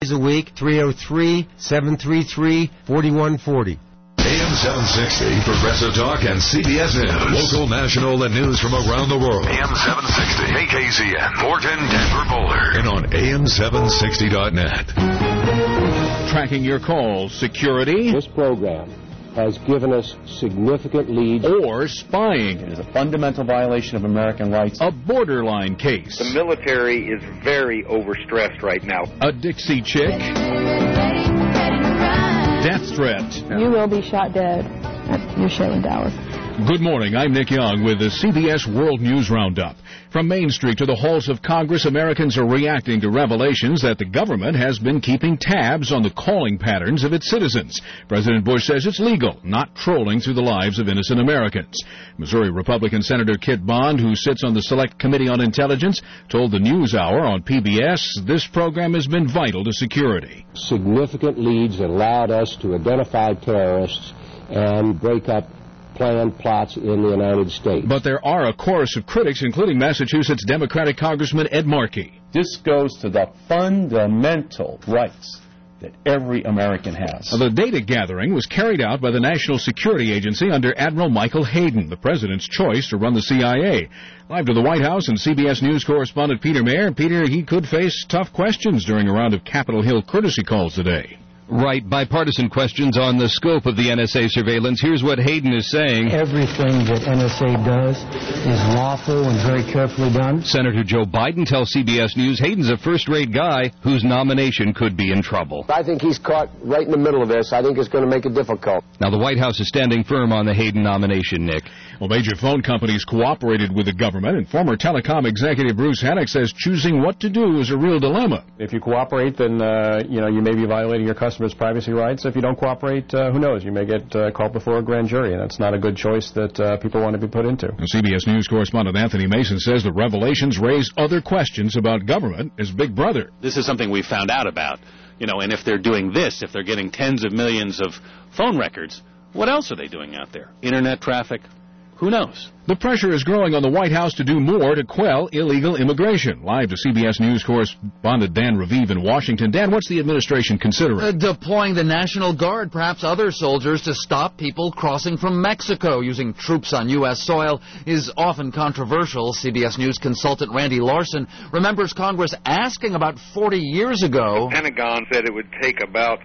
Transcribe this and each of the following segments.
a week, 303-733-4140. AM 760, Progressive Talk and CBS News. Local, national, and news from around the world. AM 760, KKZN, Morton, Denver, Boulder. And on AM760.net. Tracking your calls, security. This program has given us significant leads. Or spying. It is a fundamental violation of American rights. A borderline case. The military is very overstressed right now. A Dixie chick. Death threat. You will be shot dead at your show in Dallas. Good morning. I'm Nick Young with the CBS World News Roundup. From Main Street to the halls of Congress, Americans are reacting to revelations that the government has been keeping tabs on the calling patterns of its citizens. President Bush says it's legal, not trolling through the lives of innocent Americans. Missouri Republican Senator Kit Bond, who sits on the Select Committee on Intelligence, told the NewsHour on PBS this program has been vital to security. Significant leads that allowed us to identify terrorists and break up planned plots in the United States. But there are a chorus of critics, including Massachusetts Democratic Congressman Ed Markey. This goes to the fundamental rights that every American has. The data gathering was carried out by the National Security Agency under Admiral Michael Hayden, the president's choice to run the CIA. Live to the White House and CBS News correspondent Peter Mayer. Peter, he could face tough questions during a round of Capitol Hill courtesy calls today. Right, bipartisan questions on the scope of the NSA surveillance. Here's what Hayden is saying. Everything that NSA does is lawful and very carefully done. Senator Joe Biden tells CBS News Hayden's a first-rate guy whose nomination could be in trouble. I think he's caught right in the middle of this. I think it's going to make it difficult. Now, the White House is standing firm on the Hayden nomination, Nick. Well, major phone companies cooperated with the government, and former telecom executive Bruce Hannock says choosing what to do is a real dilemma. If you cooperate, then you may be violating your customers' privacy rights. If you don't cooperate, who knows? You may get called before a grand jury, and that's not a good choice that people want to be put into. CBS News correspondent Anthony Mason says the revelations raise other questions about government as Big Brother. This is something we found out about, and if they're doing this, if they're getting tens of millions of phone records, what else are they doing out there? Internet traffic? Who knows? The pressure is growing on the White House to do more to quell illegal immigration. Live to CBS News correspondent Dan Raviv in Washington. Dan, what's the administration considering? Deploying the National Guard, perhaps other soldiers, to stop people crossing from Mexico. Using troops on U.S. soil is often controversial. CBS News consultant Randy Larson remembers Congress asking about 40 years ago. The Pentagon said it would take about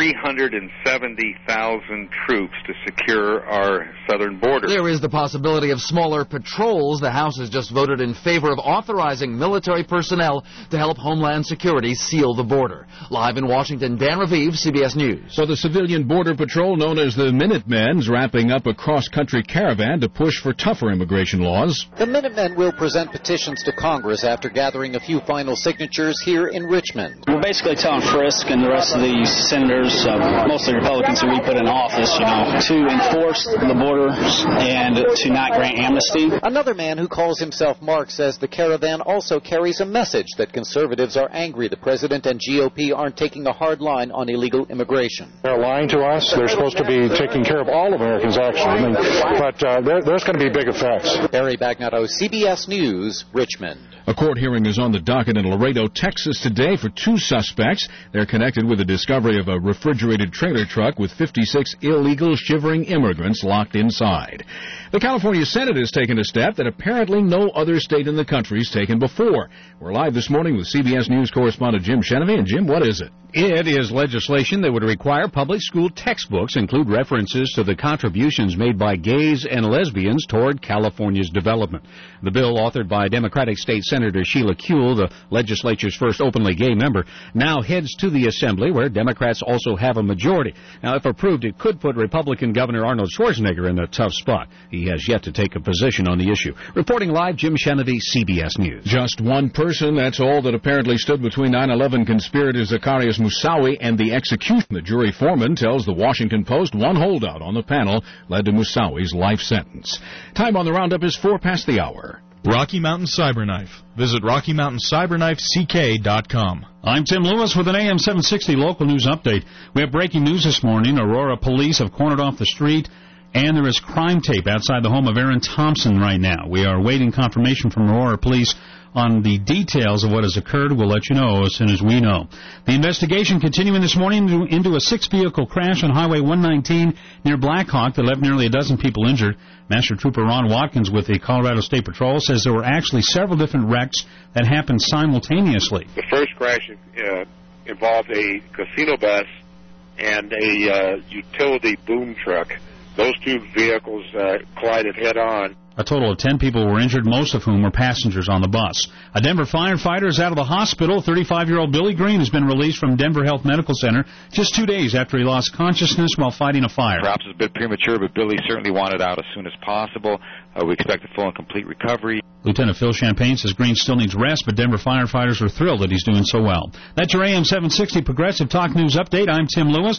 370,000 troops to secure our southern border. There is the possibility of smaller patrols. The House has just voted in favor of authorizing military personnel to help Homeland Security seal the border. Live in Washington, Dan Raviv, CBS News. So the civilian border patrol known as the Minutemen's wrapping up a cross-country caravan to push for tougher immigration laws. The Minutemen will present petitions to Congress after gathering a few final signatures here in Richmond. We're basically telling Frisk and the rest of the senators, mostly Republicans who we put in office, to enforce the borders and to not grant amnesty. Another man who calls himself Mark says the caravan also carries a message that conservatives are angry the president and GOP aren't taking a hard line on illegal immigration. They're lying to us. They're supposed to be taking care of all Americans, actually. But there's going to be big effects. Barry Bagnotto, CBS News, Richmond. A court hearing is on the docket in Laredo, Texas today for two suspects. They're connected with the discovery of a refrigerated trailer truck with 56 illegal shivering immigrants locked inside. The California Senate has taken a step that apparently no other state in the country has taken before. We're live this morning with CBS News correspondent Jim Shenevy. And Jim, what is it? It is legislation that would require public school textbooks include references to the contributions made by gays and lesbians toward California's development. The bill, authored by Democratic State Senator Sheila Kuehl, the legislature's first openly gay member, now heads to the Assembly, where Democrats also have a majority. Now, if approved, it could put Republican Governor Arnold Schwarzenegger in a tough spot. He has yet to take a position on the issue. Reporting live, Jim Shenevy, CBS News. Just one person, that's all that apparently stood between 9/11 conspirator Zacarias Moussaoui and the execution. The jury foreman tells the Washington Post one holdout on the panel led to Moussaoui's life sentence. Time on the roundup is 4 past the hour. Rocky Mountain Cyberknife. Visit RockyMountainCyberKnifeCK.com. I'm Tim Lewis with an AM 760 local news update. We have breaking news this morning. Aurora police have cornered off the street And there is crime tape outside the home of Aaron Thompson right now. We are waiting confirmation from Aurora Police on the details of what has occurred. We'll let you know as soon as we know. The investigation continuing this morning into a 6-vehicle crash on Highway 119 near Blackhawk that left nearly a dozen people injured. Master Trooper Ron Watkins with the Colorado State Patrol says there were actually several different wrecks that happened simultaneously. The first crash involved a casino bus and a utility boom truck. Those two vehicles collided head-on. A total of 10 people were injured, most of whom were passengers on the bus. A Denver firefighter is out of the hospital. 35-year-old Billy Green has been released from Denver Health Medical Center just 2 days after he lost consciousness while fighting a fire. Perhaps it's a bit premature, but Billy certainly wanted out as soon as possible. We expect a full and complete recovery. Lieutenant Phil Champagne says Green still needs rest, but Denver firefighters are thrilled that he's doing so well. That's your AM 760 Progressive Talk News Update. I'm Tim Lewis.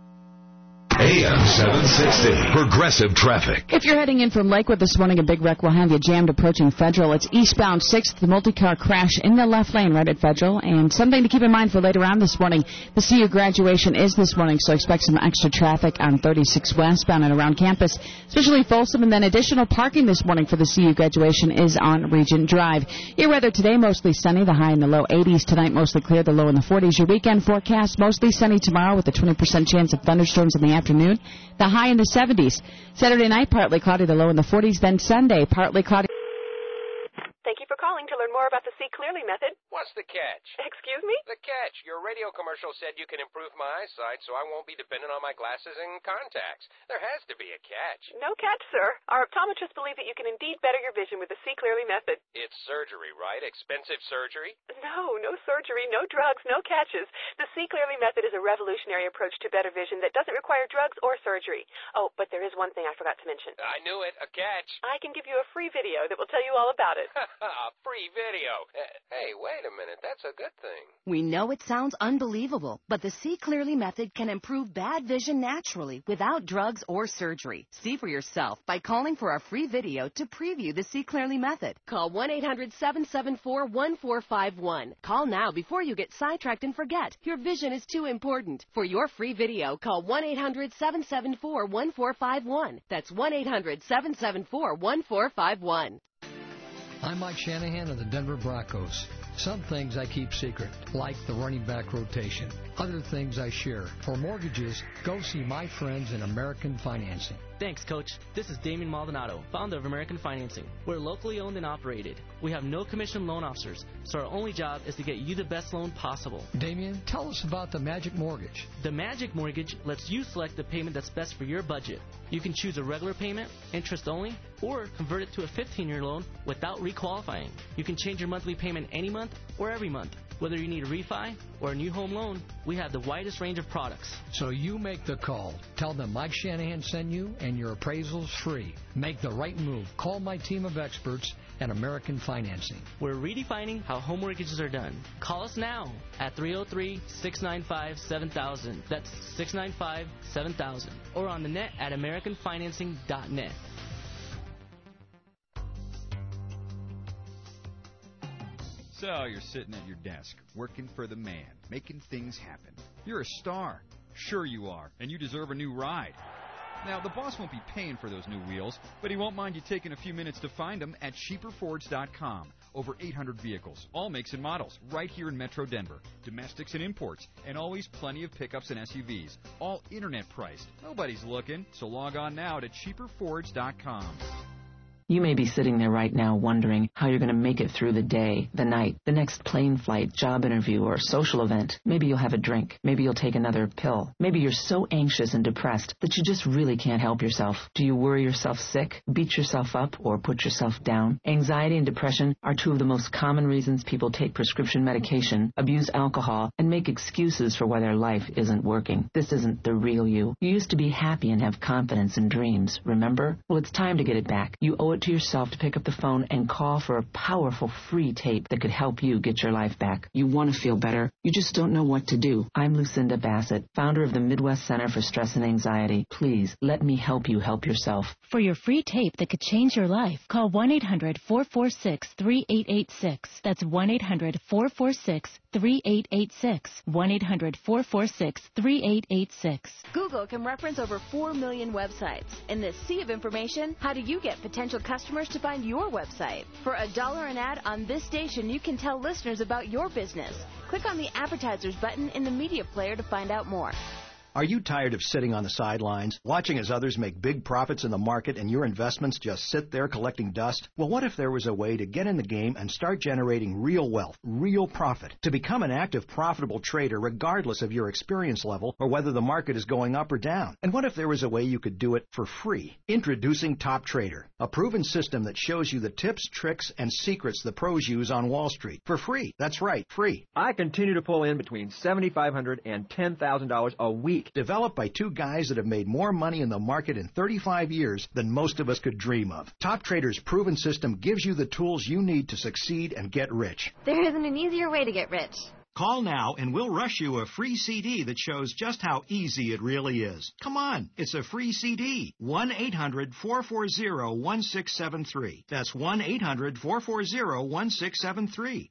AM 760, Progressive Traffic. If you're heading in from Lakewood this morning, a big wreck will have you jammed approaching Federal. It's eastbound 6th, the multi-car crash in the left lane right at Federal. And something to keep in mind for later on this morning, the CU graduation is this morning, so expect some extra traffic on 36 westbound and around campus, especially Folsom. And then additional parking this morning for the CU graduation is on Regent Drive. Your weather today, mostly sunny, the high in the low 80s. Tonight, mostly clear, the low in the 40s. Your weekend forecast, mostly sunny tomorrow with a 20% chance of thunderstorms in the afternoon. The high in the 70s. Saturday night, partly cloudy, the low in the 40s. Then Sunday, partly cloudy. Thank you for calling to learn more about the See Clearly method. What's the catch? Excuse me? The catch. Your radio commercial said you can improve my eyesight so I won't be dependent on my glasses and contacts. There has to be a catch. No catch, sir. Our optometrists believe that you can indeed better your vision with the See Clearly method. It's surgery, right? Expensive surgery? No surgery, no drugs, no catches. The See Clearly method is a revolutionary approach to better vision that doesn't require drugs or surgery. Oh, but there is one thing I forgot to mention. I knew it. A catch. I can give you a free video that will tell you all about it. A free video. Hey, wait a minute. That's a good thing. We know it sounds unbelievable, but the See Clearly method can improve bad vision naturally without drugs or surgery. See for yourself by calling for our free video to preview the See Clearly method. Call 1-800-774-1451. Call now before you get sidetracked and forget. Your vision is too important. For your free video, call 1-800-774-1451. That's 1-800-774-1451. I'm Mike Shanahan of the Denver Broncos. Some things I keep secret, like the running back rotation. Other things I share. For mortgages, go see my friends in American Financing. Thanks, Coach. This is Damien Maldonado, founder of American Financing. We're locally owned and operated. We have no commission loan officers, so our only job is to get you the best loan possible. Damien, tell us about the Magic Mortgage. The Magic Mortgage lets you select the payment that's best for your budget. You can choose a regular payment, interest only, or convert it to a 15-year loan without requalifying. You can change your monthly payment any month or every month. Whether you need a refi or a new home loan, we have the widest range of products. So you make the call. Tell them Mike Shanahan sent you, and your appraisal's free. Make the right move. Call my team of experts at American Financing. We're redefining how home mortgages are done. Call us now at 303-695-7000. That's 695-7000. Or on the net at AmericanFinancing.net. So you're sitting at your desk, working for the man, making things happen. You're a star. Sure you are, and you deserve a new ride. Now, the boss won't be paying for those new wheels, but he won't mind you taking a few minutes to find them at cheaperfords.com. Over 800 vehicles, all makes and models, right here in Metro Denver. Domestics and imports, and always plenty of pickups and SUVs. All internet priced. Nobody's looking, so log on now to cheaperfords.com. You may be sitting there right now wondering how you're going to make it through the day, the night, the next plane flight, job interview, or social event. Maybe you'll have a drink. Maybe you'll take another pill. Maybe you're so anxious and depressed that you just really can't help yourself. Do you worry yourself sick, beat yourself up, or put yourself down? Anxiety and depression are two of the most common reasons people take prescription medication, abuse alcohol, and make excuses for why their life isn't working. This isn't the real you. You used to be happy and have confidence and dreams, remember? Well, it's time to get it back. You owe it it to yourself to pick up the phone and call for a powerful free tape that could help you get your life back. You want to feel better. You just don't know what to do. I'm Lucinda Bassett, founder of the Midwest Center for Stress and Anxiety. Please, let me help you help yourself. For your free tape that could change your life, call 1-800-446-3886. That's 1-800-446-3886. 1-800-446-3886. Google can reference over 4 million websites. In this sea of information, how do you get potential customers to find your website? For $1 an ad on this station, you can tell listeners about your business. Click on the advertisers button in the media player to find out more. Are you tired of sitting on the sidelines, watching as others make big profits in the market and your investments just sit there collecting dust? Well, what if there was a way to get in the game and start generating real wealth, real profit, to become an active, profitable trader regardless of your experience level or whether the market is going up or down? And what if there was a way you could do it for free? Introducing Top Trader, a proven system that shows you the tips, tricks, and secrets the pros use on Wall Street for free. That's right, free. I continue to pull in between $7,500 and $10,000 a week. Developed by two guys that have made more money in the market in 35 years than most of us could dream of. Top Trader's proven system gives you the tools you need to succeed and get rich. There isn't an easier way to get rich. Call now and we'll rush you a free CD that shows just how easy it really is. Come on, it's a free CD. 1-800-440-1673. That's 1-800-440-1673.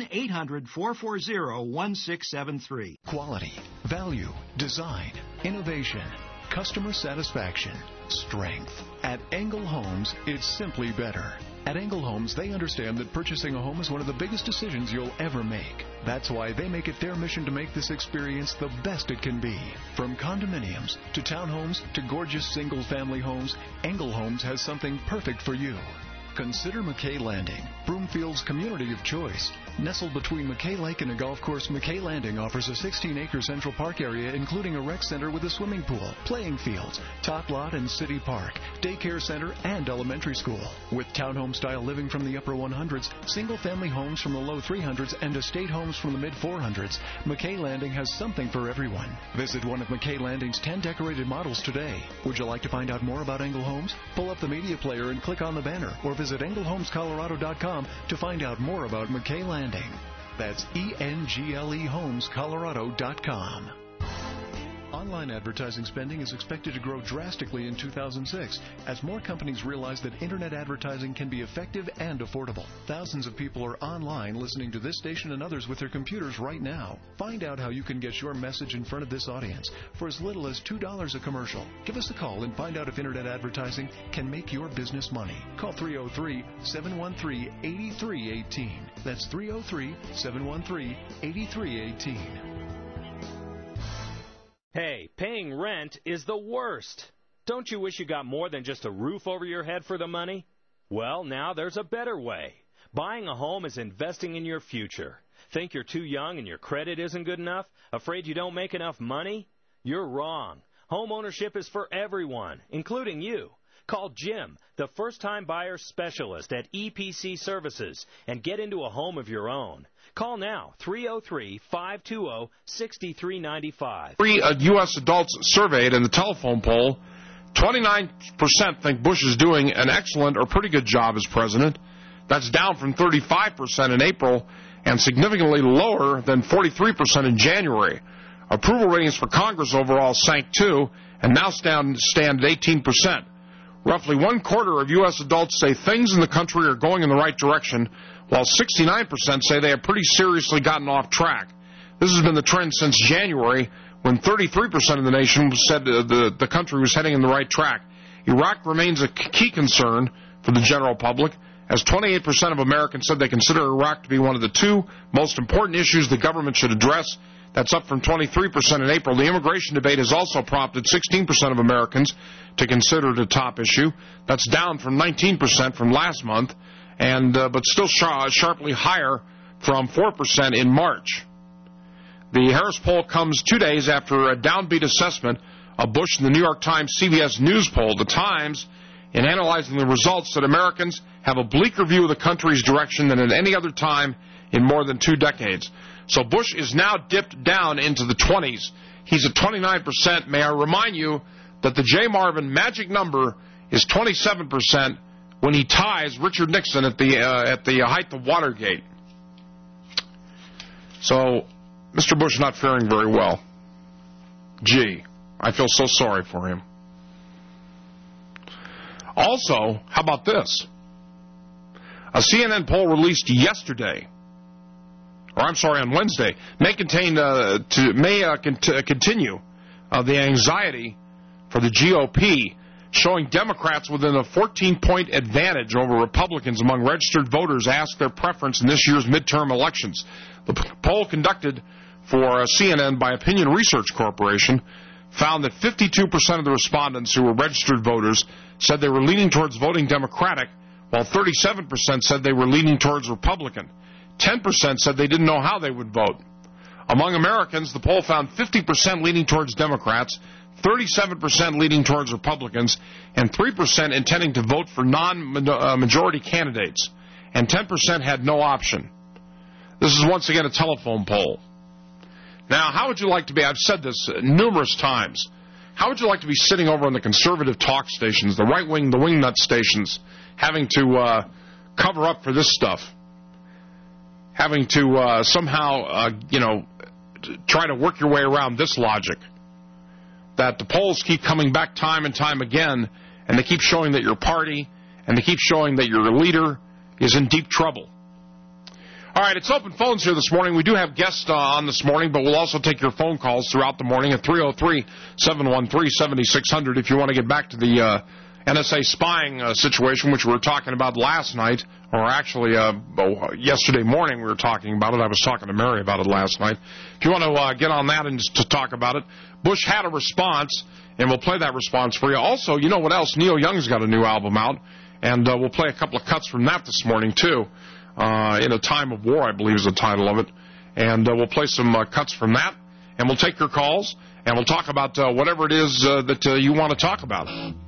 1-800-440-1673. Quality, value, design, innovation, customer satisfaction, strength. At Engel Homes, it's simply better. At Engel Homes, they understand that purchasing a home is one of the biggest decisions you'll ever make. That's why they make it their mission to make this experience the best it can be. From condominiums to townhomes to gorgeous single-family homes, Engel Homes has something perfect for you. Consider McKay Landing, Broomfield's community of choice. Nestled between McKay Lake and a golf course, McKay Landing offers a 16-acre Central Park area including a rec center with a swimming pool, playing fields, top lot and city park, daycare center, and elementary school. With townhome-style living from the upper 100s, single-family homes from the low 300s, and estate homes from the mid-400s, McKay Landing has something for everyone. Visit one of McKay Landing's 10 decorated models today. Would you like to find out more about Engel Homes? Pull up the media player and click on the banner, or visit EngelHomesColorado.com to find out more about McKay Landing. That's ENGLEHomesColorado.com. Online advertising spending is expected to grow drastically in 2006 as more companies realize that Internet advertising can be effective and affordable. Thousands of people are online listening to this station and others with their computers right now. Find out how you can get your message in front of this audience for as little as $2 a commercial. Give us a call and find out if Internet advertising can make your business money. Call 303-713-8318. That's 303-713-8318. Hey, paying rent is the worst. Don't you wish you got more than just a roof over your head for the money? Well, now there's a better way. Buying a home is investing in your future. Think you're too young and your credit isn't good enough? Afraid you don't make enough money? You're wrong. Home ownership is for everyone, including you. Call Jim, the first-time buyer specialist at EPC Services, and get into a home of your own. Call now, 303-520-6395. Three U.S. adults surveyed in the telephone poll, 29% think Bush is doing an excellent or pretty good job as president. That's down from 35% in April and significantly lower than 43% in January. Approval ratings for Congress overall sank too and now stand at 18%. Roughly one quarter of U.S. adults say things in the country are going in the right direction, while 69% say they have pretty seriously gotten off track. This has been the trend since January, when 33% of the nation said the country was heading in the right track. Iraq remains a key concern for the general public, as 28% of Americans said they consider Iraq to be one of the two most important issues the government should address. That's up from 23% in April. The immigration debate has also prompted 16% of Americans to consider it a top issue. That's down from 19% from last month, but still sharply higher from 4% in March. The Harris poll comes 2 days after a downbeat assessment of Bush in the New York Times CBS News poll. The Times, in analyzing the results, said Americans have a bleaker view of the country's direction than at any other time in more than 2 decades. So Bush is now dipped down into the 20s. He's at 29%. May I remind you that the J. Marvin magic number is 27%, when he ties Richard Nixon at the height of Watergate. So, Mr. Bush not faring very well. Gee, I feel so sorry for him. Also, how about this? A CNN poll released yesterday, on Wednesday, may continue the anxiety for the GOP, showing Democrats within a 14-point advantage over Republicans among registered voters asked their preference in this year's midterm elections. The poll conducted for CNN by Opinion Research Corporation found that 52% of the respondents who were registered voters said they were leaning towards voting Democratic, while 37% said they were leaning towards Republican. 10% said they didn't know how they would vote. Among Americans, the poll found 50% leaning towards Democrats, 37% leaning towards Republicans, and 3% intending to vote for non-majority candidates, and 10% had no option. This is once again a telephone poll. Now, how would you like to be, I've said this numerous times, how would you like to be sitting over on the conservative talk stations, the right-wing, the wingnut stations, having to cover up for this stuff? Having to somehow, try to work your way around this logic. That the polls keep coming back time and time again, and they keep showing that your party, and they keep showing that your leader is in deep trouble. All right, it's open phones here this morning. We do have guests on this morning, but we'll also take your phone calls throughout the morning at 303-713-7600 if you want to get back to the NSA spying situation, which we were talking about last night, or actually yesterday morning we were talking about it. I was talking to Mary about it last night. If you want to get on that and just to talk about it, Bush had a response, and we'll play that response for you. Also, you know what else? Neil Young's got a new album out, and we'll play a couple of cuts from that this morning, too. In a Time of War, I believe is the title of it. And we'll play some cuts from that, and we'll take your calls, and we'll talk about whatever it is that you want to talk about.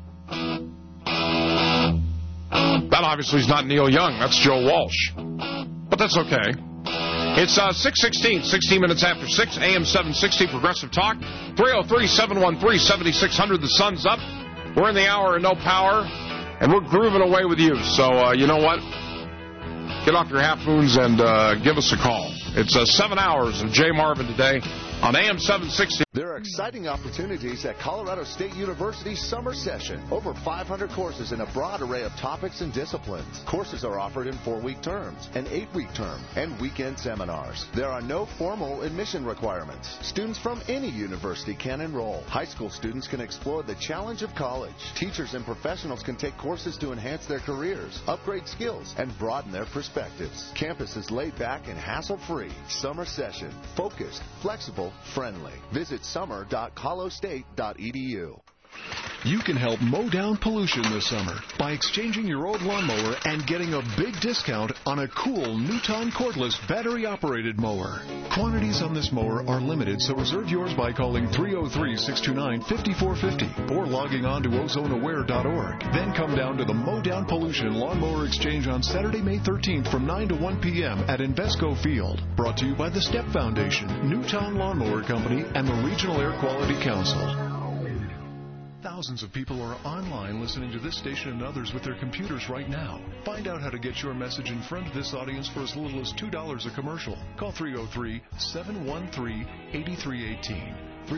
That obviously is not Neil Young. That's Joe Walsh. But that's okay. It's 6:16, 16 minutes after 6, AM 760, Progressive Talk. 303-713-7600. The sun's up. We're in the hour of no power, and we're grooving away with you. So, you know what? Get off your half moons and give us a call. It's 7 hours of Jay Marvin today on AM 760. There are exciting opportunities at Colorado State University's summer session. Over 500 courses in a broad array of topics and disciplines. Courses are offered in 4-week terms, an 8-week term, and weekend seminars. There are no formal admission requirements. Students from any university can enroll. High school students can explore the challenge of college. Teachers and professionals can take courses to enhance their careers, upgrade skills, and broaden their perspectives. Campus is laid back and hassle-free. Summer session. Focused, flexible, friendly. Visit summer.colostate.edu. You can help mow down pollution this summer by exchanging your old lawnmower and getting a big discount on a cool Newton cordless battery-operated mower. Quantities on this mower are limited, so reserve yours by calling 303-629-5450 or logging on to ozoneaware.org. Then come down to the Mow Down Pollution Lawnmower Exchange on Saturday, May 13th from 9 to 1 p.m. at Invesco Field. Brought to you by the Step Foundation, Newton Lawnmower Company, and the Regional Air Quality Council. Thousands of people are online listening to this station and others with their computers right now. Find out how to get your message in front of this audience for as little as $2 a commercial. Call 303-713-8318.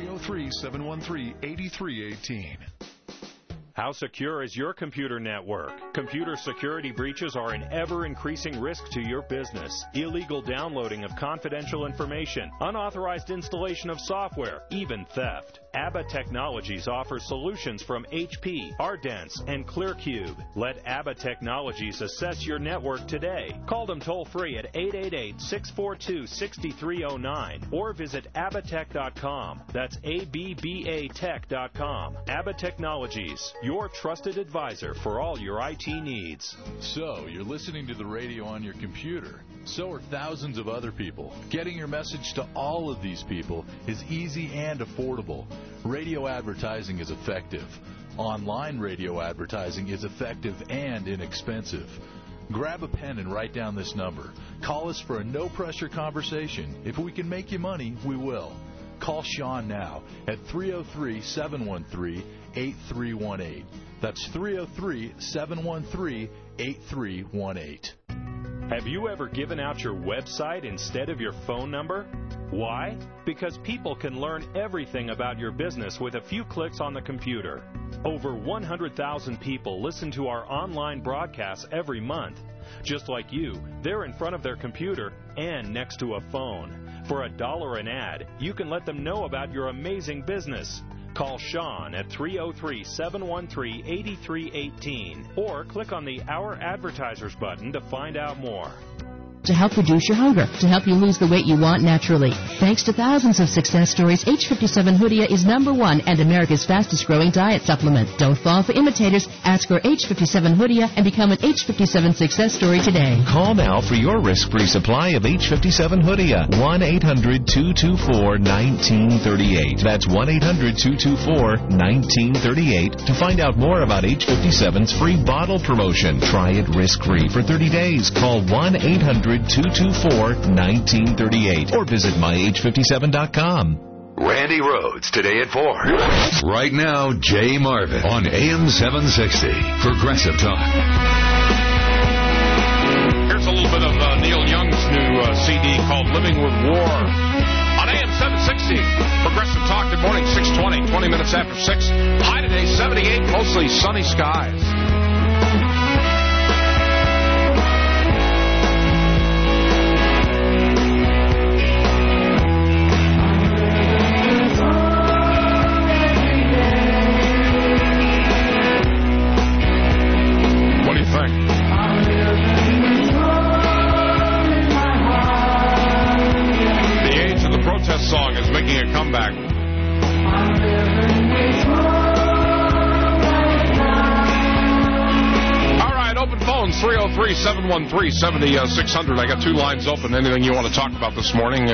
303-713-8318. How secure is your computer network? Computer security breaches are an ever-increasing risk to your business. Illegal downloading of confidential information, unauthorized installation of software, even theft. ABBA Technologies offers solutions from HP, Ardents, and ClearCube. Let ABBA Technologies assess your network today. Call them toll-free at 888-642-6309 or visit abbatech.com. That's ABBA-Tech.com. ABBA Technologies, your trusted advisor for all your IT needs. So, you're listening to the radio on your computer. So are thousands of other people. Getting your message to all of these people is easy and affordable. Radio advertising is effective. Online radio advertising is effective and inexpensive. Grab a pen and write down this number. Call us for a no-pressure conversation. If we can make you money, we will. Call Sean now at 303-713-8318. That's 303-713-8318. Have you ever given out your website instead of your phone number? Why? Because people can learn everything about your business with a few clicks on the computer. Over 100,000 people listen to our online broadcasts every month. Just like you, they're in front of their computer and next to a phone. For $1 an ad, you can let them know about your amazing business. Call Sean at 303-713-8318 or click on the Our Advertisers button to find out more. To help reduce your hunger, to help you lose the weight you want naturally. Thanks to thousands of success stories, H57 Hoodia is #1 and America's fastest growing diet supplement. Don't fall for imitators. Ask for H57 Hoodia and become an H57 success story today. Call now for your risk-free supply of H57 Hoodia. 1-800-224-1938. That's 1-800-224-1938 to find out more about H57's free bottle promotion. Try it risk-free for 30 days. Call 1-800-224-1938 or visit myh57.com. Randy Rhodes, today at 4. Right now, Jay Marvin on AM 760, Progressive Talk. Here's a little bit of Neil Young's new CD called Living with War. On AM 760, Progressive Talk. Good morning, 6:20, 20 minutes after 6. High today, 78, mostly sunny skies. Song is making a comeback. All right, open phones, 303-713-7600. I got two lines open. Anything you want to talk about this morning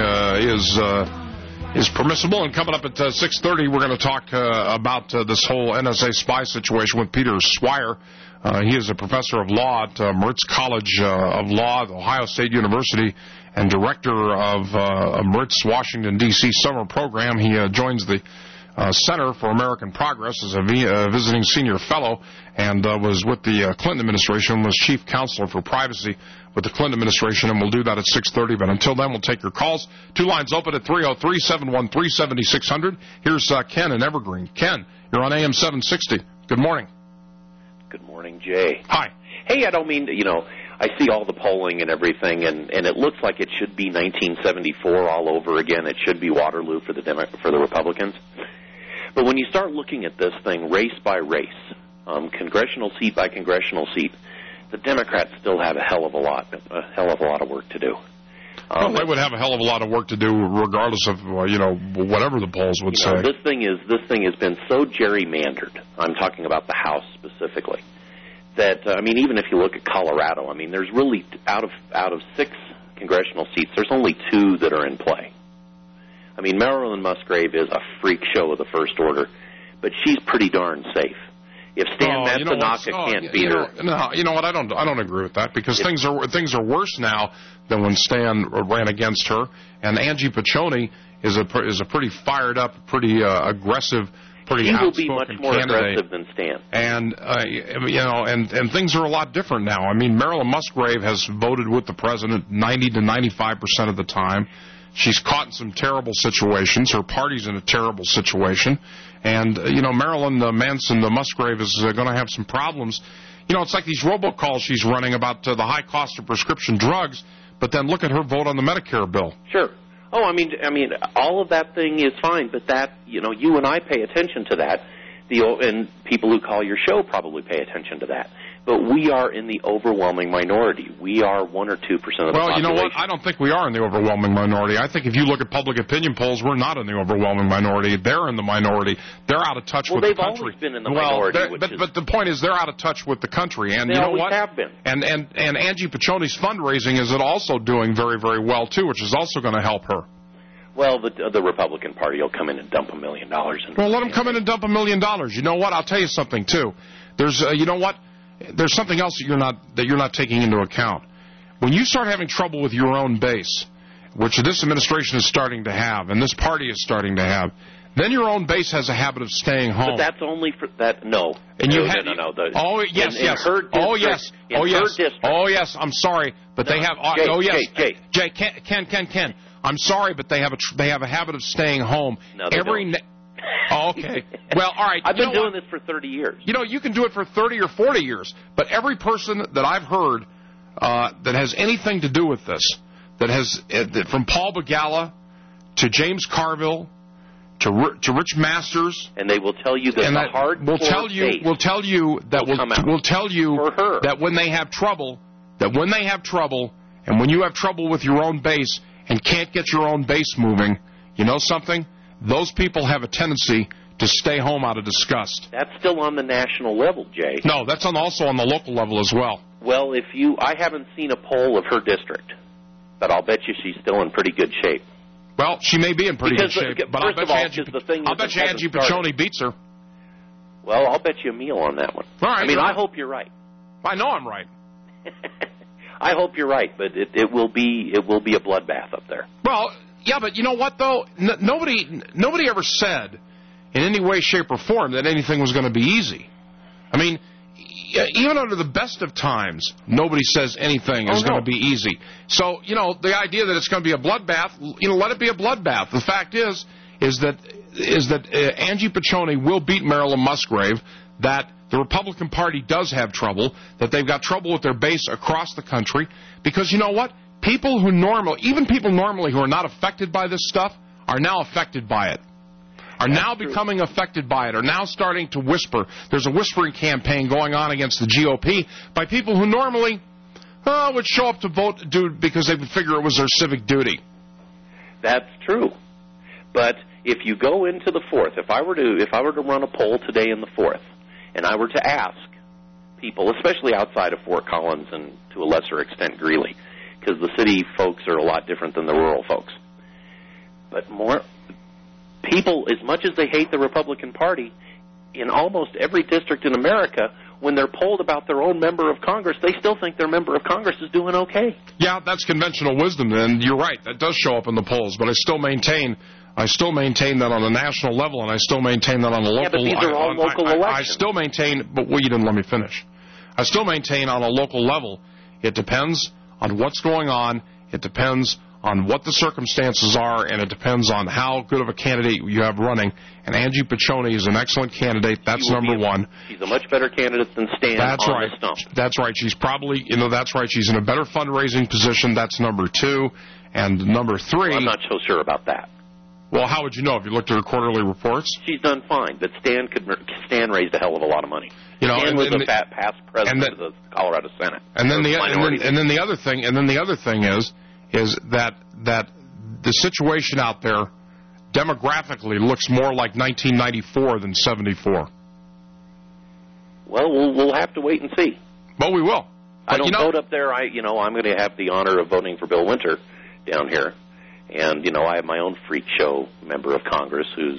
is permissible. And coming up at 6:30, we're going to talk about this whole NSA spy situation with Peter Swire. He is a professor of law at Moritz College of Law at Ohio State University and director of Moritz, Washington, D.C. summer program. He joins the Center for American Progress as a visiting senior fellow and was with the Clinton administration, was chief counselor for privacy with the Clinton administration, and we'll do that at 6:30. But until then, we'll take your calls. Two lines open at 303-713-7600. Here's Ken in Evergreen. Ken, you're on AM 760. Good morning. Good morning, Jay. Hi. Hey, I don't mean to, I see all the polling and everything, and it looks like it should be 1974 all over again. It should be Waterloo for the Republicans. But when you start looking at this thing race by race, congressional seat by congressional seat, the Democrats still have a hell of a lot of work to do. Well, they would have a hell of a lot of work to do, regardless of whatever the polls would say. This thing has been so gerrymandered. I'm talking about the House specifically. That even if you look at Colorado, there's really out of 6 congressional seats, there's only 2 that are in play. Marilyn Musgrave is a freak show of the first order, but she's pretty darn safe. If Stan Matsunaga can't beat her, no, you know what? I don't agree with that because things are worse now than when Stan ran against her. And Angie Piccioni is a pretty fired up, pretty aggressive. Pretty he will be much more candidate. aggressive than Stan. And and things are a lot different now. Marilyn Musgrave has voted with the president 90 to 95% of the time. She's caught in some terrible situations. Her party's in a terrible situation. And, Marilyn Manson, the Musgrave, is going to have some problems. It's like these robocalls she's running about the high cost of prescription drugs, but then look at her vote on the Medicare bill. Sure. Oh, all of that thing is fine, but that, you and I pay attention to that, and people who call your show probably pay attention to that. But we are in the overwhelming minority. We are 1 or 2% of the population. Well, you know what? I don't think we are in the overwhelming minority. I think if you look at public opinion polls, we're not in the overwhelming minority. They're in the minority. They're out of touch with the country. Well, they've always been in the minority. But the point is they're out of touch with the country. And they you know always what? Have been. And Angie Piccioni's fundraising is also doing very, very well, too, which is also going to help her. Well, the Republican Party will come in and dump $1 million. Well, let them come in and dump $1 million. You know what? I'll tell you something, too. There's something else that you're not taking into account. When you start having trouble with your own base, which this administration is starting to have, and this party is starting to have, then your own base has a habit of staying home. But that's only for that. No. And no, you had no. Oh yes, in yes. Her district, oh yes. In oh her yes. District. Oh yes. I'm sorry, but they have. Jay, oh yes. Jay. Ken. I'm sorry, but they have a habit of staying home. No, they don't. Oh, okay. Well, all right. I've been doing this for 30 years. You know, you can do it for 30 or 40 years, but every person that I've heard that has anything to do with this, that has from Paul Begala to James Carville to Rich Masters, and they will tell you that the hard will tell you that when they have trouble, and when you have trouble with your own base and can't get your own base moving, you know something? Those people have a tendency to stay home out of disgust. That's still on the national level, Jay. No, that's also on the local level as well. Well, I haven't seen a poll of her district, but I'll bet you she's still in pretty good shape. Well, she may be in pretty good shape, but I'll bet you Angie Piccioni beats her. Well, I'll bet you a meal on that one. All right, I hope you're right. I know I'm right. I hope you're right, but it will be a bloodbath up there. Well, yeah, but you know what though? Nobody ever said in any way, shape, or form that anything was going to be easy. I mean, even under the best of times, nobody says anything is going to be easy. So, you know, the idea that it's going to be a bloodbath, you know, let it be a bloodbath. The fact is that Angie Piccioni will beat Marilyn Musgrave, that the Republican Party does have trouble, that they've got trouble with their base across the country, because you know what? Even people normally who are not affected by this stuff are now affected by it. Are now becoming affected by it, are now starting to whisper. There's a whispering campaign going on against the GOP by people who normally would show up to vote because they would figure it was their civic duty. That's true. But if you go into the 4th, if I were to run a poll today in the 4th, and I were to ask people, especially outside of Fort Collins and to a lesser extent Greeley, because the city folks are a lot different than the rural folks, but more people, as much as they hate the Republican Party, in almost every district in America, when they're polled about their own member of Congress, they still think their member of Congress is doing okay. Yeah, that's conventional wisdom, and you're right. That does show up in the polls, but I still maintain that on a national level, and I still maintain that on a local level. Yeah, but these are all local elections. I still maintain, but you didn't let me finish. I still maintain on a local level, it depends on what's going on, it depends on what the circumstances are, and it depends on how good of a candidate you have running. And Angie Piccioni is an excellent candidate. That's number one. She's a much better candidate than Stan on the stump. That's right. She's probably, that's right. She's in a better fundraising position. That's number two. And number three. Well, I'm not so sure about that. Well, how would you know if you looked at her quarterly reports? She's done fine, but Stan raised a hell of a lot of money. Stan was a past president of the Colorado Senate. And then the other thing is that the situation out there demographically looks more like 1994 than 74. Well, we'll have to wait and see. Well, we will. I don't vote up there. I'm going to have the honor of voting for Bill Winter down here, and I have my own freak show member of Congress who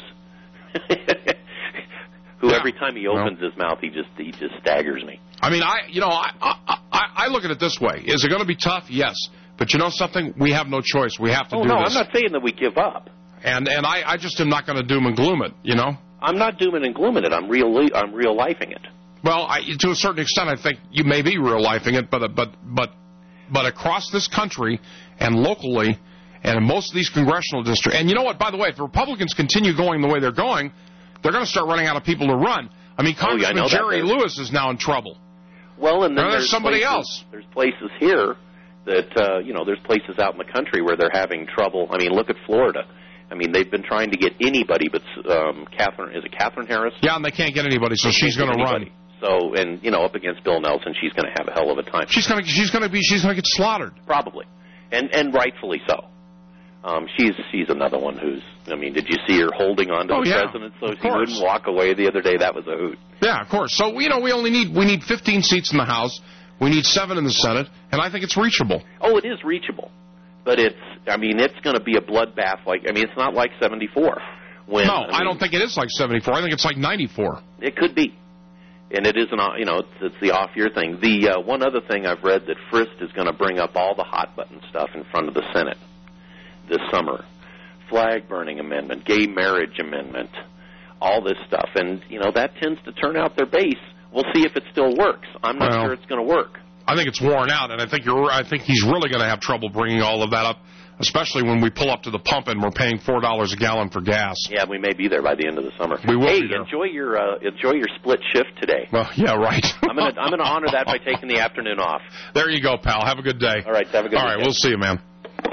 every time he opens his mouth he just staggers me. I mean, I look at it this way: is it going to be tough? Yes. But you know something? We have no choice. We have to do this. No, I'm not saying that we give up. And I just am not going to doom and gloom it, I'm not dooming and glooming it. I'm real-lifing it. Well, to a certain extent, I think you may be real-lifing it, but across this country and locally and in most of these congressional districts, and you know what, by the way, if the Republicans continue going the way they're going, they're going to start running out of people to run. I mean, Congressman Jerry Lewis is now in trouble. Well, and then there's somebody else. There's places here that, there's places out in the country where they're having trouble. I mean, look at Florida. I mean, they've been trying to get anybody but Catherine Harris? Yeah, and they can't get anybody, so she's going to run. So, and, up against Bill Nelson, she's going to have a hell of a time. She's going to get slaughtered. Probably. And rightfully so. She's another one who's, did you see her holding on to the president so she wouldn't walk away the other day? That was a hoot. Yeah, of course. So, we only need 15 seats in the House. We need 7 in the Senate, and I think it's reachable. Oh, it is reachable. But it's going to be a bloodbath. It's not like 74. I don't think it is like 74. I think it's like 94. It could be. And it isn't, it's the off-year thing. The one other thing I've read that Frist is going to bring up all the hot-button stuff in front of the Senate. this summer. Flag burning amendment, gay marriage amendment, all this stuff. And, that tends to turn out their base. We'll see if it still works. I'm not sure it's going to work. I think it's worn out, and I think he's really going to have trouble bringing all of that up, especially when we pull up to the pump and we're paying $4 a gallon for gas. Yeah, we may be there by the end of the summer. We will be there. Enjoy your split shift today. Well, yeah, right. I'm gonna honor that by taking the afternoon off. There you go, pal. Have a good day. All right, have a good day. All right, we'll see you, man.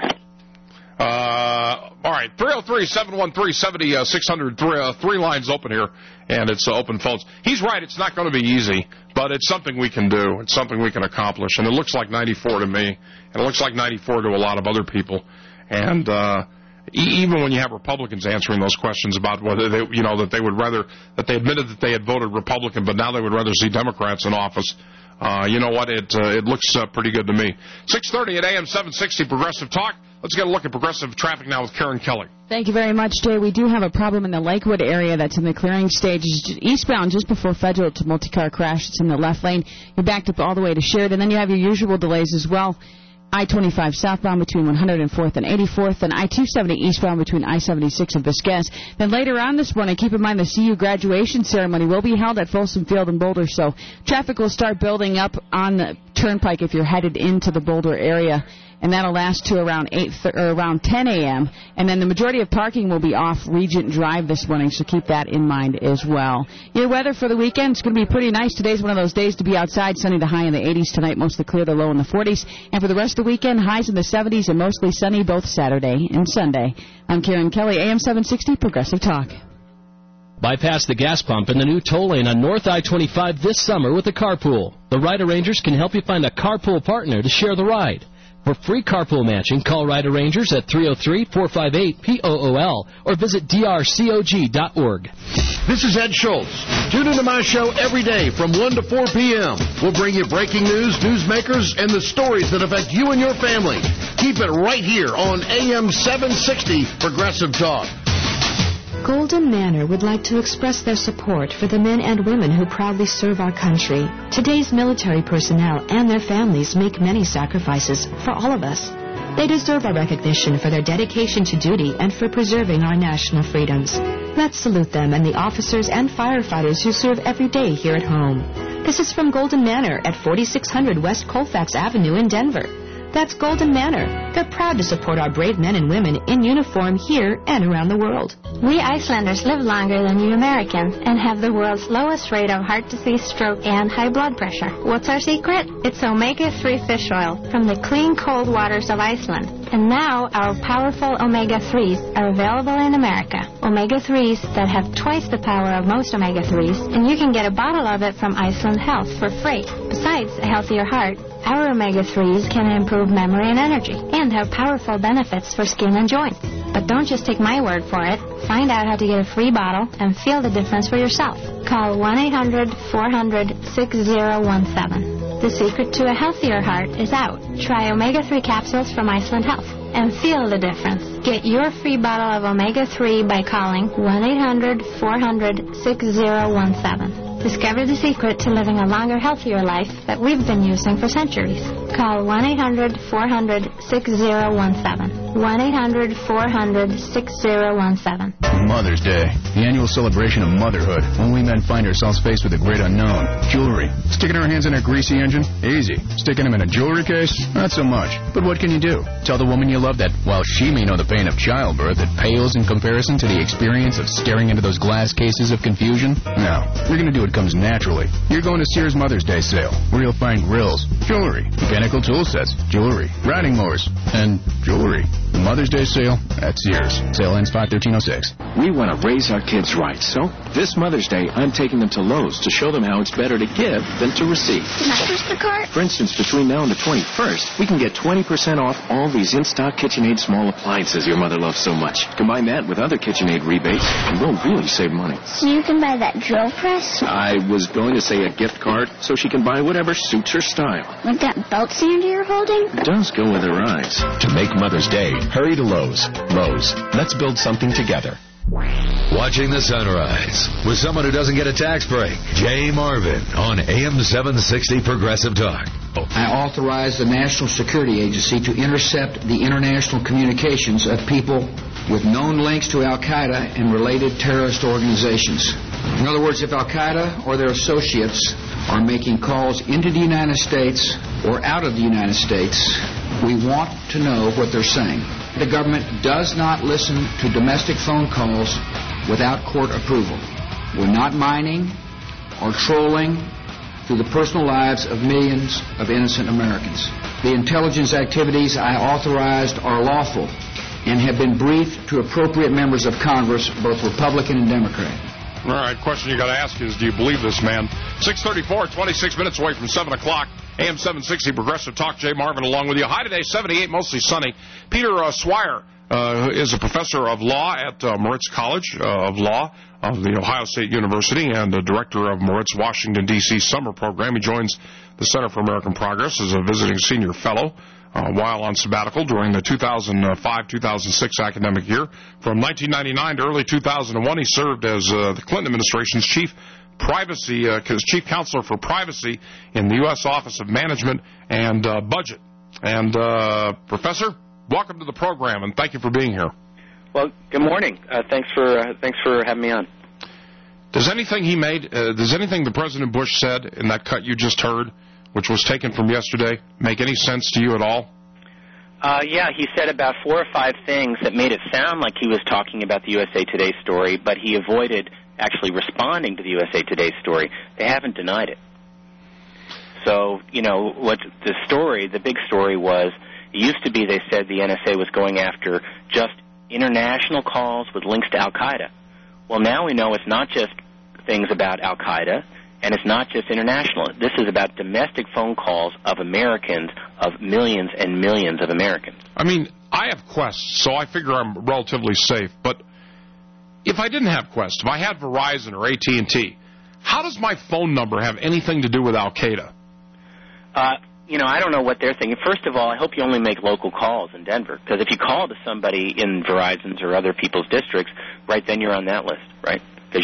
All right, 303-713-600, three lines open here, and it's open phones. He's right, it's not going to be easy, but it's something we can do. It's something we can accomplish, and it looks like 94 to me, and it looks like 94 to a lot of other people. And even when you have Republicans answering those questions about whether they, that they would rather, that they admitted that they had voted Republican, but now they would rather see Democrats in office. You know what? It looks pretty good to me. 6:30 at AM 760 Progressive Talk. Let's get a look at progressive traffic now with Karen Kelly. Thank you very much, Jay. We do have a problem in the Lakewood area that's in the clearing stage. Eastbound just before Federal, it's a multi-car crash. It's in the left lane. You're backed up all the way to Sheridan. Then you have your usual delays as well. I-25 southbound between 104th and 84th, and I-270 eastbound between I-76 and Viscas. Then later on this morning, keep in mind the CU graduation ceremony will be held at Folsom Field in Boulder, so traffic will start building up on the Turnpike if you're headed into the Boulder area, and that'll last to around 10 a.m., and then the majority of parking will be off Regent Drive this morning, so keep that in mind as well. Your weather for the weekend is going to be pretty nice. Today's one of those days to be outside, sunny to high in the 80s tonight, mostly clear to low in the 40s, and for the rest of the weekend, highs in the 70s and mostly sunny both Saturday and Sunday. I'm Karen Kelly, AM 760 Progressive Talk. Bypass the gas pump in the new toll lane on North I-25 this summer with the carpool. The Ride Arrangers can help you find a carpool partner to share the ride. For free carpool matching, call Ride Arrangers at 303-458-POOL or visit drcog.org. This is Ed Schultz. Tune into my show every day from 1 to 4 p.m. We'll bring you breaking news, newsmakers, and the stories that affect you and your family. Keep it right here on AM 760 Progressive Talk. Golden Manor would like to express their support for the men and women who proudly serve our country. Today's military personnel and their families make many sacrifices for all of us. They deserve our recognition for their dedication to duty and for preserving our national freedoms. Let's salute them and the officers and firefighters who serve every day here at home. This is from Golden Manor at 4600 West Colfax Avenue in Denver. That's Golden Manor. They're proud to support our brave men and women in uniform here and around the world. We Icelanders live longer than you Americans and have the world's lowest rate of heart disease, stroke, and high blood pressure. What's our secret? It's omega-3 fish oil from the clean, cold waters of Iceland. And now our powerful omega-3s are available in America. Omega-3s that have twice the power of most omega-3s, and you can get a bottle of it from Iceland Health for free. Besides a healthier heart, our omega-3s can improve memory and energy and have powerful benefits for skin and joints. But don't just take my word for it. Find out how to get a free bottle and feel the difference for yourself. Call 1-800-400-6017. The secret to a healthier heart is out. Try omega-3 capsules from Iceland Health and feel the difference. Get your free bottle of omega-3 by calling 1-800-400-6017. Discover the secret to living a longer, healthier life that we've been using for centuries. Call 1-800-400-6017. 1-800-400-6017. Mother's Day, the annual celebration of motherhood, when we men find ourselves faced with a great unknown. Jewelry. Sticking our hands in a greasy engine? Easy. Sticking them in a jewelry case? Not so much. But what can you do? Tell the woman you love that while she may know the pain of childbirth, it pales in comparison to the experience of staring into those glass cases of confusion? No. You're going to do what comes naturally. You're going to Sears Mother's Day sale, where you'll find grills, jewelry, mechanical tool sets, jewelry, riding mowers, and jewelry. The Mother's Day sale at Sears. Sale ends 5/13/06. We want to raise our kids right, so this Mother's Day, I'm taking them to Lowe's to show them how it's better to give than to receive. Can I push the cart? For instance, between now and the 21st, we can get 20% off all these in-stock KitchenAid small appliances your mother loves so much. Combine that with other KitchenAid rebates, and we'll really save money. So you can buy that drill press? I was going to say a gift card, so she can buy whatever suits her style. With that belt sander you're holding? It does go with her eyes. To make Mother's Day, hurry to Lowe's. Lowe's. Let's build something together. Watching the sunrise with someone who doesn't get a tax break. Jay Marvin on AM 760 Progressive Talk. I authorized the National Security Agency to intercept the international communications of people with known links to Al-Qaeda and related terrorist organizations. In other words, if Al-Qaeda or their associates are making calls into the United States or out of the United States, we want to know what they're saying. The government does not listen to domestic phone calls without court approval. We're not mining or trolling through the personal lives of millions of innocent Americans. The intelligence activities I authorized are lawful and have been briefed to appropriate members of Congress, both Republican and Democrat. All right, question you got to ask is, do you believe this man? 6:34, 26 minutes away from 7 o'clock. AM 760 Progressive Talk. Jay Marvin along with you. High today, 78, mostly sunny. Peter Swire is a professor of law at Moritz College of Law of the Ohio State University and the director of Moritz Washington, D.C. summer program. He joins the Center for American Progress as a visiting senior fellow while on sabbatical during the 2005-2006 academic year. From 1999 to early 2001, he served as the Clinton administration's chief counselor for privacy in the U.S. Office of Management and Budget. And Professor, welcome to the program, and thank you for being here. Well, good morning. Thanks for having me on. Does anything he made, does anything the President Bush said in that cut you just heard, which was taken from yesterday, make any sense to you at all? Yeah, he said about 4 or 5 things that made it sound like he was talking about the USA Today story, but he avoided actually responding to the USA Today story. They haven't denied it. So, what the big story was, it used to be they said the NSA was going after just international calls with links to Al-Qaeda. Well, now we know it's not just things about Al-Qaeda, and it's not just international. This is about domestic phone calls of Americans, of millions and millions of Americans. I mean, I have Quest, so I figure I'm relatively safe. But if I didn't have Quest, if I had Verizon or AT&T, how does my phone number have anything to do with Al-Qaeda? I don't know what they're thinking. First of all, I hope you only make local calls in Denver, because if you call to somebody in Verizon's or other people's districts, right then you're on that list, right?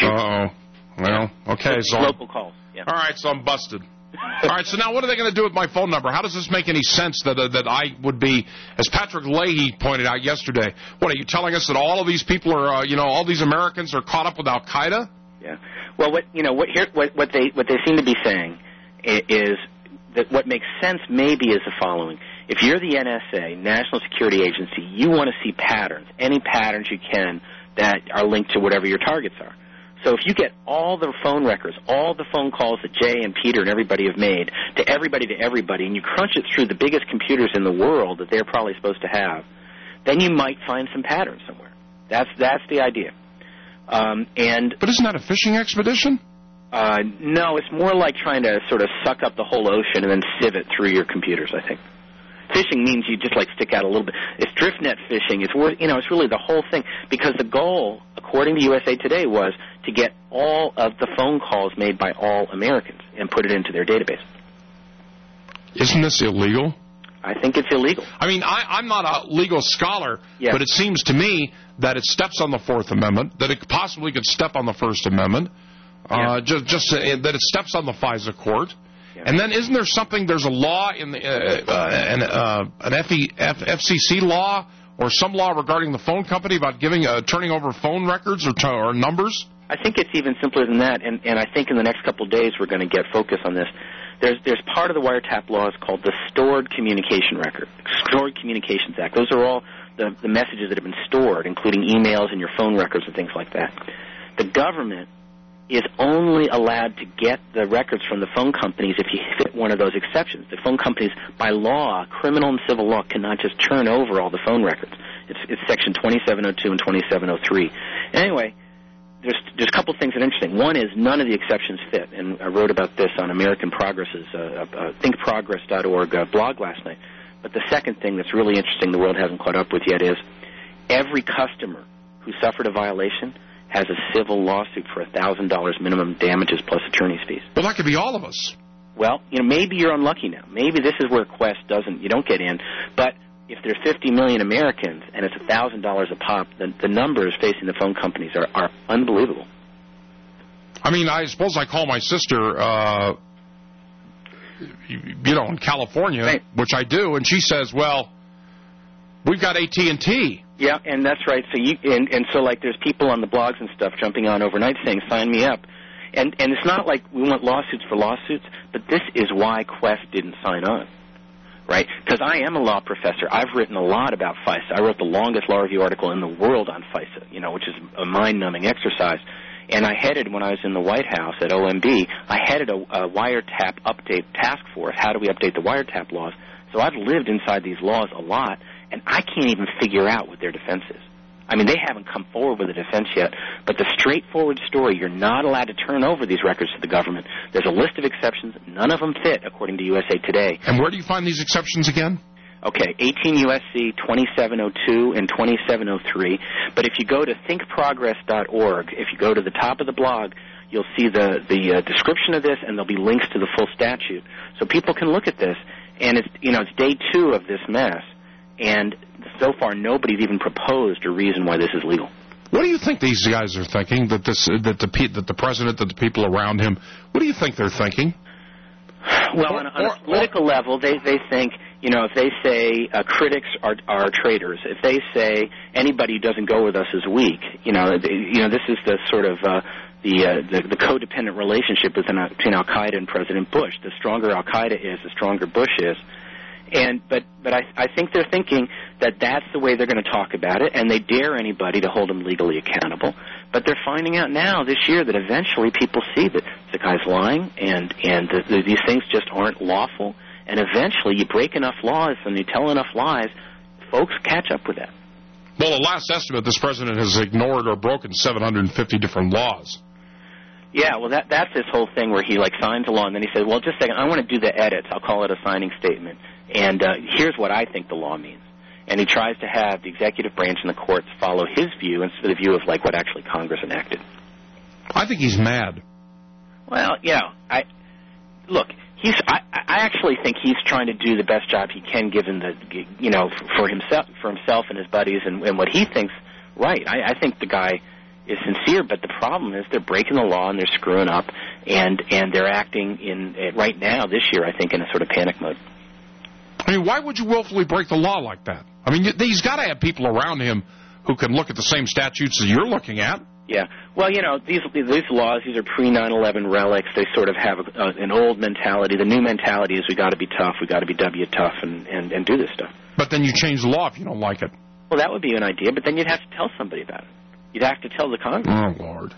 Well, okay. So local calls, yeah. All right, so I'm busted. All right, so now what are they going to do with my phone number? How does this make any sense that I would be, as Patrick Leahy pointed out yesterday, what, are you telling us that all of these people are, all these Americans are caught up with Al-Qaeda? Yeah. Well, what they seem to be saying is that what makes sense maybe is the following. If you're the NSA, National Security Agency, you want to see patterns, any patterns you can that are linked to whatever your targets are. So if you get all the phone records, all the phone calls that Jay and Peter and everybody have made to everybody, and you crunch it through the biggest computers in the world that they're probably supposed to have, then you might find some patterns somewhere. That's the idea. But isn't that a fishing expedition? No, it's more like trying to sort of suck up the whole ocean and then sieve it through your computers, I think. Fishing means you just stick out a little bit. It's drift net fishing. It's it's really the whole thing, because the goal, according to USA Today, was to get all of the phone calls made by all Americans and put it into their database. Isn't this illegal? I think it's illegal. I mean, I'm not a legal scholar, but it seems to me that it steps on the Fourth Amendment, that it possibly could step on the First Amendment, just that it steps on the FISA court. And then isn't there something, there's a law in the, an FCC law or some law regarding the phone company about turning over phone records or numbers? I think it's even simpler than that, and I think in the next couple of days we're going to get focus on this. There's part of the wiretap laws called the Stored Communications Act. Those are all the messages that have been stored, including emails and your phone records and things like that. The government is only allowed to get the records from the phone companies if you fit one of those exceptions. The phone companies, by law, criminal and civil law, cannot just turn over all the phone records. It's Section 2702 and 2703. Anyway, there's a couple of things that are interesting. One is none of the exceptions fit, and I wrote about this on American Progress's thinkprogress.org blog last night. But the second thing that's really interesting the world hasn't caught up with yet is every customer who suffered a violation has a civil lawsuit for $1,000 minimum damages plus attorney's fees. Well, that could be all of us. Well, maybe you're unlucky now. Maybe this is where Quest you don't get in. But if there's 50 million Americans and it's $1,000 a pop, the numbers facing the phone companies are unbelievable. I mean, I suppose I call my sister in California, right, which I do, and she says, well, we've got AT&T. Yeah, and that's right. So so like there's people on the blogs and stuff jumping on overnight saying, sign me up. And it's not like we want lawsuits for lawsuits, but this is why Quest didn't sign on, right? Because I am a law professor. I've written a lot about FISA. I wrote the longest law review article in the world on FISA, which is a mind-numbing exercise. And I headed, when I was in the White House at OMB, I headed a wiretap update task force. How do we update the wiretap laws? So I've lived inside these laws a lot, and I can't even figure out what their defense is. I mean, they haven't come forward with a defense yet, but the straightforward story, you're not allowed to turn over these records to the government. There's a list of exceptions. None of them fit, according to USA Today. And where do you find these exceptions again? Okay, 18 U.S.C. 2702 and 2703. But if you go to thinkprogress.org, if you go to the top of the blog, you'll see the description of this, and there'll be links to the full statute. So people can look at this, and it's day 2 of this mess. And so far, nobody's even proposed a reason why this is legal. What do you think these guys are thinking? That the president, that the people around him, what do you think they're thinking? Well, on a political level, they think, if they say critics are traitors, if they say anybody who doesn't go with us is weak, this is the sort of the codependent relationship between Al Qaeda and President Bush. The stronger Al Qaeda is, the stronger Bush is. But I think they're thinking that that's the way they're going to talk about it, and they dare anybody to hold them legally accountable. But they're finding out now this year that eventually people see that the guy's lying, and these things just aren't lawful. And eventually you break enough laws and you tell enough lies, folks catch up with that. Well, the last estimate, this president has ignored or broken 750 different laws. Yeah, well, that's this whole thing where he signs a law, and then he says, well, just a second, I want to do the edits. I'll call it a signing statement. And here's what I think the law means. And he tries to have the executive branch and the courts follow his view instead of the view of, what actually Congress enacted. I think he's mad. Well, I actually think he's trying to do the best job he can given for himself and his buddies and what he thinks right. I think the guy is sincere, but the problem is they're breaking the law and they're screwing up, and they're acting right now, this year, I think, in a sort of panic mode. I mean, why would you willfully break the law like that? I mean, he's got to have people around him who can look at the same statutes that you're looking at. Yeah. Well, these laws, these are pre-9/11 relics. They sort of have an old mentality. The new mentality is we got to be tough, we got to be W tough and do this stuff. But then you change the law if you don't like it. Well, that would be an idea, but then you'd have to tell somebody about it. You'd have to tell the Congress. Oh, Lord.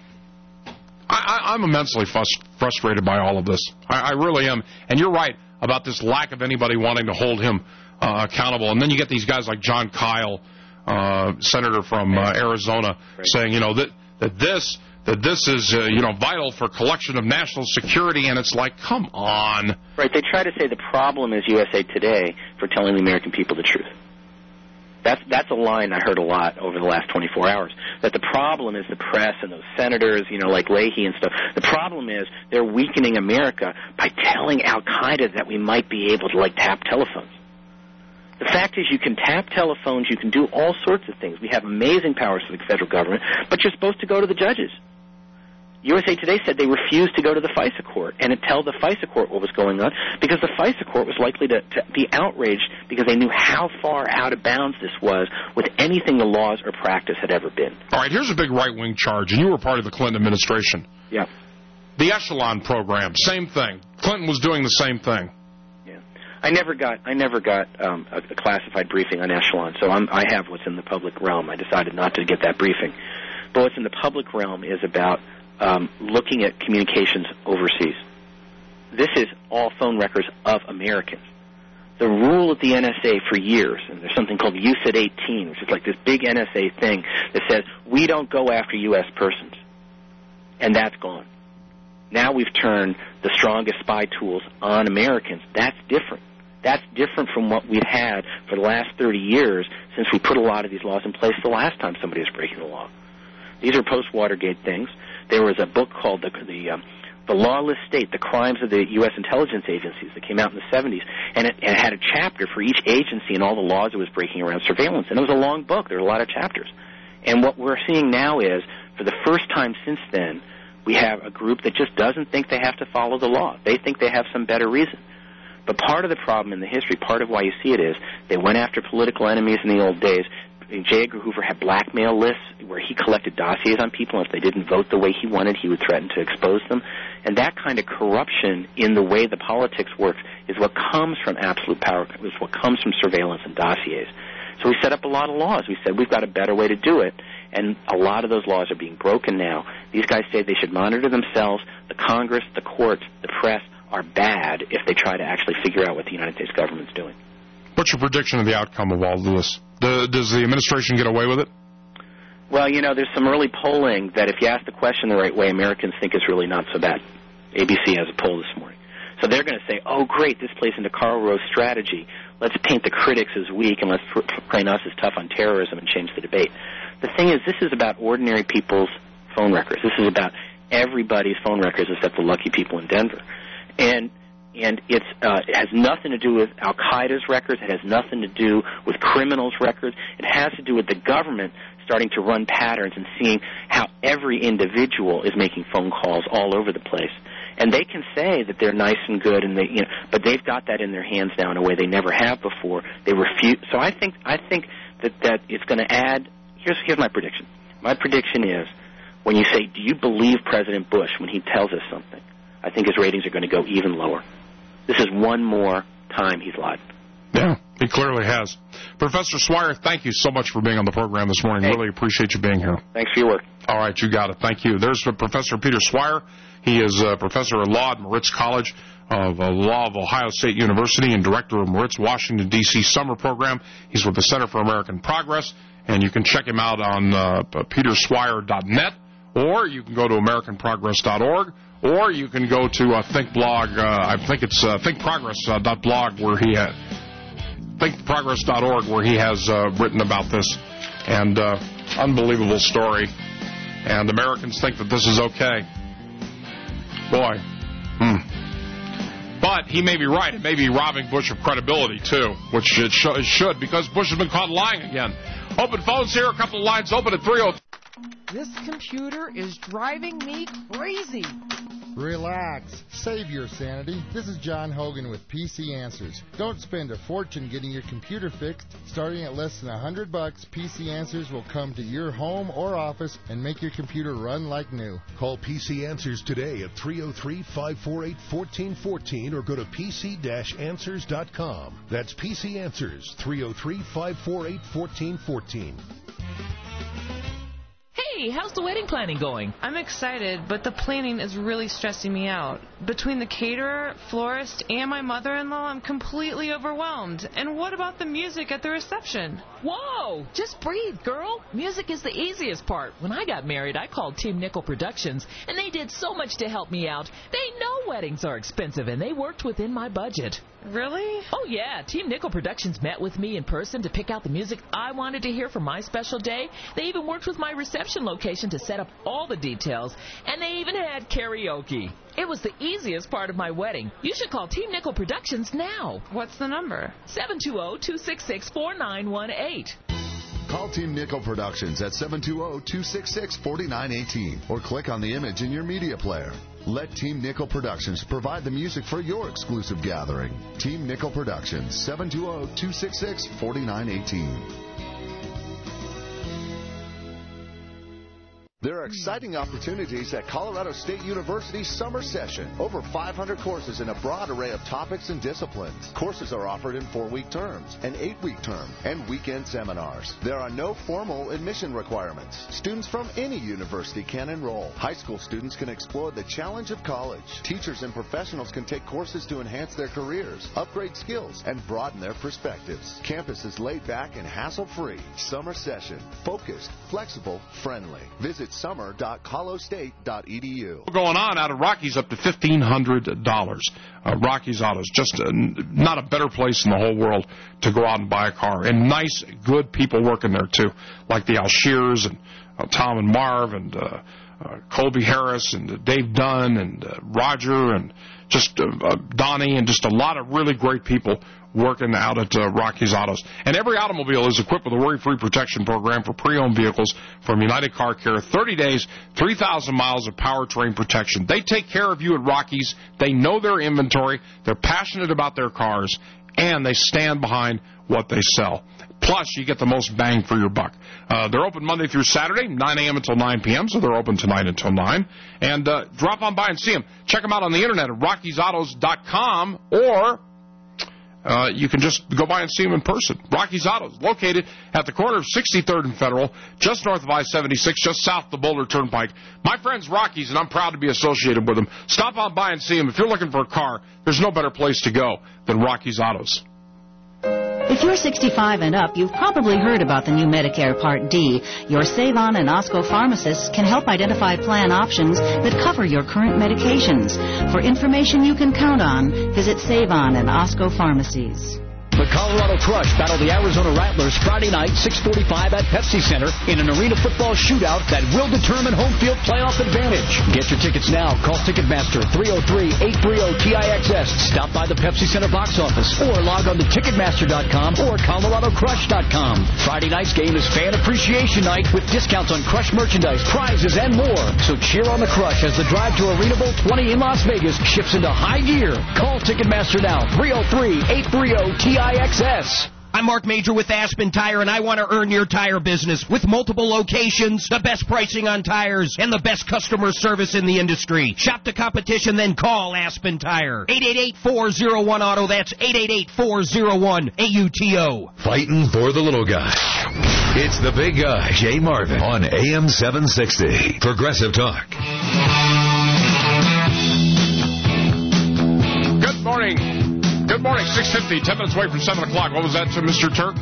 I'm immensely frustrated by all of this. I really am. And you're right about this lack of anybody wanting to hold him accountable. And then you get these guys like John Kyle, senator from Arizona, saying, that this is vital for collection of national security, and it's like, come on. Right. They try to say the problem is USA Today for telling the American people the truth. That's a line I heard a lot over the last 24 hours, that the problem is the press and those senators, like Leahy and stuff. The problem is they're weakening America by telling Al-Qaeda that we might be able to, tap telephones. The fact is you can tap telephones, you can do all sorts of things. We have amazing powers for the federal government, but you're supposed to go to the judges. USA Today said they refused to go to the FISA court and tell the FISA court what was going on because the FISA court was likely to be outraged because they knew how far out of bounds this was with anything the laws or practice had ever been. All right, here's a big right-wing charge, and you were part of the Clinton administration. Yeah. The Echelon program, same thing. Clinton was doing the same thing. Yeah. I never got a classified briefing on Echelon, so I have what's in the public realm. I decided not to get that briefing. But what's in the public realm is about looking at communications overseas. This is all phone records of Americans. The rule at the NSA for years, and there's something called UCIT 18, which is like this big NSA thing that says we don't go after U.S. persons. And that's gone. Now we've turned the strongest spy tools on Americans. That's different. That's different from what we've had for the last 30 years since we put a lot of these laws in place the last time somebody was breaking the law. These are post-Watergate things. There was a book called The Lawless State, The Crimes of the U.S. Intelligence Agencies that came out in the 70s, and it had a chapter for each agency and all the laws it was breaking around surveillance. And it was a long book. There were a lot of chapters. And what we're seeing now is, for the first time since then, we have a group that just doesn't think they have to follow the law. They think they have some better reason. But part of the problem in the history, part of why you see it is they went after political enemies in the old days. J. Edgar Hoover had blackmail lists where he collected dossiers on people, and if they didn't vote the way he wanted, he would threaten to expose them. And that kind of corruption in the way the politics works is what comes from absolute power, is what comes from surveillance and dossiers. So we set up a lot of laws. We said we've got a better way to do it, and a lot of those laws are being broken now. These guys say they should monitor themselves. The Congress, the courts, the press are bad if they try to actually figure out what the United States government's doing. What's your prediction of the outcome of all of this? Does the administration get away with it? Well, there's some early polling that if you ask the question the right way, Americans think it's really not so bad. ABC has a poll this morning. So they're going to say, oh, great, this plays into Karl Rove's strategy. Let's paint the critics as weak and let's frame us as tough on terrorism and change the debate. The thing is, this is about ordinary people's phone records. This is about everybody's phone records except the lucky people in Denver. And it has nothing to do with Al-Qaeda's records. It has nothing to do with criminals' records. It has to do with the government starting to run patterns and seeing how every individual is making phone calls all over the place. And they can say that they're nice and good, and but they've got that in their hands now in a way they never have before. They refuse. So I think that it's going to add. Here's my prediction. My prediction is when you say, "Do you believe President Bush when he tells us something?" I think his ratings are going to go even lower. This is one more time he's lied. Yeah, he clearly has. Professor Swire, thank you so much for being on the program this morning. Hey. Really appreciate you being here. Thanks for your work. All right, you got it. Thank you. There's Professor Peter Swire. He is a professor of law at Moritz College of Law of Ohio State University and director of Moritz, Washington, D.C. summer program. He's with the Center for American Progress, and you can check him out on peterswire.net, or you can go to americanprogress.org, or you can go to ThinkBlog. I think it's thinkprogress.blog where he had thinkprogress.org where he has written about this, and unbelievable story. And Americans think that this is okay. Boy. But he may be right. It may be robbing Bush of credibility, too, which it should, because Bush has been caught lying again. Open phones here. A couple of lines open at 303. This computer is driving me crazy. Relax. Save your sanity. This is John Hogan with PC Answers. Don't spend a fortune getting your computer fixed. Starting at less than $100, PC Answers will come to your home or office and make your computer run like new. Call PC Answers today at 303-548-1414 or go to pc-answers.com. That's PC Answers, 303-548-1414. Hey, how's the wedding planning going? I'm excited, but the planning is really stressing me out. Between the caterer, florist, and my mother-in-law, I'm completely overwhelmed. And what about the music at the reception? Whoa! Just breathe, girl. Music is the easiest part. When I got married, I called Team Nickel Productions, and they did so much to help me out. They know weddings are expensive, and they worked within my budget. Really? Oh, yeah. Team Nickel Productions met with me in person to pick out the music I wanted to hear for my special day. They even worked with my reception location to set up all the details, and they even had karaoke. It was the easiest part of my wedding. You should call Team Nickel Productions now. What's the number? 720-266-4918. Call Team Nickel Productions at 720-266-4918 or click on the image in your media player. Let Team Nickel Productions provide the music for your exclusive gathering. Team Nickel Productions, 720-266-4918. There are exciting opportunities at Colorado State University's summer session. Over 500 courses in a broad array of topics and disciplines. Courses are offered in 4-week terms, an 8-week term, and weekend seminars. There are no formal admission requirements. Students from any university can enroll. High school students can explore the challenge of college. Teachers and professionals can take courses to enhance their careers, upgrade skills, and broaden their perspectives. Campus is laid back and hassle-free. Summer session. Focused, flexible, friendly. Visit summer.colostate.edu. Going on out of Rockies up to $1,500. Rockies Autos, just not a better place in the whole world to go out and buy a car. And nice, good people working there, too, like the Alshears and Tom and Marv and Colby Harris and Dave Dunn and Roger and just Donnie and just a lot of really great people working out at Rocky's Autos. And every automobile is equipped with a worry-free protection program for pre-owned vehicles from United Car Care. 30 days, 3,000 miles of powertrain protection. They take care of you at Rocky's. They know their inventory. They're passionate about their cars, and they stand behind what they sell. Plus, you get the most bang for your buck. They're open Monday through Saturday, 9 a.m. until 9 p.m., so they're open tonight until 9. And drop on by and see them. Check them out on the internet at Rocky'sAutos.com, or you can just go by and see them in person. Rocky's Autos, located at the corner of 63rd and Federal, just north of I-76, just south of the Boulder Turnpike. My friend's Rocky's, and I'm proud to be associated with them. Stop on by and see them. If you're looking for a car, there's no better place to go than Rocky's Autos. If you're 65 and up, you've probably heard about the new Medicare Part D. Your Savon and Osco pharmacists can help identify plan options that cover your current medications. For information you can count on, visit Savon and Osco pharmacies. The Colorado Crush battle the Arizona Rattlers Friday night, 6:45 at Pepsi Center in an arena football shootout that will determine home field playoff advantage. Get your tickets now. Call Ticketmaster 303-830-TIXS. Stop by the Pepsi Center box office or log on to Ticketmaster.com or ColoradoCrush.com. Friday night's game is Fan Appreciation Night with discounts on Crush merchandise, prizes, and more. So cheer on the Crush as the drive to Arena Bowl 20 in Las Vegas shifts into high gear. Call Ticketmaster now, 303-830-TIXS. I'm Mark Major with Aspen Tire, and I want to earn your tire business with multiple locations, the best pricing on tires, and the best customer service in the industry. Shop the competition, then call Aspen Tire. 888-401-AUTO. That's 888-401-AUTO. Fighting for the little guy. It's the big guy, Jay Marvin, on AM 760. Progressive Talk. Good morning. Good morning, 6:50, 10 minutes away from 7 o'clock. What was that, Mr. Turk?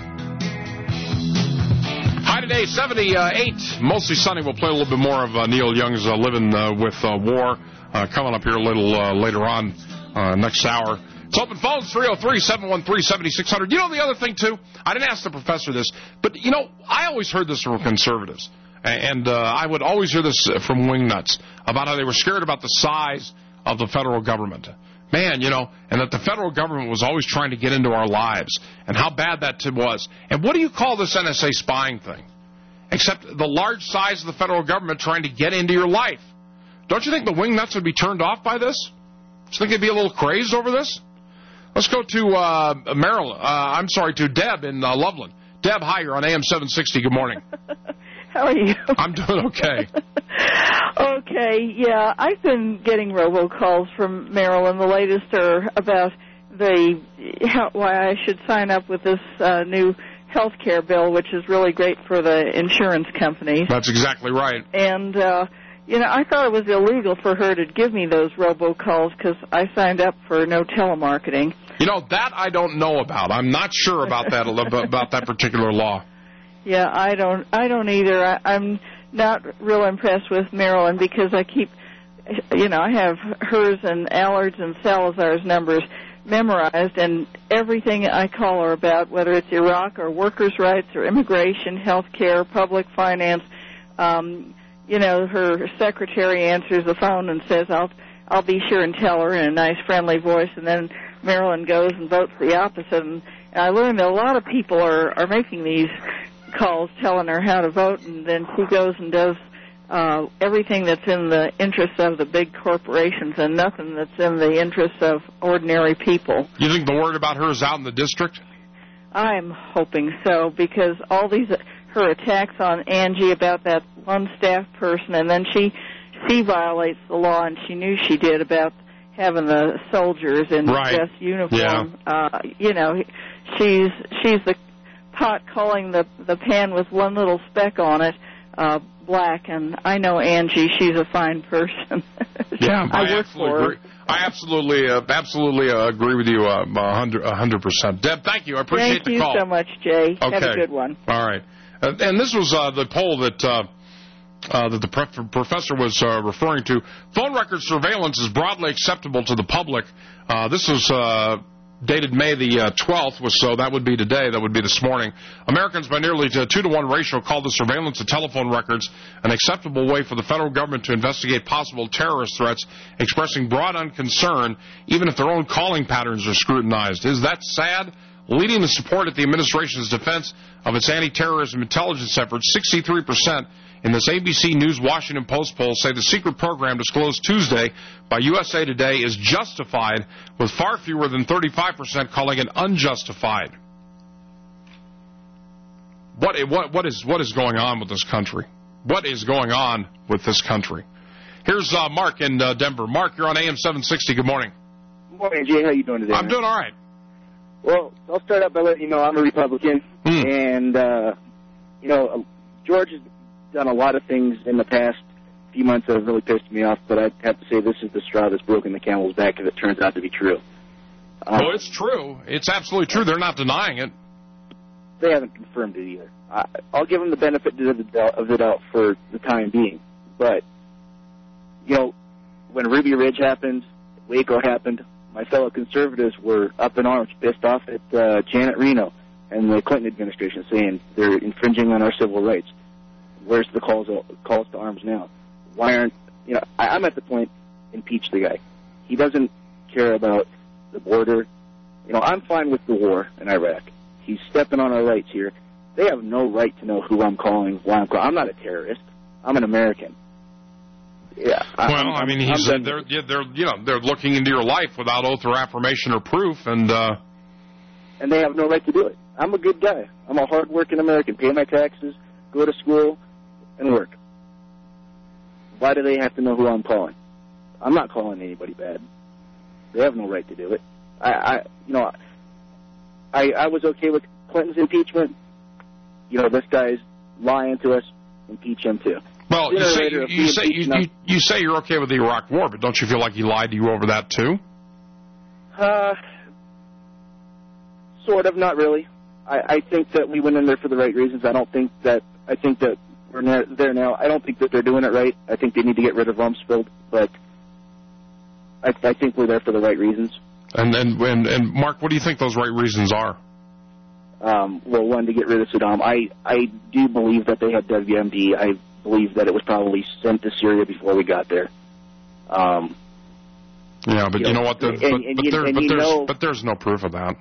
High today, 78. Mostly sunny. We'll play a little bit more of Neil Young's Living with War coming up here a little later on next hour. It's open phones, 303-713-7600. You know the other thing, too? I didn't ask the professor this, but, you know, I always heard this from conservatives. And I would always hear this from Wingnuts about how they were scared about the size of the federal government. Man, you know, and that the federal government was always trying to get into our lives, and how bad that was. And what do you call this NSA spying thing? Except the large size of the federal government trying to get into your life. Don't you think the Wingnuts would be turned off by this? Do you think they'd be a little crazed over this? Let's go to to Deb in Loveland. Deb, hi, you're on AM 760. Good morning. How are you? I'm doing okay. Okay, yeah, I've been getting robocalls from Maryland. The latest are about why I should sign up with this new health care bill, which is really great for the insurance companies. That's exactly right. And, I thought it was illegal for her to give me those robocalls because I signed up for no telemarketing. You know, that I don't know about. I'm not sure about that about that particular law. Yeah, I don't either. I'm not real impressed with Maryland because I keep, I have hers and Allard's and Salazar's numbers memorized, and everything I call her about, whether it's Iraq or workers' rights or immigration, health care, public finance, her secretary answers the phone and says, I'll be sure and tell her in a nice, friendly voice, and then Maryland goes and votes the opposite. And I learned that a lot of people are making these calls telling her how to vote, and then she goes and does everything that's in the interest of the big corporations and nothing that's in the interest of ordinary people. You think the word about her is out in the district? I'm hoping so, because all her attacks on Angie about that one staff person, and then she violates the law, and she knew she did, about having the soldiers in dress uniform. Yeah. She's the pot calling the pan with one little speck on it black, and I know Angie. She's a fine person. Yeah, I work for her. I absolutely agree with you 100%. Deb, thank you. I appreciate the call. Thank you so much, Jay. Okay. Have a good one. All right. And this was the poll that the professor was referring to. Phone record surveillance is broadly acceptable to the public. This was dated May the 12th, so that would be today, that would be this morning. Americans by nearly a 2-to-1 ratio called the surveillance of telephone records an acceptable way for the federal government to investigate possible terrorist threats, expressing broad unconcern even if their own calling patterns are scrutinized. Is that sad? Leading the support at the administration's defense of its anti-terrorism intelligence efforts, 63% in this ABC News Washington Post poll say the secret program disclosed Tuesday by USA Today is justified, with far fewer than 35% calling it unjustified. What is going on with this country? What is going on with this country? Here's Mark in Denver. Mark, you're on AM 760. Good morning. Good morning, Jay. How you doing today? I'm doing all right. Well, I'll start out by letting you know I'm a Republican, and George has done a lot of things in the past few months that have really pissed me off, but I'd have to say this is the straw that's broken the camel's back if it turns out to be true. Well, it's true. It's absolutely true. They're not denying it. They haven't confirmed it either. I'll give them the benefit of the doubt for the time being. But, when Ruby Ridge happened, Waco happened, my fellow conservatives were up in arms, pissed off at Janet Reno and the Clinton administration, saying they're infringing on our civil rights. Where's the calls to arms now? Why aren't, I'm at the point, impeach the guy. He doesn't care about the border. I'm fine with the war in Iraq. He's stepping on our rights here. They have no right to know who I'm calling, why I'm calling. I'm not a terrorist. I'm an American. Yeah. They're looking into your life without oath or affirmation or proof, and they have no right to do it. I'm a good guy. I'm a hard-working American. Pay my taxes, go to school, and work. Why do they have to know who I'm calling? I'm not calling anybody bad. They have no right to do it. I was okay with Clinton's impeachment. This guy's lying to us. Impeach him too. Well, you say you're okay with the Iraq War, but don't you feel like he lied to you over that too? Sort of, not really. I think that we went in there for the right reasons. I think that we're there now. I don't think that they're doing it right. I think they need to get rid of Rumsfeld, but I think we're there for the right reasons. And Mark, what do you think those right reasons are? Well, one, to get rid of Saddam. I do believe that they had WMD. I believe that it was probably sent to Syria before we got there. But you know what? But there's no proof of that.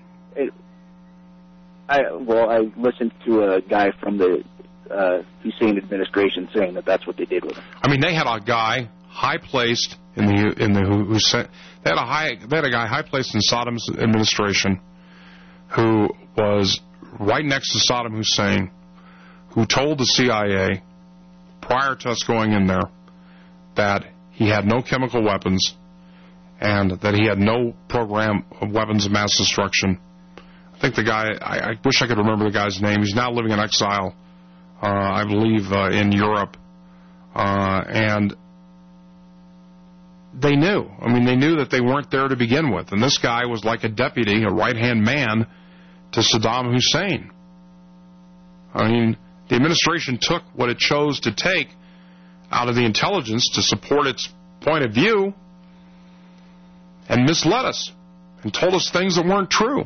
I listened to a guy from the Hussein administration saying that that's what they did with him. I mean, they had a guy high placed in the Hussein. They had a guy high placed in Saddam's administration who was right next to Saddam Hussein, who told the CIA prior to us going in there that he had no chemical weapons and that he had no program of weapons of mass destruction. I think the guy, I wish I could remember the guy's name. He's now living in exile, I believe, in Europe. And they knew. I mean, they knew that they weren't there to begin with. And this guy was like a deputy, a right-hand man to Saddam Hussein. I mean, the administration took what it chose to take out of the intelligence to support its point of view and misled us and told us things that weren't true.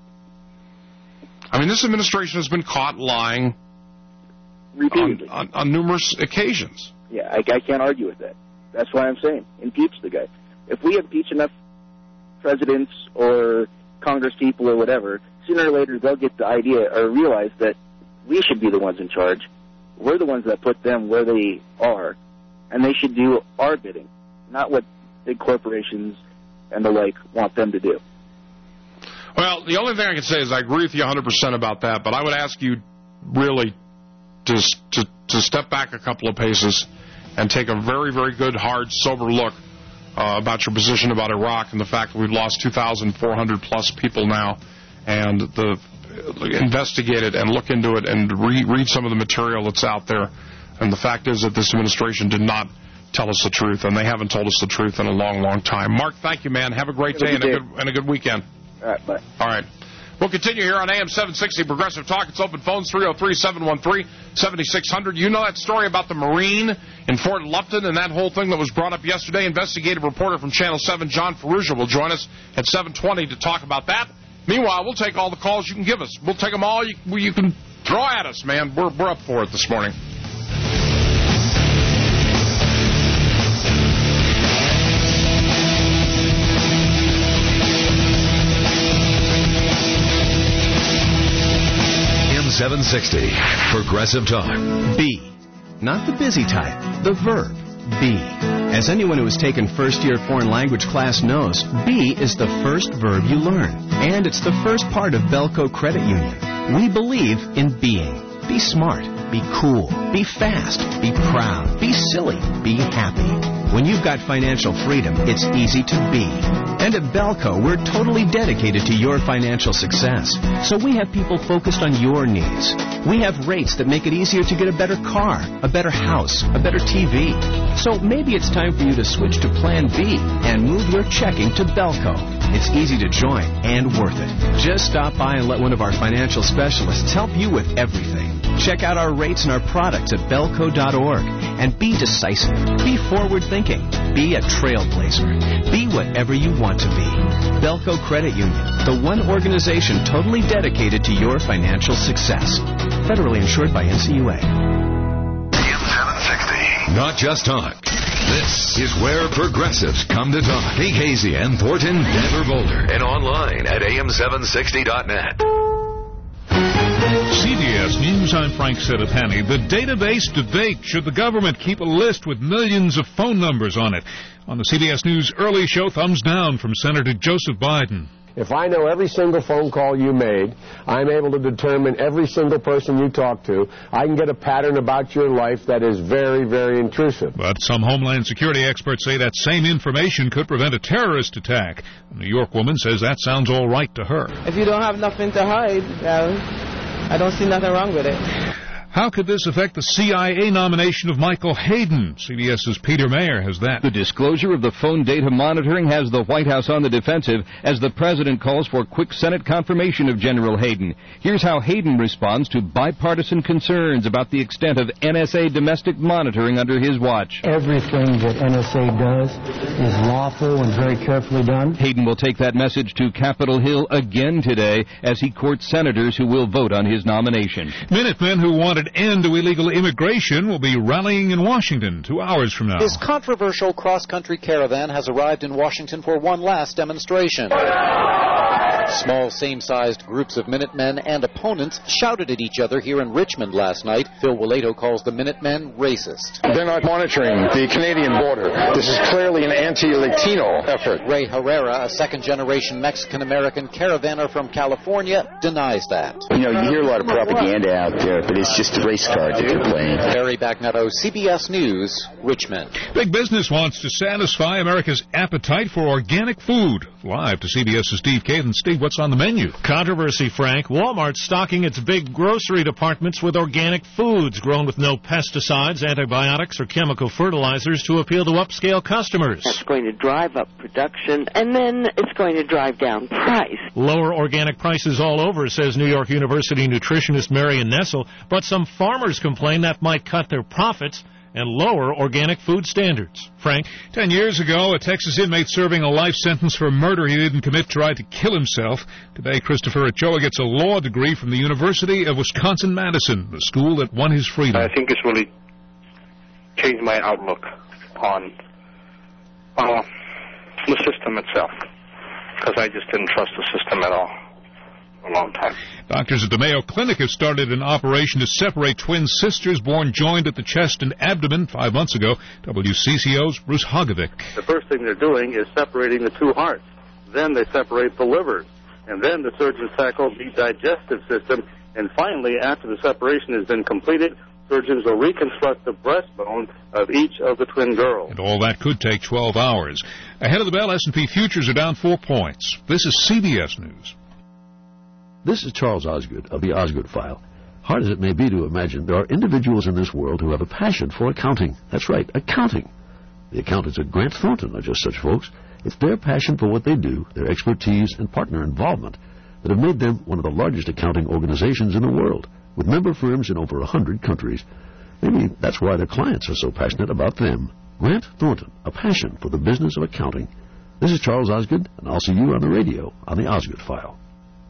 I mean, this administration has been caught lying repeatedly on numerous occasions. Yeah, I can't argue with that. That's why I'm saying impeach the guy. If we impeach enough presidents or Congress people or whatever, sooner or later they'll get the idea or realize that we should be the ones in charge. We're the ones that put them where they are, and they should do our bidding, not what big corporations and the like want them to do. Well, the only thing I can say is I agree with you 100% about that, but I would ask you really to step back a couple of paces and take a very, very good, hard, sober look about your position about Iraq and the fact that we've lost 2,400 plus people now, and investigate it and look into it and read some of the material that's out there. And the fact is that this administration did not tell us the truth, and they haven't told us the truth in a long, long time. Mark, thank you, man. Have a great day and a good weekend. All right, bye. All right. We'll continue here on AM 760 Progressive Talk. It's open phones 303-713-7600. You know that story about the Marine in Fort Lupton and that whole thing that was brought up yesterday? Investigative reporter from Channel 7, John Ferrugia, will join us at 7:20 to talk about that Meanwhile, we'll take all the calls you can give us. We'll take them all you can throw at us, man. We're up for it this morning. M760, Progressive Talk. B. Not the busy type, the verb. B. As anyone who has taken first-year foreign language class knows, be is the first verb you learn. And it's the first part of Belco Credit Union. We believe in being. Be smart. Be cool. Be fast. Be proud. Be silly. Be happy. When you've got financial freedom, it's easy to be. And at Belco, we're totally dedicated to your financial success. So we have people focused on your needs. We have rates that make it easier to get a better car, a better house, a better TV. So maybe it's time for you to switch to Plan B and move your checking to Belco. It's easy to join and worth it. Just stop by and let one of our financial specialists help you with everything. Check out our rates and our products at belco.org and be decisive. Be forward-thinking. Be a trailblazer. Be whatever you want to be. Belco Credit Union, the one organization totally dedicated to your financial success. Federally insured by NCUA. M760. Not just talk. This is where progressives come to talk. KKZN, Thornton, Denver, Boulder, and online at am760.net. CBS News, I'm Frank Sedapani. The database debate. Should the government keep a list with millions of phone numbers on it? On the CBS News Early Show, thumbs down from Senator Joseph Biden. If I know every single phone call you made, I'm able to determine every single person you talk to. I can get a pattern about your life that is very, very intrusive. But some Homeland Security experts say that same information could prevent a terrorist attack. A New York woman says that sounds all right to her. If you don't have nothing to hide, well, I don't see nothing wrong with it. How could this affect the CIA nomination of Michael Hayden? CBS's Peter Mayer has that. The disclosure of the phone data monitoring has the White House on the defensive as the president calls for quick Senate confirmation of General Hayden. Here's how Hayden responds to bipartisan concerns about the extent of NSA domestic monitoring under his watch. Everything that NSA does is lawful and very carefully done. Hayden will take that message to Capitol Hill again today as he courts senators who will vote on his nomination. Minutemen who wanted end to illegal immigration will be rallying in Washington 2 hours from now. This controversial cross-country caravan has arrived in Washington for one last demonstration. Small, same-sized groups of Minutemen and opponents shouted at each other here in Richmond last night. Phil Waleto calls the Minutemen racist. They're not monitoring the Canadian border. This is clearly an anti-Latino effort. Ray Herrera, a second-generation Mexican-American caravaner from California, denies that. You know, you hear a lot of propaganda out there, but it's just a race card that they're playing. Barry Bagnetto, CBS News, Richmond. Big business wants to satisfy America's appetite for organic food. Live to CBS's Steve Caden. Steve, what's on the menu? Controversy, Frank. Walmart's stocking its big grocery departments with organic foods grown with no pesticides, antibiotics, or chemical fertilizers to appeal to upscale customers. That's going to drive up production, and then it's going to drive down price. Lower organic prices all over, says New York University nutritionist Marion Nessel, but some farmers complain that might cut their profits and lower organic food standards. Frank? 10 years ago, a Texas inmate serving a life sentence for murder he didn't commit tried to kill himself. Today, Christopher Ochoa gets a law degree from the University of Wisconsin-Madison, the school that won his freedom. I think it's really changed my outlook on the system itself, because I just didn't trust the system at all. A long time. Doctors at the Mayo Clinic have started an operation to separate twin sisters born joined at the chest and abdomen 5 months ago. WCCO's Bruce Hogovic. The first thing they're doing is separating the two hearts. Then they separate the livers. And then the surgeons tackle the digestive system. And finally, after the separation has been completed, surgeons will reconstruct the breastbone of each of the twin girls. And all that could take 12 hours. Ahead of the bell, S&P futures are down 4 points. This is CBS News. This is Charles Osgood of the Osgood File. Hard as it may be to imagine, there are individuals in this world who have a passion for accounting. That's right, accounting. The accountants at Grant Thornton are just such folks. It's their passion for what they do, their expertise and partner involvement, that have made them one of the largest accounting organizations in the world, with member firms in over 100 countries. Maybe that's why their clients are so passionate about them. Grant Thornton, a passion for the business of accounting. This is Charles Osgood, and I'll see you on the radio on the Osgood File.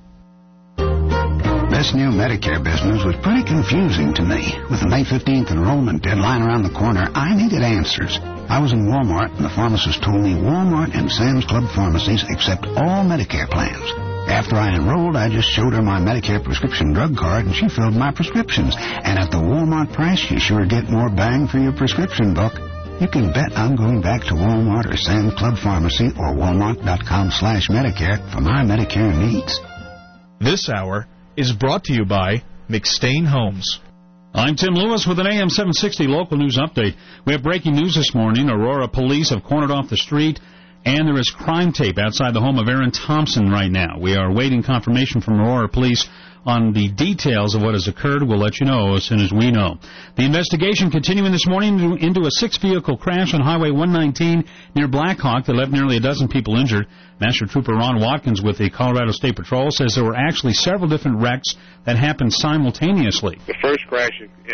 This new Medicare business was pretty confusing to me. With the May 15th enrollment deadline around the corner, I needed answers. I was in Walmart, and the pharmacist told me Walmart and Sam's Club pharmacies accept all Medicare plans. After I enrolled, I just showed her my Medicare prescription drug card, and she filled my prescriptions. And at the Walmart price, you sure get more bang for your prescription book. You can bet I'm going back to Walmart or Sam's Club Pharmacy or walmart.com/Medicare for my Medicare needs. This hour is brought to you by McStain Homes. I'm Tim Lewis with an AM 760 local news update. We have breaking news this morning. Aurora police have cornered off the street, and there is crime tape outside the home of Aaron Thompson right now. We are waiting confirmation from Aurora police on the details of what has occurred. We'll let you know as soon as we know. The investigation continuing this morning into a 6-vehicle crash on Highway 119 near Blackhawk that left nearly a dozen people injured. Master Trooper Ron Watkins with the Colorado State Patrol says there were actually several different wrecks that happened simultaneously. The first crash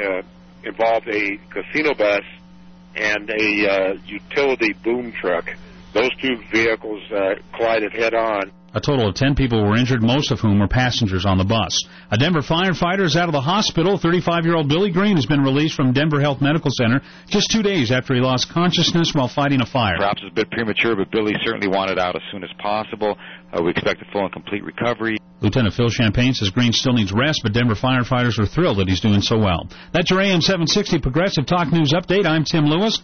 involved a casino bus and a utility boom truck. Those two vehicles collided head-on. A total of 10 people were injured, most of whom were passengers on the bus. A Denver firefighter is out of the hospital. 35-year-old Billy Green has been released from Denver Health Medical Center just 2 days after he lost consciousness while fighting a fire. Perhaps it's a bit premature, but Billy certainly wanted out as soon as possible. We expect a full and complete recovery. Lieutenant Phil Champagne says Green still needs rest, but Denver firefighters are thrilled that he's doing so well. That's your AM 760 Progressive Talk News Update. I'm Tim Lewis.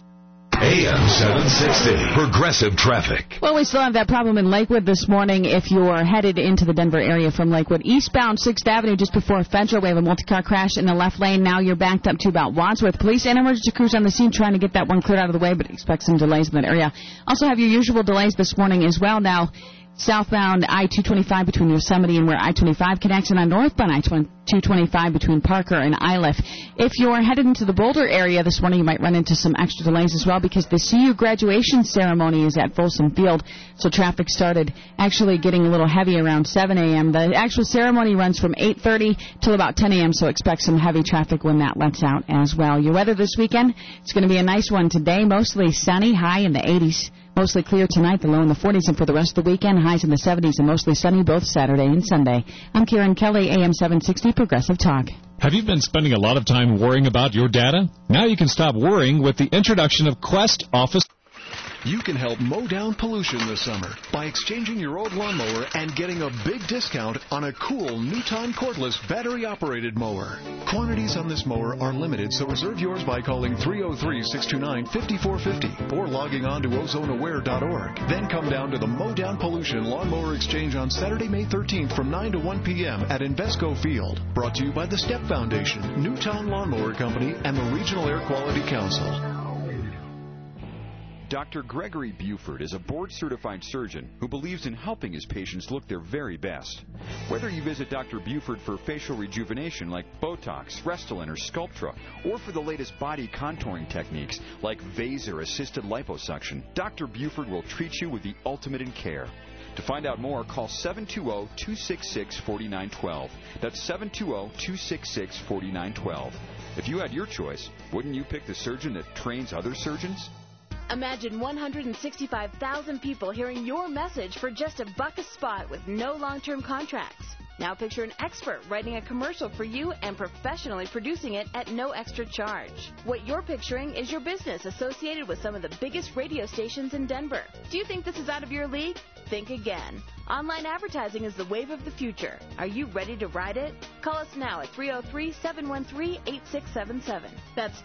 AM 760, Progressive Traffic. Well, we still have that problem in Lakewood this morning. If you're headed into the Denver area from Lakewood, eastbound 6th Avenue, just before Federal, we have a multi-car crash in the left lane. Now you're backed up to about Wadsworth. Police and emergency crews on the scene trying to get that one cleared out of the way, but expect some delays in that area. Also have your usual delays this morning as well. Now, southbound I-225 between Yosemite and where I-25 connects, and on northbound I-225 between Parker and Iliff. If you're headed into the Boulder area this morning, you might run into some extra delays as well because the CU graduation ceremony is at Folsom Field, so traffic started actually getting a little heavy around 7 a.m. The actual ceremony runs from 8:30 till about 10 a.m., so expect some heavy traffic when that lets out as well. Your weather this weekend, it's going to be a nice one today, mostly sunny, high in the 80s. Mostly clear tonight, the low in the 40s, and for the rest of the weekend, highs in the 70s and mostly sunny both Saturday and Sunday. I'm Karen Kelly, AM 760 Progressive Talk. Have you been spending a lot of time worrying about your data? Now you can stop worrying with the introduction of Quest Office. You can help mow down pollution this summer by exchanging your old lawnmower and getting a big discount on a cool Newton cordless battery-operated mower. Quantities on this mower are limited, so reserve yours by calling 303-629-5450 or logging on to ozoneaware.org. Then come down to the Mow Down Pollution Lawnmower Exchange on Saturday, May 13th from 9 to 1 p.m. at Invesco Field. Brought to you by the Step Foundation, Newton Lawnmower Company, and the Regional Air Quality Council. Dr. Gregory Buford is a board-certified surgeon who believes in helping his patients look their very best. Whether you visit Dr. Buford for facial rejuvenation like Botox, Restylane, or Sculptra, or for the latest body contouring techniques like Vaser-assisted liposuction, Dr. Buford will treat you with the ultimate in care. To find out more, call 720-266-4912. That's 720-266-4912. If you had your choice, wouldn't you pick the surgeon that trains other surgeons? Imagine 165,000 people hearing your message for just $1 a spot with no long-term contracts. Now picture an expert writing a commercial for you and professionally producing it at no extra charge. What you're picturing is your business associated with some of the biggest radio stations in Denver. Do you think this is out of your league? Think again. Online advertising is the wave of the future. Are you ready to ride it? Call us now at 303-713-8677. That's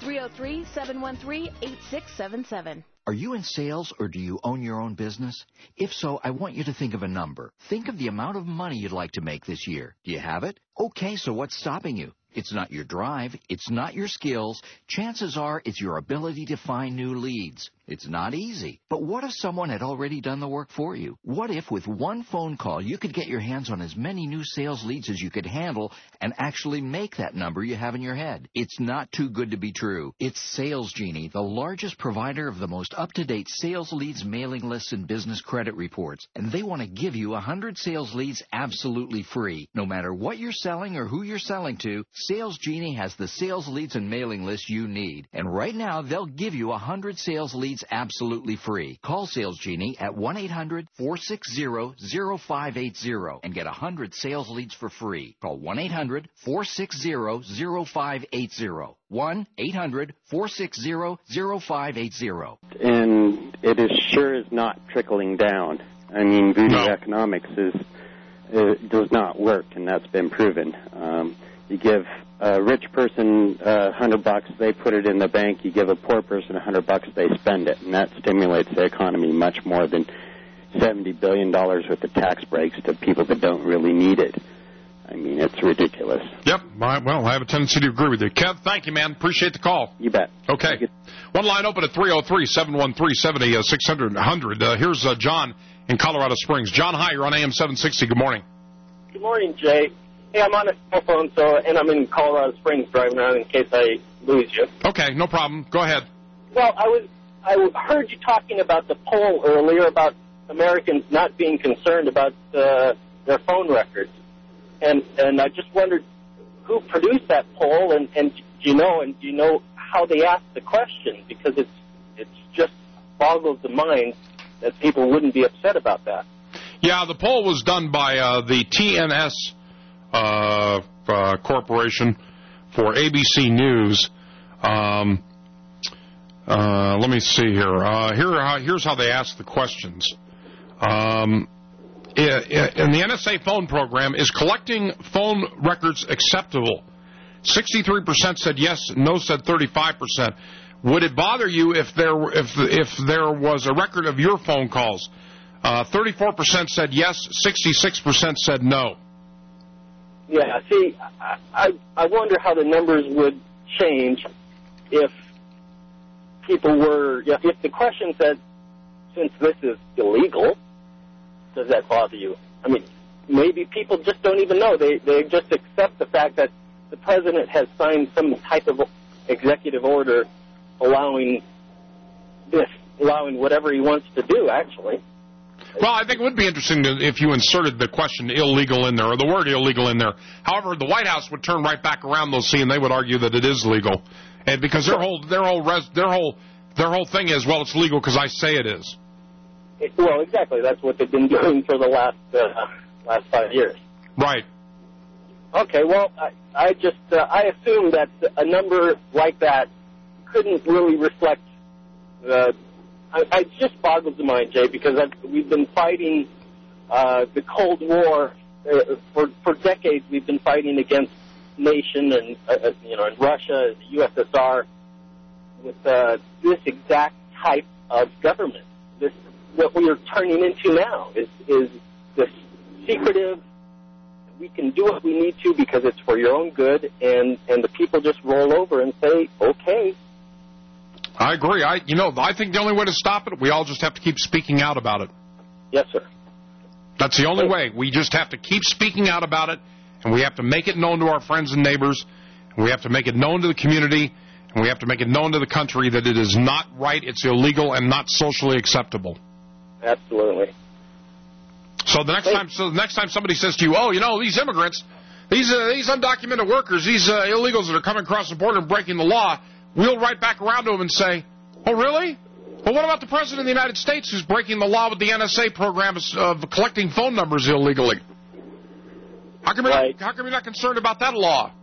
303-713-8677. Are you in sales or do you own your own business? If so, I want you to think of a number. Think of the amount of money you'd like to make this year. Do you have it? Okay, so what's stopping you? It's not your drive. It's not your skills. Chances are it's your ability to find new leads. It's not easy. But what if someone had already done the work for you? What if with one phone call you could get your hands on as many new sales leads as you could handle and actually make that number you have in your head? It's not too good to be true. It's Sales Genie, the largest provider of the most up-to-date sales leads, mailing lists, and business credit reports. And they want to give you 100 sales leads absolutely free. No matter what you're selling or who you're selling to, Sales Genie has the sales leads and mailing lists you need. And right now, they'll give you 100 sales leads is absolutely free. Call Sales Genie at 1-800-460-0580 and get 100 sales leads for free. Call 1-800-460-0580. 1-800-460-0580. And it is sure is not trickling down. I mean, voodoo economics does not work, and that's been proven. You give a rich person $100, they put it in the bank. You give a poor person $100, they spend it, and that stimulates the economy much more than $70 billion worth of tax breaks to people that don't really need it. I mean, it's ridiculous. Yep. Well, I have a tendency to agree with you. Kev, thank you, man. Appreciate the call. You bet. Okay. One line open at 303-713-70-600. Here's John in Colorado Springs. John, hi. You're on AM 760. Good morning. Good morning, Jay. Hey, I'm on a cell phone, and I'm in Colorado Springs driving around in case I lose you. Okay, no problem. Go ahead. Well, I heard you talking about the poll earlier about Americans not being concerned about their phone records. And I just wondered who produced that poll, and do you know how they asked the question? Because it just boggles the mind that people wouldn't be upset about that. Yeah, the poll was done by the TNS Corporation for ABC News. Let me see here. Here's how they asked the questions. In the NSA phone program, is collecting phone records acceptable? 63% said yes, no said 35%. Would it bother you if there was a record of your phone calls? 34% said yes, 66% said no. Yeah, see, I wonder how the numbers would change if people were, if the question said, since this is illegal, does that bother you? I mean, maybe people just don't even know. They just accept the fact that the president has signed some type of executive order allowing whatever he wants to do, actually. Well, I think it would be interesting if you inserted the question illegal in there, or the word illegal in there. However, the White House would turn right back around, they'll see, and they would argue that it is legal. And because their whole thing is, well, it's legal because I say it is. Well, exactly. That's what they've been doing for the last 5 years. Right. Okay. Well, I assume that a number like that couldn't really reflect the. It just boggles the mind, Jay, because we've been fighting the Cold War for decades. We've been fighting against nation and and Russia, the USSR, with this exact type of government. What we are turning into now is this secretive. We can do what we need to because it's for your own good, and the people just roll over and say, okay. I agree. I think the only way to stop it, we all just have to keep speaking out about it. Yes, sir. That's the only way. We just have to keep speaking out about it, and we have to make it known to our friends and neighbors, and we have to make it known to the community, and we have to make it known to the country that it is not right, it's illegal, and not socially acceptable. Absolutely. So the next time somebody says to you, oh, these immigrants, these undocumented workers, these illegals that are coming across the border and breaking the law, we'll write back around to them and say, oh, really? Well, what about the President of the United States who's breaking the law with the NSA program of collecting phone numbers illegally? How come you're not concerned about that law?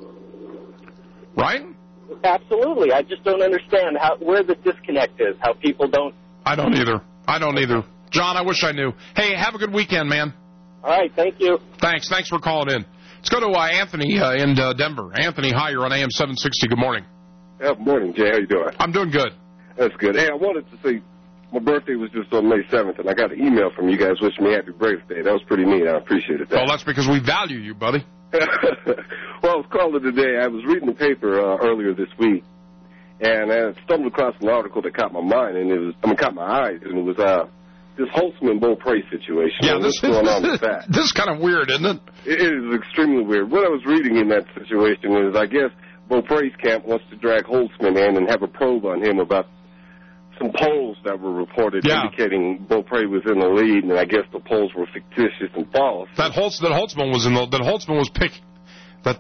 Right? Absolutely. I just don't understand where the disconnect is, how people don't... I don't either. John, I wish I knew. Hey, have a good weekend, man. All right, thank you. Thanks for calling in. Let's go to Anthony in Denver. Anthony, hi, you're on AM 760. Good morning. Good morning, Jay. How you doing? I'm doing good. That's good. Hey, I wanted to say my birthday was just on May 7th, and I got an email from you guys wishing me happy birthday. That was pretty neat. I appreciated that. Well, that's because we value you, buddy. Well, I was calling today. I was reading the paper earlier this week, and I stumbled across an article that caught my mind, and caught my eyes, and it was this Holtzman-Beaupre situation. Yeah, what's going on with that? This is kind of weird, isn't it? It is extremely weird. What I was reading in that situation is, I guess, Beaupre's camp wants to drag Holtzman in and have a probe on him about some polls that were reported indicating Beaupre was in the lead, and I guess the polls were fictitious and false. That Holtzman was picked. That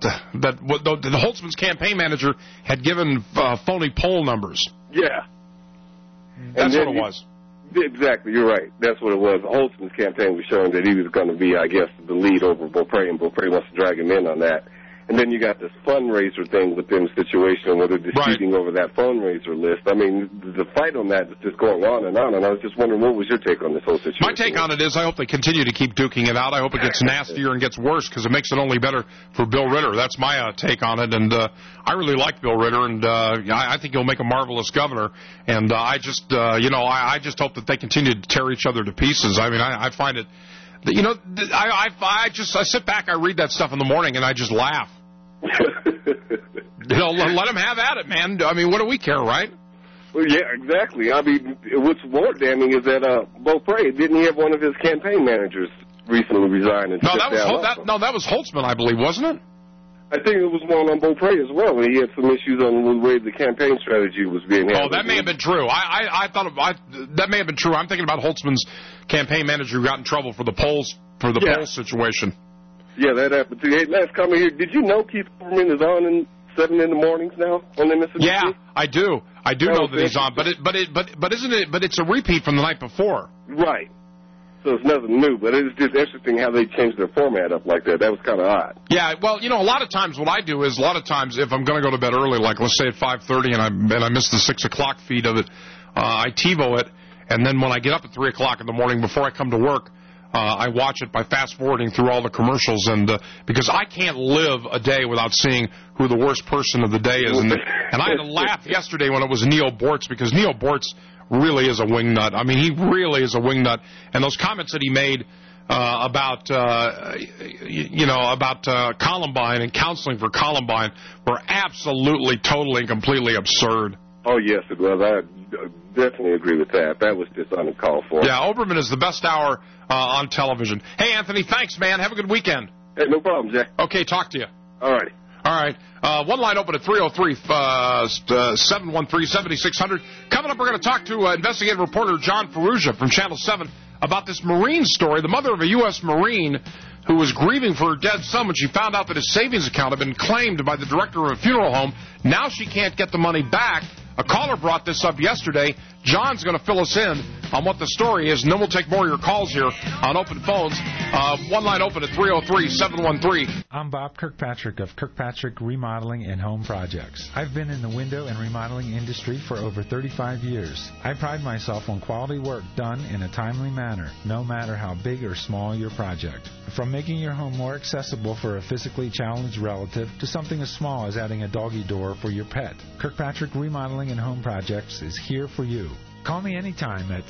Holtzman's campaign manager had given phony poll numbers. Yeah. That's what it was. Exactly, you're right. That's what it was. Holtzman's campaign was showing that he was going to be, I guess, the lead over Beaupre, and Beaupre wants to drag him in on that. And then you got this fundraiser thing within the situation where they're disputing over that fundraiser list. I mean, the fight on that is just going on, and I was just wondering, what was your take on this whole situation? My take on it is I hope they continue to keep duking it out. I hope it gets nastier and gets worse because it makes it only better for Bill Ritter. That's my take on it, and I really like Bill Ritter, and I think he'll make a marvelous governor. And I just, I just hope that they continue to tear each other to pieces. I mean, I find it, I sit back, I read that stuff in the morning, and I just laugh. Let them have at it, man. I mean, what do we care, right? Well, yeah, exactly. I mean, what's more damning is that Beaupre, didn't he have one of his campaign managers recently resign? And that was Holtzman, I believe, wasn't it? I think it was one on Beaupre as well. He had some issues on the way the campaign strategy was being handled. Oh, that may have been true. I thought that may have been true. I'm thinking about Holtzman's campaign manager who got in trouble for the polls situation. Yeah, that happened too. Hey, last comment here. Did you know Keith Olbermann is on in 7 in the mornings now on MSNBC? Yeah, I do. I do know that he's on, but isn't it? But it's a repeat from the night before. Right. So it's nothing new, but it's just interesting how they changed their format up like that. That was kind of odd. Yeah, well, a lot of times what I do is if I'm going to go to bed early, like let's say at 5:30, and I miss the 6 o'clock feed of it, I TiVo it, and then when I get up at 3 o'clock in the morning before I come to work, I watch it by fast-forwarding through all the commercials, and because I can't live a day without seeing who the worst person of the day is. And I had to laugh yesterday when it was Neil Bortz, because Neil Bortz really is a wingnut. I mean, he really is a wingnut. And those comments that he made about Columbine and counseling for Columbine were absolutely, totally, and completely absurd. Oh, yes, it was. I definitely agree with that. That was just uncalled for. Yeah, Olbermann is the best hour on television. Hey, Anthony, thanks, man. Have a good weekend. Hey, no problem, Jack. Okay, talk to you. All righty. All right. One line open at 303-713-7600. Coming up, we're going to talk to investigative reporter John Ferrugia from Channel 7 about this Marine story. The mother of a U.S. Marine who was grieving for her dead son when she found out that his savings account had been claimed by the director of a funeral home. Now she can't get the money back. A caller brought this up yesterday. John's going to fill us in on what the story is, and then we'll take more of your calls here on open phones. One line open at 303-713. I'm Bob Kirkpatrick of Kirkpatrick Remodeling and Home Projects. I've been in the window and remodeling industry for over 35 years. I pride myself on quality work done in a timely manner, no matter how big or small your project. From making your home more accessible for a physically challenged relative to something as small as adding a doggy door for your pet, Kirkpatrick Remodeling and Home Projects is here for you. Call me anytime at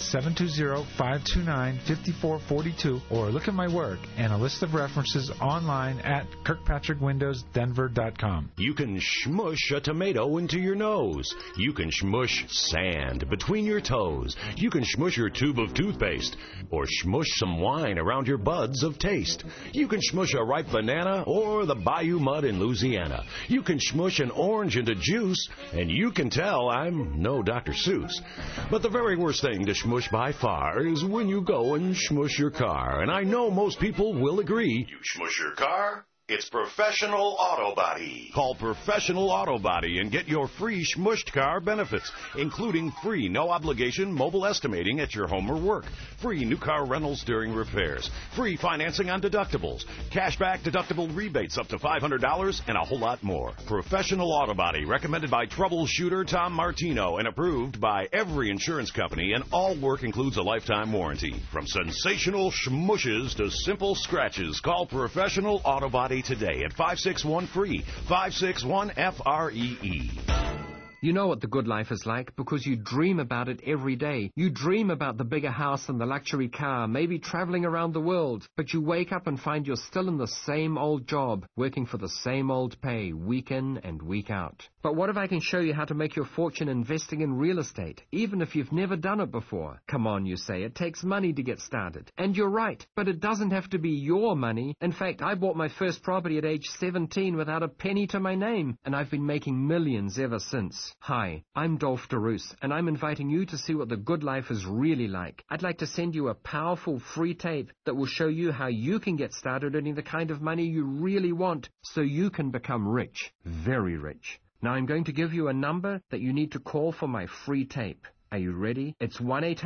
720-529-5442 or look at my work and a list of references online at KirkpatrickWindowsDenver.com. You can shmush a tomato into your nose. You can shmush sand between your toes. You can shmush your tube of toothpaste or shmush some wine around your buds of taste. You can shmush a ripe banana or the bayou mud in Louisiana. You can shmush an orange into juice, and you can tell I'm no Dr. Seuss. But the very worst thing to shmush by far is when you go and shmush your car. And I know most people will agree. You shmush your car? It's Professional Auto Body. Call Professional Auto Body and get your free shmushed car benefits, including free no-obligation mobile estimating at your home or work, free new car rentals during repairs, free financing on deductibles, cashback deductible rebates up to $500, and a whole lot more. Professional Auto Body, recommended by troubleshooter Tom Martino and approved by every insurance company, and all work includes a lifetime warranty. From sensational shmushes to simple scratches, call Professional Auto Body today at 561-FREE, 561-FREE. You know what the good life is like because you dream about it every day. You dream about the bigger house and the luxury car, maybe traveling around the world. But you wake up and find you're still in the same old job, working for the same old pay, week in and week out. But what if I can show you how to make your fortune investing in real estate, even if you've never done it before? Come on, you say, it takes money to get started. And you're right, but it doesn't have to be your money. In fact, I bought my first property at age 17 without a penny to my name, and I've been making millions ever since. Hi, I'm Dolph DeRoos, and I'm inviting you to see what the good life is really like. I'd like to send you a powerful free tape that will show you how you can get started earning the kind of money you really want so you can become rich, very rich. Now I'm going to give you a number that you need to call for my free tape. Are you ready? It's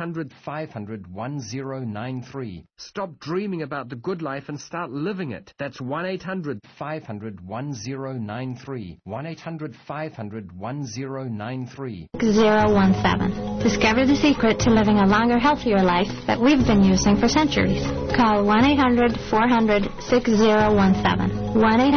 1-800-500-1093. Stop dreaming about the good life and start living it. That's 1-800-500-1093. 1-800-500-1093. 017. Discover the secret to living a longer, healthier life that we've been using for centuries. Call 1-800-400-6017.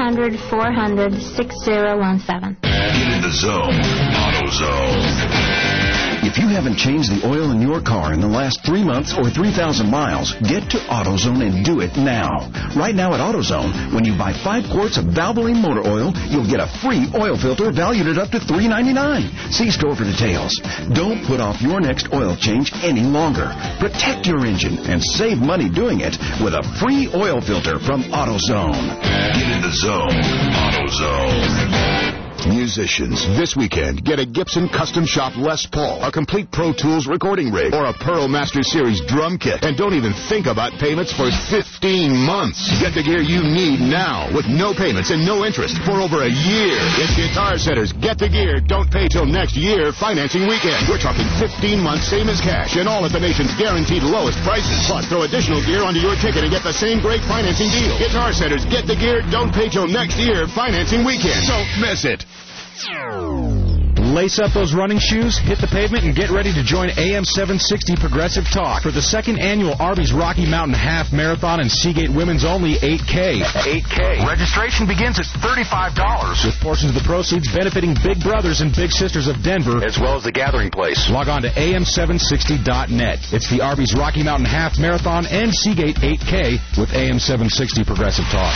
1-800-400-6017. Get in the zone. AutoZone. If you haven't changed the oil in your car in the last 3 months or 3,000 miles, get to AutoZone and do it now. Right now at AutoZone, when you buy 5 quarts of Valvoline motor oil, you'll get a free oil filter valued at up to $3.99. See store for details. Don't put off your next oil change any longer. Protect your engine and save money doing it with a free oil filter from AutoZone. Get in the zone. AutoZone. Musicians, this weekend, get a Gibson Custom Shop Les Paul, a complete Pro Tools recording rig, or a Pearl Master Series drum kit. And don't even think about payments for 15 months. Get the gear you need now with no payments and no interest for over a year. It's Guitar Center's Get the Gear, Don't Pay Till Next Year financing weekend. We're talking 15 months, same as cash, and all at the nation's guaranteed lowest prices. Plus, throw additional gear onto your ticket and get the same great financing deal. Guitar Center's Get the Gear, Don't Pay Till Next Year financing weekend. Don't miss it. Lace up those running shoes, hit the pavement, and get ready to join AM 760 Progressive Talk for the second annual Arby's Rocky Mountain Half Marathon and Seagate Women's Only 8K. 8K. Registration begins at $35, with portions of the proceeds benefiting Big Brothers and Big Sisters of Denver, as well as the Gathering Place. Log on to am760.net. It's the Arby's Rocky Mountain Half Marathon and Seagate 8K with AM 760 Progressive Talk.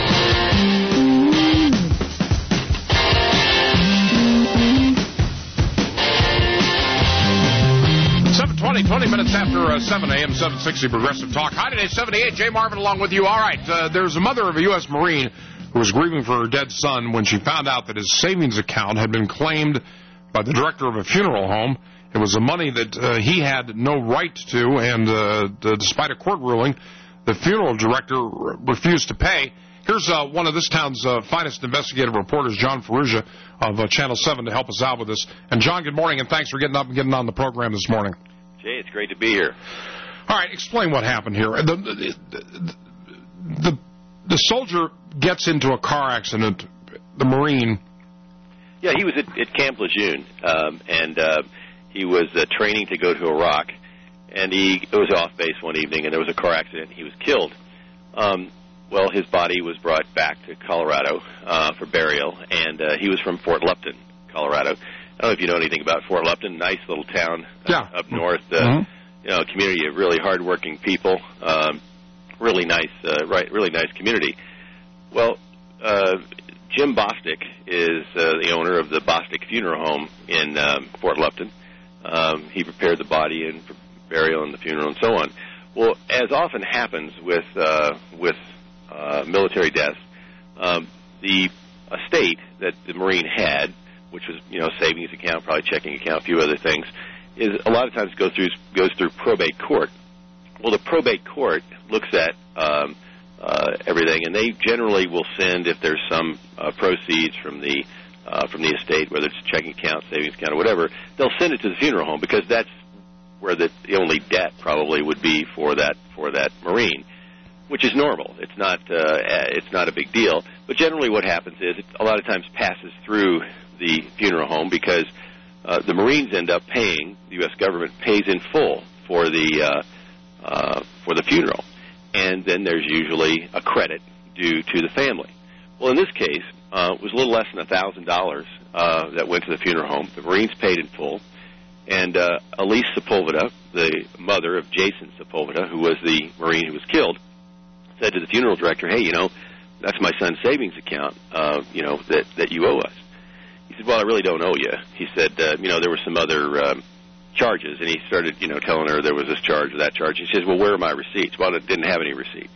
20 minutes after 7 a.m., 760 Progressive Talk. Hi, today, 78. Jay Marvin along with you. All right, there's a mother of a U.S. Marine who was grieving for her dead son when she found out that his savings account had been claimed by the director of a funeral home. It was the money that he had no right to, and despite a court ruling, the funeral director refused to pay. Here's one of this town's finest investigative reporters, John Ferrugia of Channel 7, to help us out with this. And, John, good morning, and thanks for getting up and getting on the program this morning. Jay, it's great to be here. All right, explain what happened here. The soldier gets into a car accident, the Marine. Yeah, he was at Camp Lejeune, and he was training to go to Iraq, and he was off base one evening, and there was a car accident, and he was killed. Well, his body was brought back to Colorado for burial, and he was from Fort Lupton, Colorado. I don't know if you know anything about Fort Lupton, nice little town up north. You know, a community of really hardworking people, really nice community. Well, Jim Bostic is the owner of the Bostic Funeral Home in Fort Lupton. He prepared the body and for burial and the funeral and so on. Well, as often happens with military deaths, the estate that the Marine had, which was, you know, savings account, probably checking account, a few other things, is a lot of times goes through probate court. Well, the probate court looks at everything, and they generally will send, if there's some proceeds from the estate, whether it's a checking account, savings account, or whatever, they'll send it to the funeral home because that's where the only debt probably would be for that Marine, which is normal. It's not a big deal. But generally, what happens is it a lot of times passes through the funeral home because the Marines end up paying. The U.S. government pays in full for the funeral, and then there's usually a credit due to the family. Well, in this case, it was a little less than $1,000 that went to the funeral home. The Marines paid in full, and Elise Sepulveda, the mother of Jason Sepulveda, who was the Marine who was killed, said to the funeral director, "Hey, you know, that's my son's savings account, you know, that you owe us." He said, "Well, I really don't owe you." He said, "You know, there were some other charges," and he started, you know, telling her there was this charge or that charge. He says, "Well, where are my receipts?" Well, it didn't have any receipts.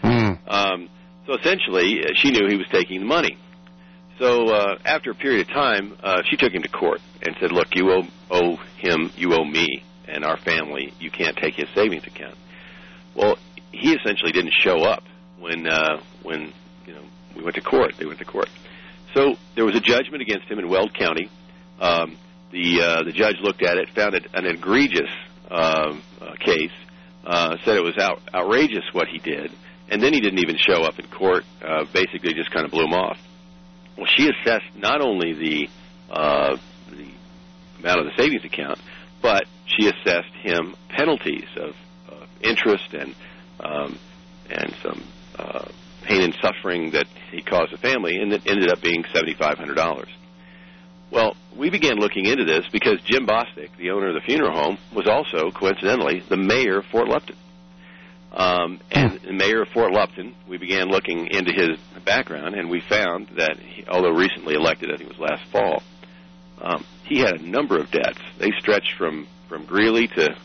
So essentially, she knew he was taking the money. So after a period of time, she took him to court and said, "Look, you owe him, you owe me and our family. You can't take his savings account." Well, he essentially didn't show up when you know we went to court. They went to court. So there was a judgment against him in Weld County. The judge looked at it, found it an egregious case, said it was outrageous what he did, and then he didn't even show up in court, basically just kind of blew him off. Well, she assessed not only the amount of the savings account, but she assessed him penalties of interest and some pain and suffering that he caused the family, and it ended up being $7,500. Well, we began looking into this because Jim Bostic, the owner of the funeral home, was also, coincidentally, the mayor of Fort Lupton. And the mayor of Fort Lupton, we began looking into his background, and we found that, although recently elected, I think it was last fall, he had a number of debts. They stretched from Greeley to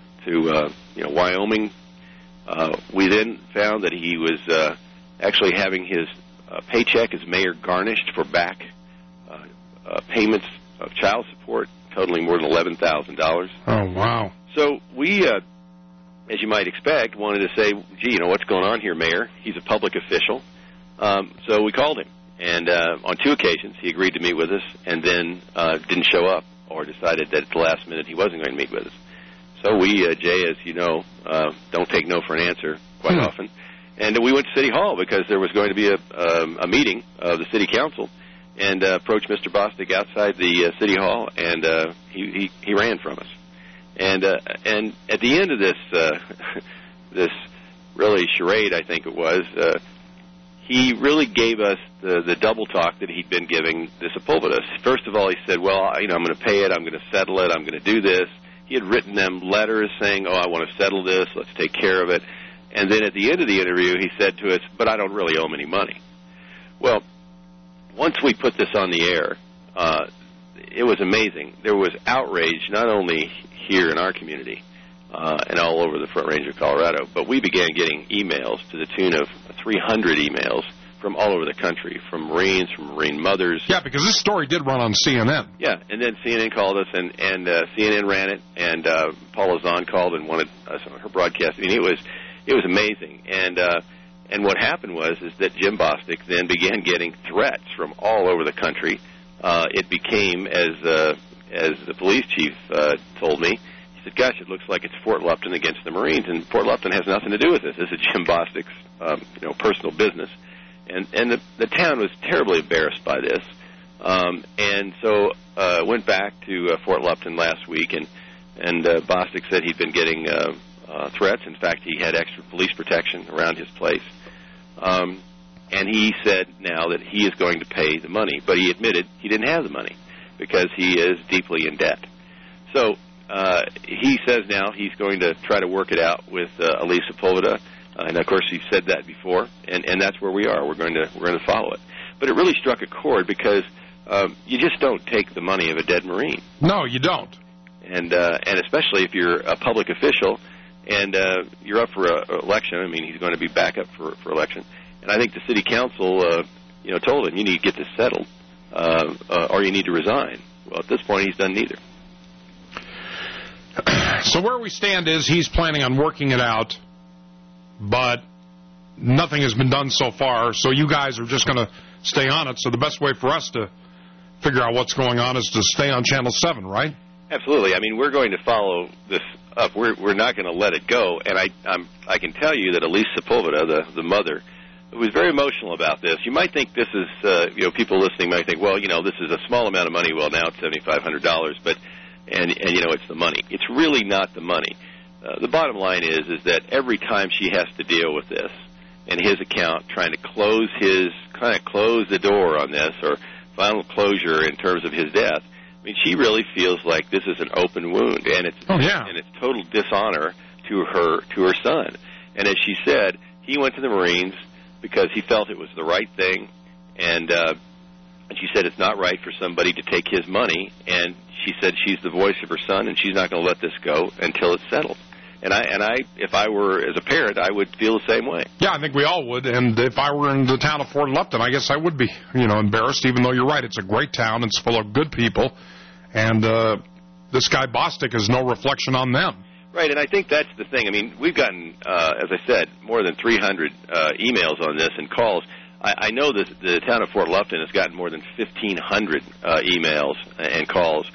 Wyoming. We then found that he was actually having his paycheck as mayor garnished for back payments of child support totaling more than $11,000. Oh, wow. So we, as you might expect, wanted to say, gee, what's going on here, Mayor? He's a public official. So we called him. And on 2 occasions, he agreed to meet with us and then didn't show up or decided that at the last minute he wasn't going to meet with us. So we, Jay, as you know, don't take no for an answer quite often. And we went to City Hall because there was going to be a meeting of the City Council, and approached Mr. Bostic outside the City Hall, and he ran from us. And at the end of this really charade, I think it was, he really gave us the double talk that he'd been giving the Sepulvedas. First of all, he said, well, I'm going to pay it, I'm going to settle it, I'm going to do this. He had written them letters saying, I want to settle this, let's take care of it. And then at the end of the interview, he said to us, but I don't really owe him any money. Well, once we put this on the air, it was amazing. There was outrage not only here in our community and all over the Front Range of Colorado, but we began getting emails to the tune of 300 emails from all over the country, from Marines, from Marine mothers. Yeah, because this story did run on CNN. Yeah, and then CNN called us, and CNN ran it, and Paula Zahn called and wanted us on her broadcast. I mean, it was amazing. And what happened was that Jim Bostic then began getting threats from all over the country. It became, as the police chief told me, he said, gosh, it looks like it's Fort Lupton against the Marines, and Fort Lupton has nothing to do with this. This is Jim Bostic's personal business. And the town was terribly embarrassed by this. And so went back to Fort Lupton last week, and Bostic said he'd been getting threats. In fact, he had extra police protection around his place. And he said now that he is going to pay the money, but he admitted he didn't have the money because he is deeply in debt. So he says now he's going to try to work it out with Elise Sepulveda, and of course he said that before, and that's where we are. We're going to follow it. But it really struck a chord because you just don't take the money of a dead Marine. No, you don't. And especially if you're a public official and you're up for election. I mean, he's going to be back up for election. And I think the city council, told him, you need to get this settled, or you need to resign. Well, at this point, he's done neither. So where we stand is he's planning on working it out, but nothing has been done so far, so you guys are just going to stay on it. So the best way for us to figure out what's going on is to stay on Channel 7, right? Absolutely. I mean, we're going to follow this up. We're not going to let it go. And I can tell you that Elise Sepulveda, the mother, was very emotional about this. You might think this is, people listening might think, well, this is a small amount of money. Well, now it's $7,500, but it's the money. It's really not the money. The bottom line is that every time she has to deal with this and his account, trying to close the door on this or final closure in terms of his death, I mean, she really feels like this is an open wound, and it's total dishonor to her son. And as she said, he went to the Marines because he felt it was the right thing, and she said it's not right for somebody to take his money, and she said she's the voice of her son, and she's not going to let this go until it's settled. And I, if I were as a parent, I would feel the same way. Yeah, I think we all would. And if I were in the town of Fort Lupton, I guess I would be, embarrassed. Even though you're right, it's a great town, it's full of good people, and this guy Bostic is no reflection on them. Right, and I think that's the thing. I mean, we've gotten, as I said, more than 300 emails on this and calls. I know that the town of Fort Lupton has gotten more than 1,500 emails and calls.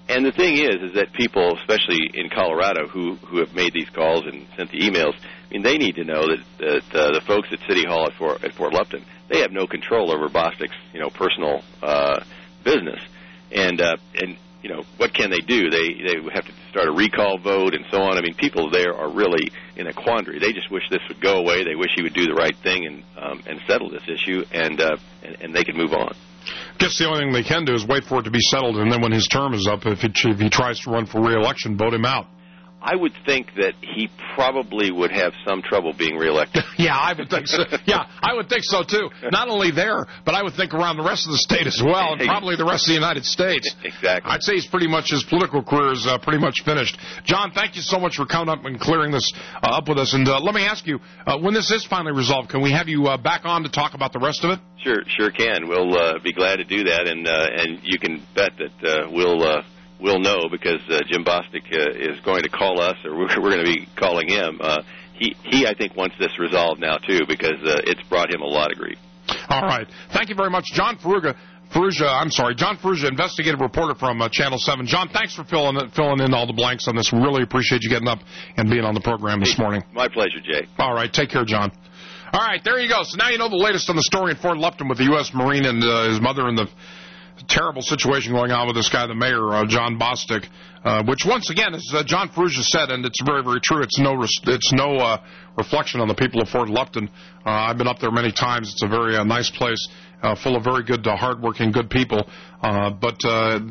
And the thing is that people, especially in Colorado, who have made these calls and sent the emails, I mean, they need to know that the folks at City Hall at Fort Lupton, they have no control over Bostic's, personal business. And what can they do? They have to start a recall vote and so on. I mean, people there are really in a quandary. They just wish this would go away. They wish he would do the right thing and settle this issue, and they can move on. I guess the only thing they can do is wait for it to be settled, and then when his term is up, if he tries to run for re-election, vote him out. I would think that he probably would have some trouble being reelected. Yeah, I would think so. Yeah, I would think so, too. Not only there, but I would think around the rest of the state as well, and probably the rest of the United States. Exactly. I'd say his political career is pretty much finished. John, thank you so much for coming up and clearing this up with us. And let me ask you, when this is finally resolved, can we have you back on to talk about the rest of it? Sure can. We'll be glad to do that, and you can bet that we'll know, because Jim Bostic is going to call us, or we're going to be calling him. He I think, wants this resolved now, too, because it's brought him a lot of grief. All right. Thank you very much. John Ferrugia, investigative reporter from Channel 7. John, thanks for filling in all the blanks on this. We really appreciate you getting up and being on the program this morning. My pleasure, Jay. All right. Take care, John. All right. There you go. So now you know the latest on the story in Fort Lupton with the U.S. Marine and his mother and the terrible situation going on with this guy, the mayor, John Bostic, which once again, as John Ferrugia said, and it's very, very true, it's no reflection on the people of Fort Lupton. I've been up there many times. It's a very nice place, full of very good, hardworking, good people. But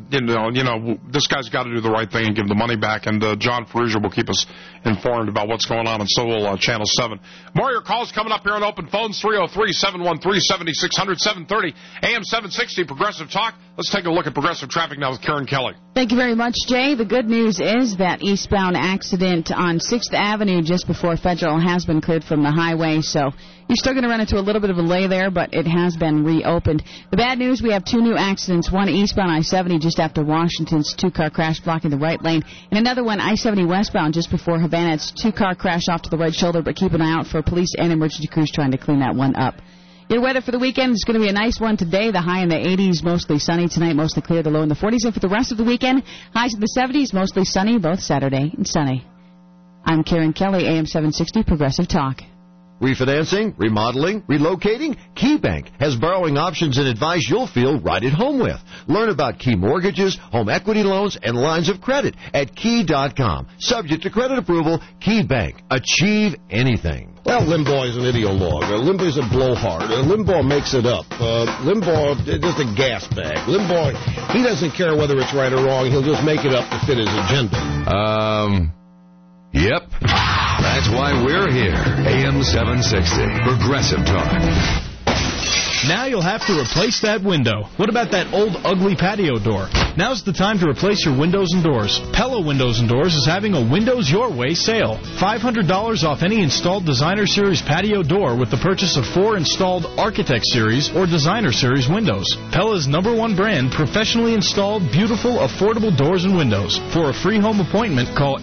this guy's got to do the right thing and give the money back. And John Ferrugia will keep us informed about what's going on, and so will Channel 7. More of your calls coming up here on Open Phones, 303-713-7600, 730, AM 760, Progressive Talk. Let's take a look at Progressive Traffic now with Karen Kelly. Thank you very much, Jay. The good news is that eastbound accident on 6th Avenue just before Federal has been cleared from the highway, so you're still going to run into a little bit of a delay there, but it has been reopened. The bad news, we have two new accidents, one eastbound I-70 just after Washington's two-car crash blocking the right lane, and another one I-70 westbound just before Havana. It's two-car crash off to the right shoulder, but keep an eye out for police and emergency crews trying to clean that one up. Your weather for the weekend is going to be a nice one today. The high in the 80s, mostly sunny tonight, mostly clear. The low in the 40s. And for the rest of the weekend, highs in the 70s, mostly sunny, both Saturday and sunny. I'm Karen Kelly, AM 760, Progressive Talk. Refinancing, remodeling, relocating? KeyBank has borrowing options and advice you'll feel right at home with. Learn about Key mortgages, home equity loans, and lines of credit at Key.com. Subject to credit approval, KeyBank. Achieve anything. Well, Limbaugh is an ideologue. Limbaugh is a blowhard. Limbaugh makes it up. Limbaugh is just a gas bag. Limbaugh, he doesn't care whether it's right or wrong. He'll just make it up to fit his agenda. Yep. That's why we're here. AM 760, Progressive Talk. Now you'll have to replace that window. What about that old, ugly patio door? Now's the time to replace your windows and doors. Pella Windows and Doors is having a Windows Your Way sale. $500 off any installed Designer Series patio door with the purchase of 4 installed Architect Series or Designer Series windows. Pella's #1 brand, professionally installed, beautiful, affordable doors and windows. For a free home appointment, call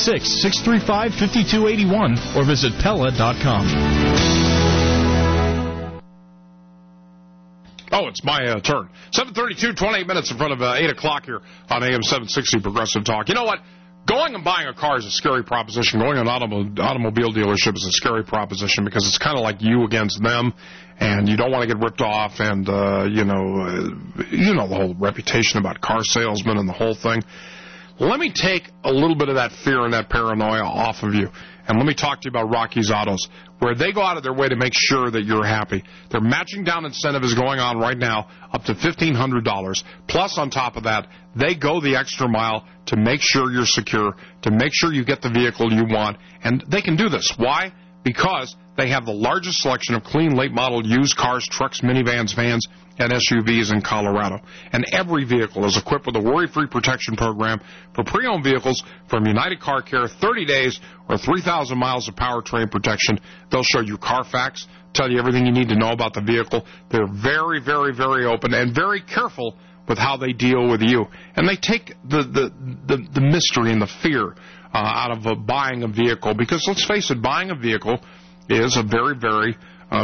866-635-5281 or visit Pella.com. Oh, it's my turn. 7:32, 28 minutes in front of 8 o'clock here on AM 760 Progressive Talk. You know what? Going and buying a car is a scary proposition. Going to an automobile dealership is a scary proposition because it's kind of like you against them, and you don't want to get ripped off, and, you know the whole reputation about car salesmen and the whole thing. Let me take a little bit of that fear and that paranoia off of you, and let me talk to you about Rocky's Autos, where they go out of their way to make sure that you're happy. Their matching down incentive is going on right now up to $1,500. Plus, on top of that, they go the extra mile to make sure you're secure, to make sure you get the vehicle you want. And they can do this. Why? Because they have the largest selection of clean, late-model used cars, trucks, minivans, vans, and SUVs in Colorado. And every vehicle is equipped with a worry-free protection program for pre-owned vehicles from United Car Care, 30 days or 3,000 miles of powertrain protection. They'll show you Carfax, tell you everything you need to know about the vehicle. They're very, very, very open and very careful with how they deal with you. And they take the mystery and the fear out of buying a vehicle, because let's face it, buying a vehicle is a very, very big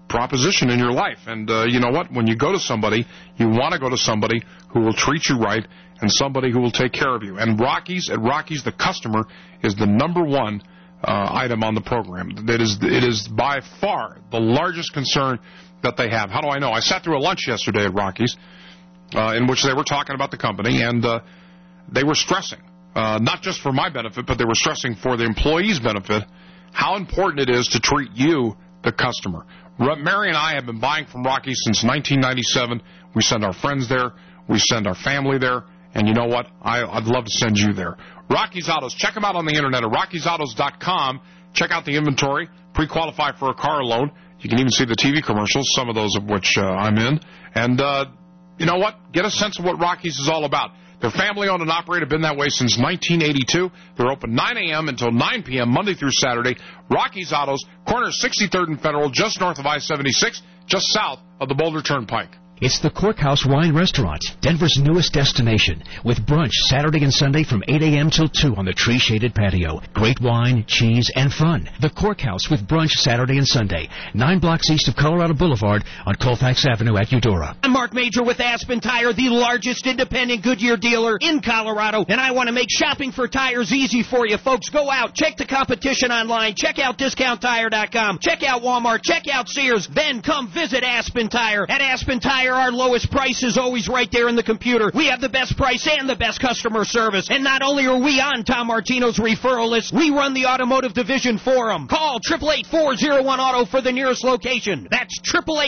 proposition in your life. And you know what? When you go to somebody, you want to go to somebody who will treat you right and somebody who will take care of you. And at Rockies, the customer is the number one item on the program. It is by far the largest concern that they have. How do I know? I sat through a lunch yesterday at Rockies in which they were talking about the company, and they were stressing, not just for my benefit, but they were stressing for the employees' benefit, how important it is to treat you, the customer. Mary and I have been buying from Rockies since 1997. We send our friends there. We send our family there. And you know what? I'd love to send you there. Rockies Autos. Check them out on the Internet at RockiesAutos.com. Check out the inventory. Pre-qualify for a car loan. You can even see the TV commercials, some of those of which I'm in. And you know what? Get a sense of what Rockies is all about. They're family-owned and operated, been that way since 1982. They're open 9 a.m. until 9 p.m., Monday through Saturday. Rockies Autos, corner 63rd and Federal, just north of I-76, just south of the Boulder Turnpike. It's the Courthouse Wine Restaurant, Denver's newest destination, with brunch Saturday and Sunday from 8 a.m. till 2 on the tree-shaded patio. Great wine, cheese, and fun. The Courthouse with brunch Saturday and Sunday, 9 blocks east of Colorado Boulevard on Colfax Avenue at Eudora. I'm Mark Major with Aspen Tire, the largest independent Goodyear dealer in Colorado, and I want to make shopping for tires easy for you. Folks, go out, check the competition online, check out DiscountTire.com, check out Walmart, check out Sears, then come visit Aspen Tire. At Aspen Tire, our lowest price is always right there in the computer. We have the best price and the best customer service. And not only are we on Tom Martino's referral list, we run the automotive division for them. Call 888-401-AUTO for the nearest location. That's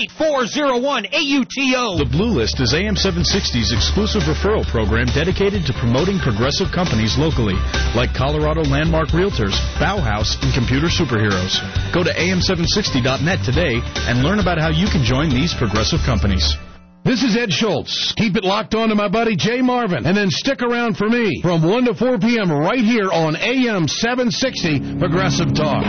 888-401-AUTO. The Blue List is AM 760's exclusive referral program dedicated to promoting progressive companies locally, like Colorado Landmark Realtors, Bauhaus, and Computer Superheroes. Go to am760.net today and learn about how you can join these progressive companies. This is Ed Schultz. Keep it locked on to my buddy Jay Marvin, and then stick around for me from 1 to 4 p.m. right here on AM 760 Progressive Talk.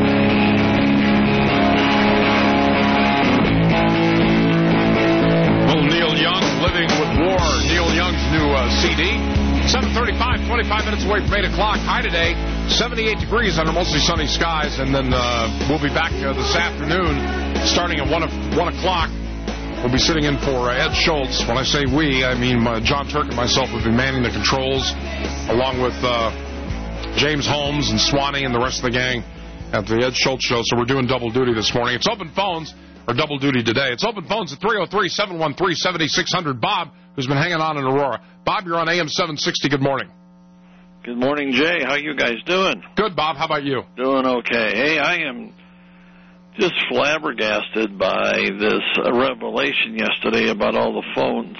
Well, Neil Young, Living with War, Neil Young's new CD. 7:35, 25 minutes away from 8 o'clock. High today, 78 degrees under mostly sunny skies, and then we'll be back this afternoon starting at 1 o'clock. We'll be sitting in for Ed Schultz. When I say we, I mean John Turk and myself will be manning the controls, along with James Holmes and Swanee and the rest of the gang at the Ed Schultz Show. So we're doing double duty this morning. It's open phones, or double duty today. It's open phones at 303-713-7600. Bob, who's been hanging on in Aurora. Bob, you're on AM 760. Good morning. Good morning, Jay. How you guys doing? Good, Bob. How about you? Doing okay. Hey, I am just flabbergasted by this revelation yesterday about all the phones.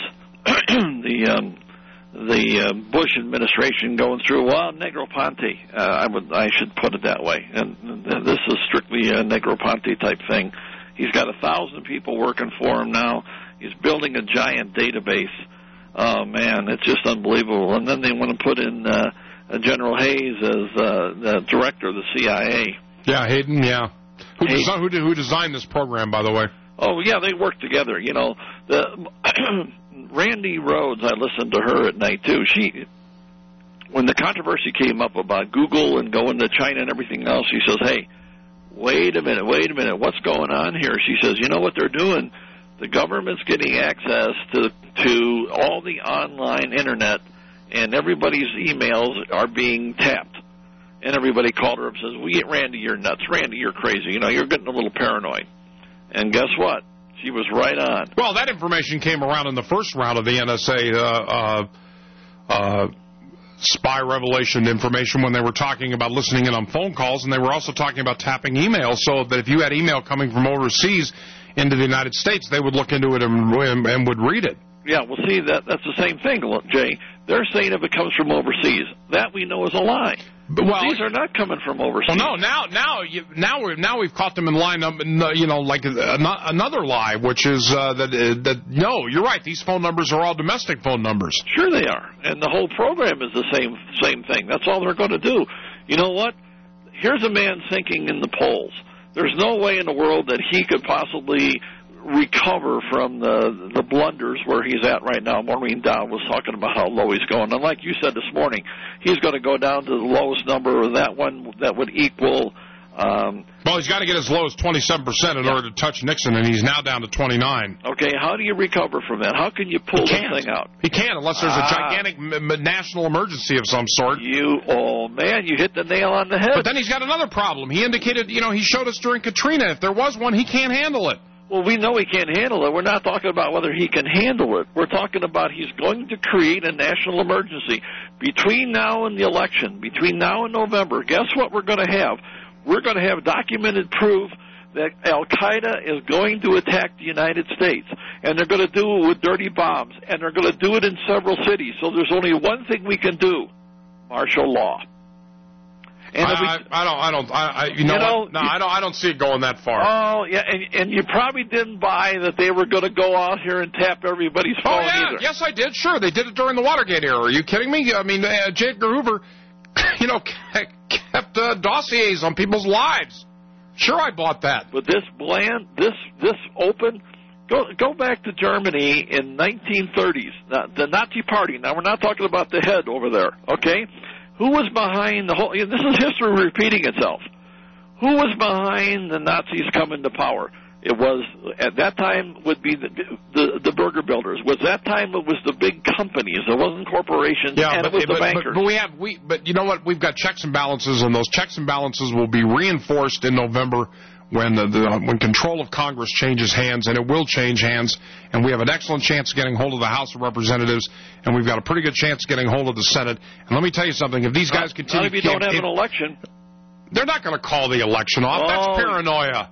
the Bush administration going through, well, Negroponte. I should put it that way. And this is strictly a Negroponte type thing. He's got 1,000 people working for him now. He's building a giant database. Oh, man, it's just unbelievable. And then they want to put in General Hayes as the director of the CIA. Yeah, Hayden, yeah. Who designed this program, by the way? Oh, yeah, they work together. You know, Randy Rhodes, I listened to her at night, too. When the controversy came up about Google and going to China and everything else, she says, hey, wait a minute, what's going on here? She says, you know what they're doing? The government's getting access to all the online Internet, and everybody's emails are being tapped. And everybody called her up and says, Randy, you're nuts. Randy, you're crazy. You know, you're getting a little paranoid. And guess what? She was right on. Well, that information came around in the first round of the NSA spy revelation information when they were talking about listening in on phone calls, and they were also talking about tapping email, so that if you had email coming from overseas into the United States, they would look into it and would read it. Yeah, well, see, that's the same thing, Jay. They're saying if it comes from overseas. That we know is a lie. Well, these are not coming from overseas. Well, no, now we've caught them in line up, like another lie, which is that no, you're right. These phone numbers are all domestic phone numbers. Sure they are, and the whole program is the same thing. That's all they're going to do. You know what? Here's a man sinking in the polls. There's no way in the world that he could possibly recover from the blunders where he's at right now. Maureen Dowd was talking about how low he's going. And like you said this morning, he's going to go down to the lowest number, or that one that would equal Well, he's got to get as low as 27% in order to touch Nixon, and he's now down to 29. Okay, how do you recover from that? How can you pull this thing out? He can't unless there's a gigantic national emergency of some sort. You hit the nail on the head. But then he's got another problem. He indicated, he showed us during Katrina, if there was one, he can't handle it. Well, we know he can't handle it. We're not talking about whether he can handle it. We're talking about he's going to create a national emergency. Between now and the election, between now and November, guess what we're going to have? We're going to have documented proof that Al-Qaeda is going to attack the United States, and they're going to do it with dirty bombs, and they're going to do it in several cities. So there's only one thing we can do: martial law. And I don't see it going that far. Oh, yeah, and you probably didn't buy that they were going to go out here and tap everybody's phone either. Yes, I did. Sure, they did it during the Watergate era. Are you kidding me? I mean, J. Edgar Hoover, kept dossiers on people's lives. Sure, I bought that. But this open. Go back to Germany in 1930s, the Nazi Party. Now, we're not talking about the head over there, okay? Who was behind the whole... This is history repeating itself. Who was behind the Nazis coming to power? It was, at that time, would be the burger builders. Was that time it was the big companies. It wasn't corporations, and it was the bankers. But you know what? We've got checks and balances, and those checks and balances will be reinforced in November when when control of Congress changes hands, and it will change hands, and we have an excellent chance of getting hold of the House of Representatives, and we've got a pretty good chance of getting hold of the Senate. And let me tell you something: if these guys continue, if you don't have an election, they're not going to call the election off. That's paranoia.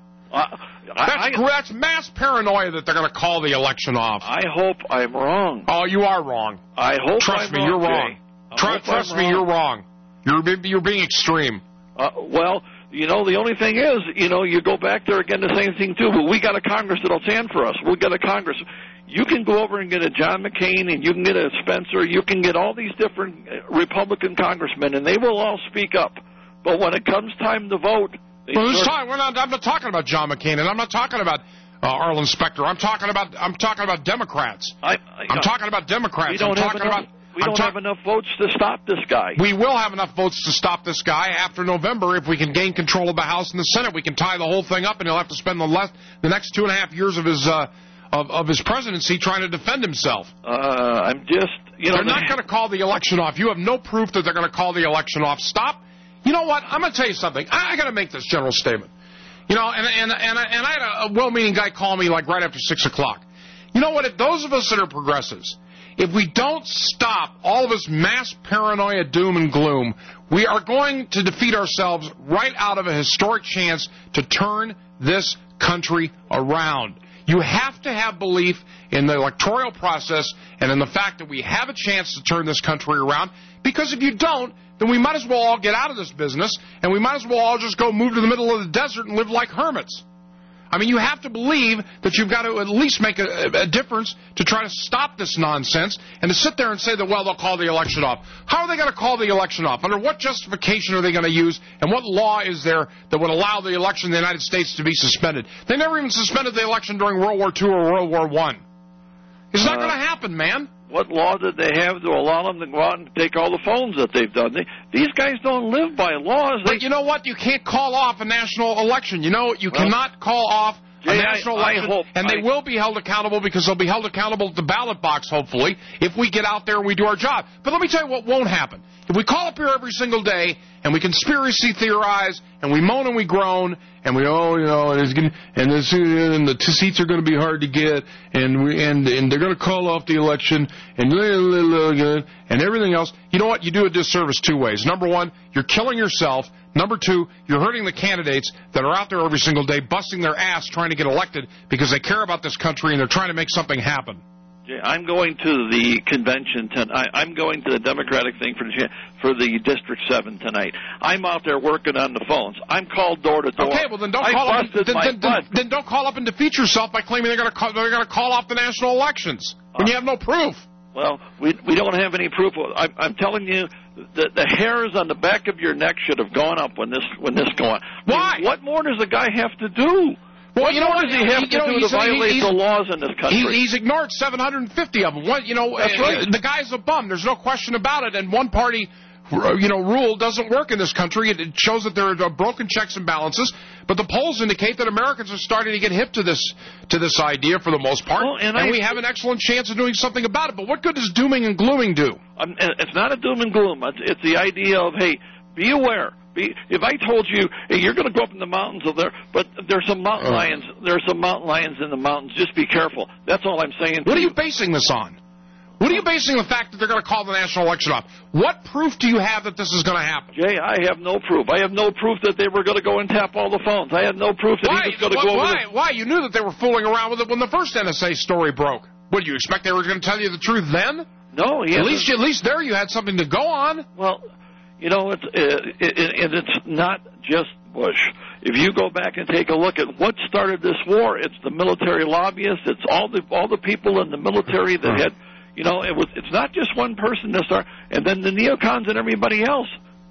That's mass paranoia that they're going to call the election off. I hope I'm wrong. Oh, you are wrong. I hope. Trust me, you're wrong. Trust me, you're wrong. You're being extreme. Well. The only thing is, you go back there again, the same thing, too. But we got a Congress that'll stand for us. We got a Congress. You can go over and get a John McCain, and you can get a Spencer. You can get all these different Republican congressmen, and they will all speak up. But when it comes time to vote... I'm not talking about John McCain, and I'm not talking about Arlen Specter. I'm talking about Democrats. I'm talking about Democrats. We don't have enough votes to stop this guy. We will have enough votes to stop this guy after November if we can gain control of the House and the Senate. We can tie the whole thing up, and he'll have to spend the next 2.5 years of his presidency trying to defend himself. I'm just, They're not going to call the election off. You have no proof that they're going to call the election off. Stop. You know what? I'm going to tell you something. I got to make this general statement. And I had a well-meaning guy call me like right after 6 o'clock. You know what? Those of us that are progressives, if we don't stop all of this mass paranoia, doom and gloom, we are going to defeat ourselves right out of a historic chance to turn this country around. You have to have belief in the electoral process and in the fact that we have a chance to turn this country around, because if you don't, then we might as well all get out of this business, and we might as well all just go move to the middle of the desert and live like hermits. I mean, you have to believe that you've got to at least make a difference to try to stop this nonsense, and to sit there and say that, well, they'll call the election off. How are they going to call the election off? Under what justification are they going to use, and what law is there that would allow the election in the United States to be suspended? They never even suspended the election during World War II or World War I. It's not going to happen, man. What law did they have to allow them to go out and take all the phones that they've done? These guys don't live by laws. But you know what? You can't call off a national election. You cannot call off a national election, they will be held accountable, because they'll be held accountable at the ballot box, hopefully, if we get out there and we do our job. But let me tell you what won't happen. If we call up here every single day and we conspiracy theorize and we moan and we groan and we and the seats are going to be hard to get and they're going to call off the election and everything else, you know what? You do a disservice two ways. Number one, you're killing yourself. Number two, you're hurting the candidates that are out there every single day busting their ass trying to get elected because they care about this country and they're trying to make something happen. I'm going to the convention tonight. I'm going to the Democratic thing for the District 7 tonight. I'm out there working on the phones. I'm called door to door. Okay, well then don't call up and defeat yourself by claiming they're going to call off the national elections when you have no proof. Well, we don't have any proof. I'm telling you, the hairs on the back of your neck should have gone up when this going on. Why? I mean, what more does the guy have to do? What more does he have to do to violate the laws in this country? He's ignored 750 of them. That's right. The guy's a bum. There's no question about it. And one party rule doesn't work in this country. It shows that there are broken checks and balances. But the polls indicate that Americans are starting to get hip to this idea for the most part, and we have an excellent chance of doing something about it. But what good does dooming and glooming do? It's not a doom and gloom. It's the idea of, hey, be aware. If I told you, hey, you're going to go up in the mountains of there, but there's some mountain lions. There's some mountain lions in the mountains. Just be careful. That's all I'm saying. What are you basing this on? What are you basing the fact that they're going to call the national election off? What proof do you have that this is going to happen? Jay, I have no proof. I have no proof that they were going to go and tap all the phones. I had no proof that he was going to go over Why? You knew that they were fooling around with it when the first NSA story broke. What, do you expect they were going to tell you the truth then? No. At least there you had something to go on. Well, it's not just Bush. If you go back and take a look at what started this war, it's the military lobbyists. It's all the people in the military that had, it's not just one person that started, and then the neocons and everybody else.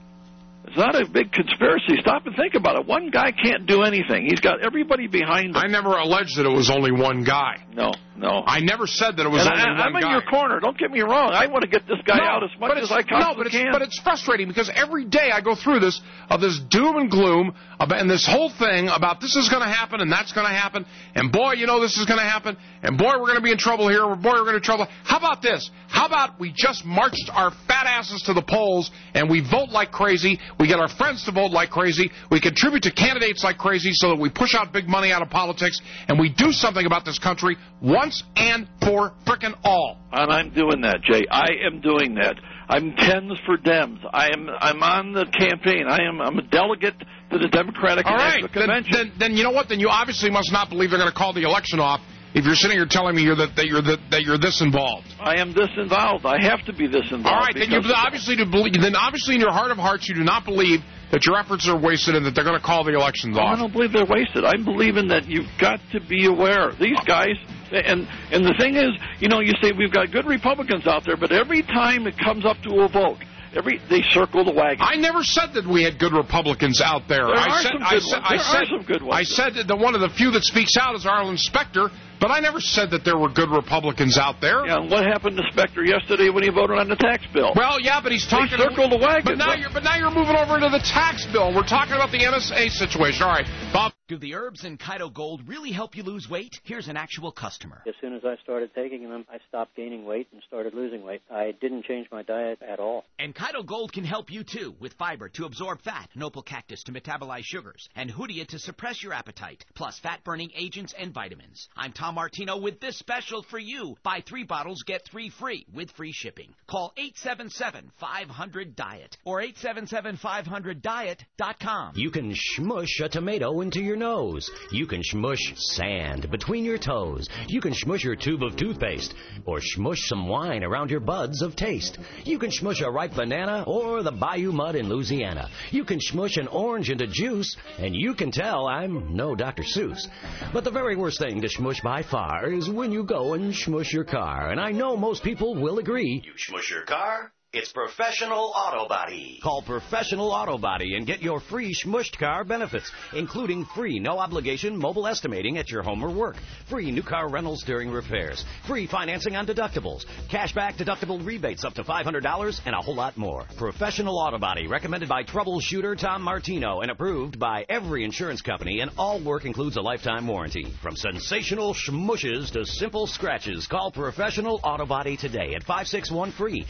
It's not a big conspiracy. Stop and think about it. One guy can't do anything. He's got everybody behind him. I never alleged that it was only one guy. No. I never said that it was only one guy. I'm in your corner. Don't get me wrong. I want to get this guy out as much as I possibly can. But it's frustrating because every day I go through this doom and gloom and this whole thing about this is going to happen and that's going to happen, and boy, this is going to happen, and boy, we're going to be in trouble here, or boy, we're going to be in trouble. How about this? How about we just marched our fat asses to the polls and we vote like crazy, we get our friends to vote like crazy, we contribute to candidates like crazy so that we push out big money out of politics, and we do something about this country once and for frickin' all. And I'm doing that, Jay. I am doing that. I'm Tens for Dems. I'm on the campaign. I'm a delegate to the Democratic National Convention. Then you know what? Then you obviously must not believe they're going to call the election off if you're sitting here telling me that you're this involved. I am this involved. I have to be this involved. All right, then obviously in your heart of hearts you do not believe that your efforts are wasted and that they're going to call the elections off. I don't believe they're wasted. I'm believing that you've got to be aware. These guys, and the thing is, you say we've got good Republicans out there, but every time it comes up to a vote, they circle the wagon. I never said that we had good Republicans out there. There are some good ones. I said that one of the few that speaks out is Arlen Specter, but I never said that there were good Republicans out there. Yeah, and what happened to Specter yesterday when he voted on the tax bill? Well, yeah, but he's talking... They circled the wagon. But now you're moving over into the tax bill. We're talking about the NSA situation. All right, Bob. Do the herbs in Kito Gold really help you lose weight? Here's an actual customer. As soon as I started taking them, I stopped gaining weight and started losing weight. I didn't change my diet at all. And Kito Gold can help you, too, with fiber to absorb fat, Nopal Cactus to metabolize sugars, and Hoodia to suppress your appetite, plus fat-burning agents and vitamins. I'm Tom Martino with this special for you. Buy 3 bottles, get 3 free with free shipping. Call 877-500-DIET or 877-500-DIET.com. You can shmush a tomato into your nose. You can shmush sand between your toes. You can shmush your tube of toothpaste or shmush some wine around your buds of taste. You can shmush a ripe banana or the bayou mud in Louisiana. You can shmush an orange into juice, and you can tell I'm no Dr. Seuss. But the very worst thing to shmush by far is when you go and shmush your car, and I know most people will agree. You shmush your car? It's Professional Auto Body. Call Professional Auto Body and get your free shmushed car benefits, including free no-obligation mobile estimating at your home or work, free new car rentals during repairs, free financing on deductibles, cashback deductible rebates up to $500, and a whole lot more. Professional Auto Body, recommended by troubleshooter Tom Martino and approved by every insurance company, and all work includes a lifetime warranty. From sensational shmushes to simple scratches, call Professional Auto Body today at 561-FREE,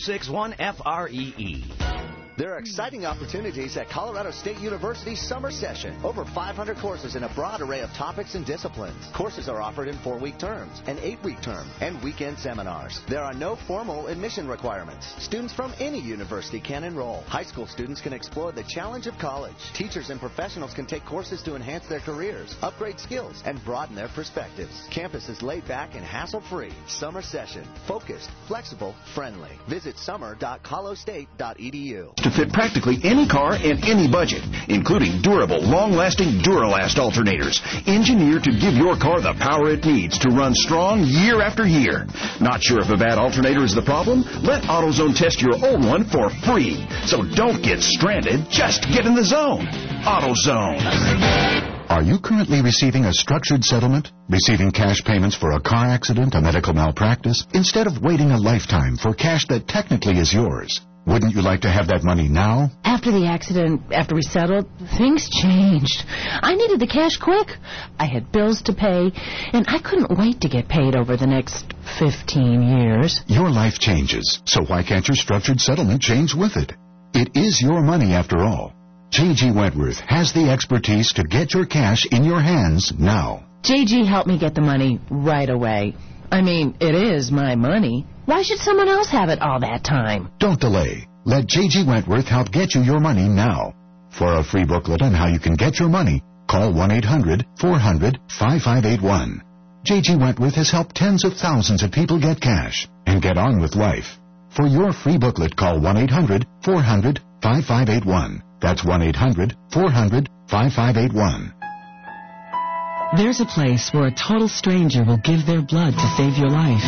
561-FREE. There are exciting opportunities at Colorado State University's summer session. Over 500 courses in a broad array of topics and disciplines. Courses are offered in 4-week terms, an 8-week term, and weekend seminars. There are no formal admission requirements. Students from any university can enroll. High school students can explore the challenge of college. Teachers and professionals can take courses to enhance their careers, upgrade skills, and broaden their perspectives. Campus is laid back and hassle-free. Summer session. Focused, flexible, friendly. Visit summer.colostate.edu. To fit practically any car and any budget, including durable, long-lasting Duralast alternators, engineered to give your car the power it needs to run strong year after year. Not sure if a bad alternator is the problem? Let AutoZone test your old one for free. So don't get stranded, just get in the zone. AutoZone. Are you currently receiving a structured settlement? Receiving cash payments for a car accident, a medical malpractice, instead of waiting a lifetime for cash that technically is yours? Wouldn't you like to have that money now? After the accident, after we settled, things changed. I needed the cash quick. I had bills to pay, and I couldn't wait to get paid over the next 15 years. Your life changes, so why can't your structured settlement change with it? It is your money after all. J.G. Wentworth has the expertise to get your cash in your hands now. J.G. helped me get the money right away. I mean, it is my money. Why should someone else have it all that time? Don't delay. Let J.G. Wentworth help get you your money now. For a free booklet on how you can get your money, call 1-800-400-5581. J.G. Wentworth has helped tens of thousands of people get cash and get on with life. For your free booklet, call 1-800-400-5581. That's 1-800-400-5581. There's a place where a total stranger will give their blood to save your life.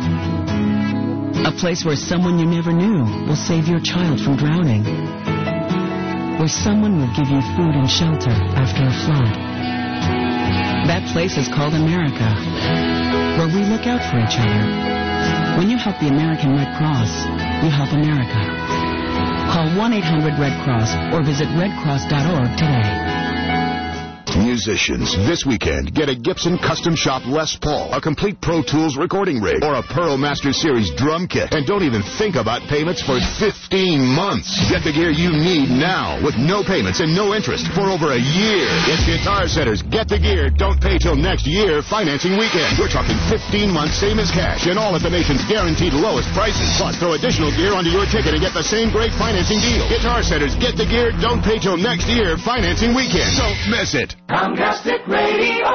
A place where someone you never knew will save your child from drowning. Where someone will give you food and shelter after a flood. That place is called America, where we look out for each other. When you help the American Red Cross, you help America. Call 1-800-RED-CROSS or visit redcross.org today. Musicians, this weekend, get a Gibson Custom Shop Les Paul, a complete Pro Tools recording rig, or a Pearl Master Series drum kit. And don't even think about payments for 15 months. Get the gear you need now with no payments and no interest for over a year. It's Guitar Center's Get the Gear, Don't Pay Till Next Year financing weekend. We're talking 15 months, same as cash, and all at the nation's guaranteed lowest prices. Plus, throw additional gear onto your ticket and get the same great financing deal. Guitar Center's Get the Gear, Don't Pay Till Next Year financing weekend. Don't miss it. Comcast Radio,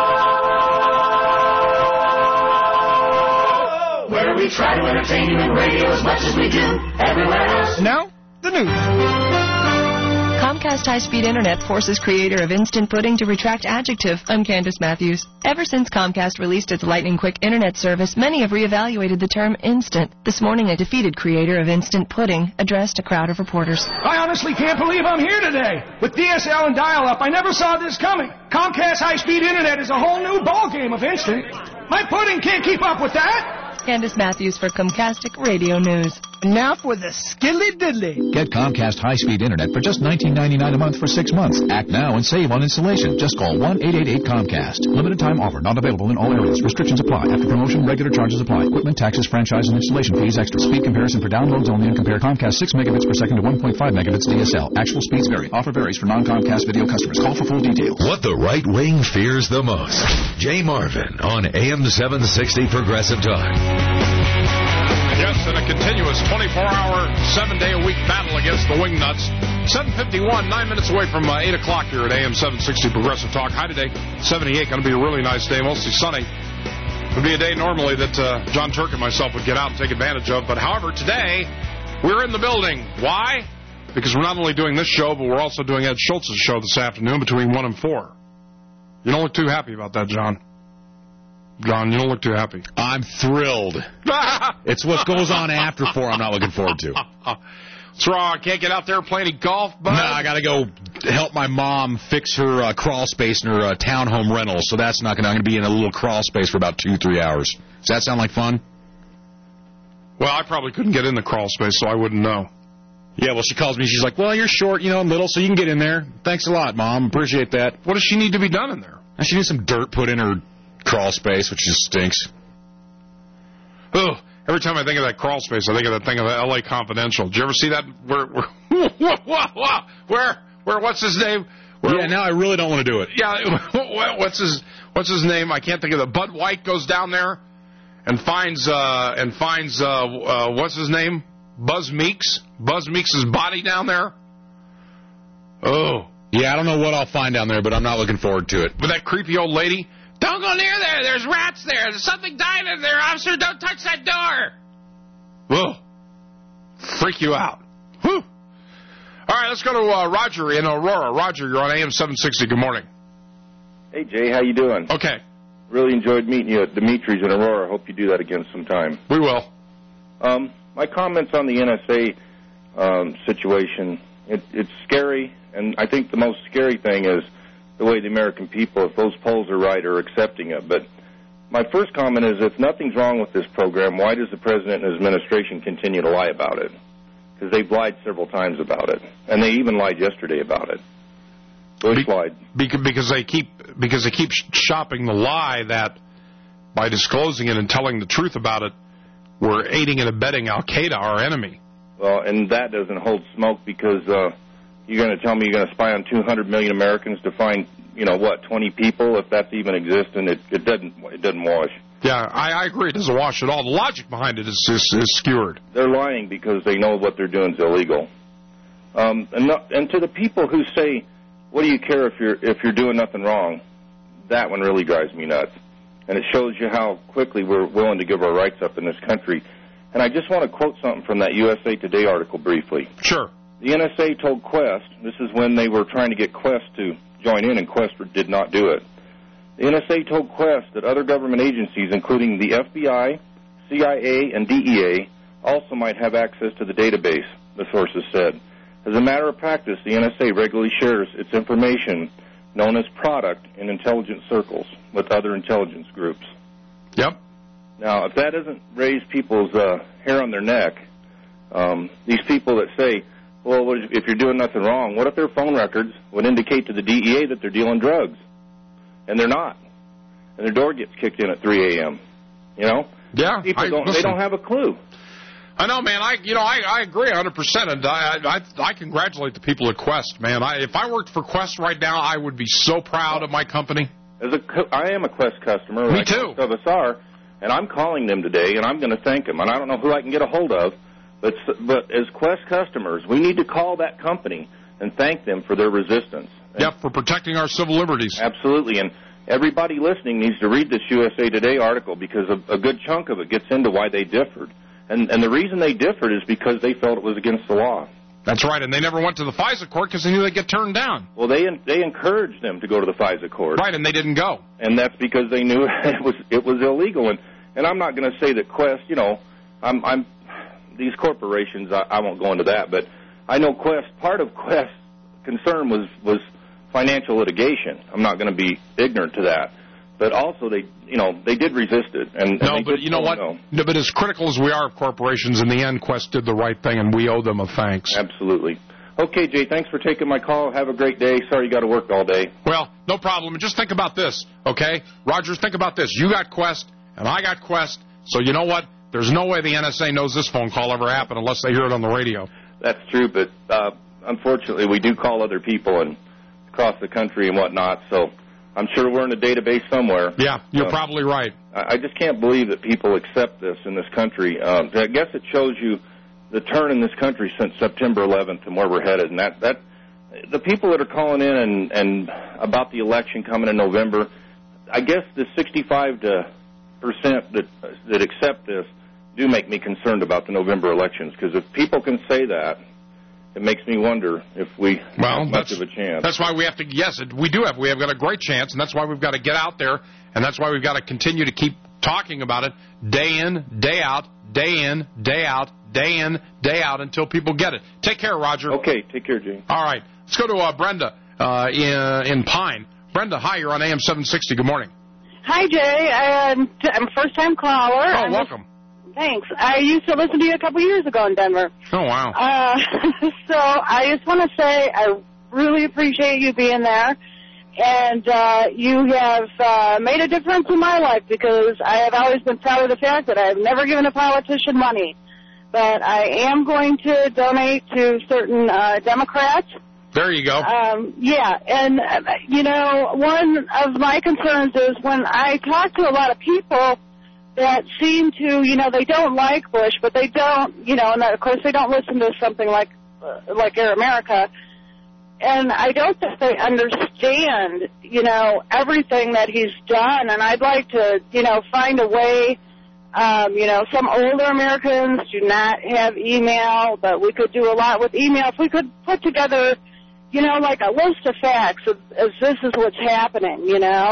where we try to entertain you in radio as much as we do everywhere else. Now, the news. Comcast high-speed internet forces creator of Instant Pudding to retract adjective. I'm Candace Matthews. Ever since Comcast released its lightning-quick internet service, many have reevaluated the term instant. This morning, a defeated creator of Instant Pudding addressed a crowd of reporters. I honestly can't believe I'm here today. With DSL and dial-up, I never saw this coming. Comcast high-speed internet is a whole new ballgame of instant. My pudding can't keep up with that. Candace Matthews for Comcastic Radio News. Now for the skilly diddly. Get Comcast high-speed internet for just $19.99 a month for 6 months. Act now and save on installation. Just call 1-888-COMCAST. Limited time offer. Not available in all areas. Restrictions apply. After promotion, regular charges apply. Equipment, taxes, franchise, and installation fees extra. Speed comparison for downloads only and compare Comcast 6 megabits per second to 1.5 megabits DSL. Actual speeds vary. Offer varies for non-Comcast video customers. Call for full details. What the right wing fears the most. Jay Marvin on AM 760 Progressive Talk. Yes, in a continuous 24-hour, 7-day-a-week battle against the Wingnuts. 7:51, 9 minutes away from 8 o'clock here at AM 760 Progressive Talk. High today, 78. Going to be a really nice day, mostly sunny. It would be a day normally that John Turk and myself would get out and take advantage of. But, however, today, we're in the building. Why? Because we're not only doing this show, but we're also doing Ed Schultz's show this afternoon between 1 and 4. You don't look too happy about that, John. John, you don't look too happy. I'm thrilled. It's what goes on after 4 I'm not looking forward to. What's wrong? I can't get out there and play any golf, bud? No, I got to go help my mom fix her crawl space in her townhome rental, so that's not going to... I'm going to be in a little crawl space for about 2-3 hours. Does that sound like fun? Well, I probably couldn't get in the crawl space, so I wouldn't know. Yeah, well, she calls me. She's like, well, you're short, and little, so you can get in there. Thanks a lot, Mom. Appreciate that. What does she need to be done in there? She needs some dirt put in her crawl space, which just stinks. Ugh. Every time I think of that crawl space, I think of that thing of the L.A. Confidential. Did you ever see that? Where what's his name? Yeah, now I really don't want to do it. Yeah, what's his name? I can't think of it. Bud White goes down there and finds what's his name? Buzz Meeks. Buzz Meeks' body down there. Oh. Yeah, I don't know what I'll find down there, but I'm not looking forward to it. With that creepy old lady. Don't go near there. There's rats there. There's something dying in there. Officer, don't touch that door. Whoa. Freak you out. Whew. All right, let's go to Roger in Aurora. Roger, you're on AM 760. Good morning. Hey, Jay. How you doing? Okay. Really enjoyed meeting you at Dimitri's in Aurora. Hope you do that again sometime. We will. My comments on the NSA situation, it's scary, and I think the most scary thing is the way the American people, if those polls are right, are accepting it. But my first comment is, if nothing's wrong with this program, why does the President and his administration continue to lie about it? because they've lied several times about it, and they even lied yesterday about it. Bush lied because they keep shopping the lie that by disclosing it and telling the truth about it, we're aiding and abetting Al Qaeda, our enemy. Well, and that doesn't hold smoke because you're going to tell me you're going to spy on 200 million Americans to find 20 people, if that's even exists, and it doesn't wash. Yeah, I agree. It doesn't wash at all. The logic behind it is skewered. They're lying because they know what they're doing is illegal. And to the people who say, "What do you care if you're doing nothing wrong?" That one really drives me nuts, and it shows you how quickly we're willing to give our rights up in this country. And I just want to quote something from that USA Today article briefly. Sure. The NSA told Quest, this is when they were trying to get Quest to join in, and Quest did not do it. The NSA told Quest that other government agencies, including the FBI, CIA, and DEA, also might have access to the database, the sources said. As a matter of practice, the NSA regularly shares its information, known as product, in intelligence circles with other intelligence groups. Yep. Now, if that doesn't raise people's hair on their neck, these people that say, well, if you're doing nothing wrong, what if their phone records would indicate to the DEA that they're dealing drugs? And they're not. And their door gets kicked in at 3 a.m. Yeah. People don't have a clue. I know, man. I agree 100%, and I congratulate the people at Quest, man. If I worked for Quest right now, I would be so proud of my company. I am a Quest customer. Me too. Most of us are, and I'm calling them today, and I'm going to thank them. And I don't know who I can get a hold of, but as Quest customers, we need to call that company and thank them for their resistance. Yep, for protecting our civil liberties. Absolutely, and everybody listening needs to read this USA Today article because a good chunk of it gets into why they differed. And the reason they differed is because they felt it was against the law. That's right, and they never went to the FISA court because they knew they'd get turned down. Well, they encouraged them to go to the FISA court. Right, and they didn't go. And that's because they knew it was illegal. And I'm not going to say that Quest, I'm these corporations, I won't go into that, but I know part of Quest's concern was financial litigation. I'm not going to be ignorant to that. But also, they did resist it. But you know what? No, but as critical as we are of corporations, in the end, Quest did the right thing, and we owe them a thanks. Absolutely. Okay, Jay, thanks for taking my call. Have a great day. Sorry you got to work all day. Well, no problem. And just think about this, okay? Rogers, think about this. You got Quest, and I got Quest, so you know what? There's no way the NSA knows this phone call ever happened unless they hear it on the radio. That's true, but unfortunately, we do call other people and across the country and whatnot, so I'm sure we're in a database somewhere. Yeah, you're probably right. I just can't believe that people accept this in this country. I guess it shows you the turn in this country since September 11th and where we're headed. And that the people that are calling in and about the election coming in November, I guess the 65% that accept this do make me concerned about the November elections. Because if people can say that, it makes me wonder if we have much of a chance. That's why we have to, yes, we do have. We have got a great chance, and that's why we've got to get out there, and that's why we've got to continue to keep talking about it day in, day out, day in, day out, day in, day out, until people get it. Take care, Roger. Okay, take care, Jay. All right. Let's go to Brenda in Pine. Brenda, hi, you're on AM 760. Good morning. Hi, Jay. I'm a first-time caller. Oh, welcome. Thanks. I used to listen to you a couple years ago in Denver. Oh, wow. So I just want to say I really appreciate you being there. And you have made a difference in my life because I have always been proud of the fact that I have never given a politician money. But I am going to donate to certain Democrats. There you go. Yeah, and, one of my concerns is when I talk to a lot of people that seem to, they don't like Bush, but they don't, and of course they don't listen to something like Air America. And I don't think they understand, everything that he's done. And I'd like to, find a way, some older Americans do not have email, but we could do a lot with email. If we could put together, like a list of facts as this is what's happening,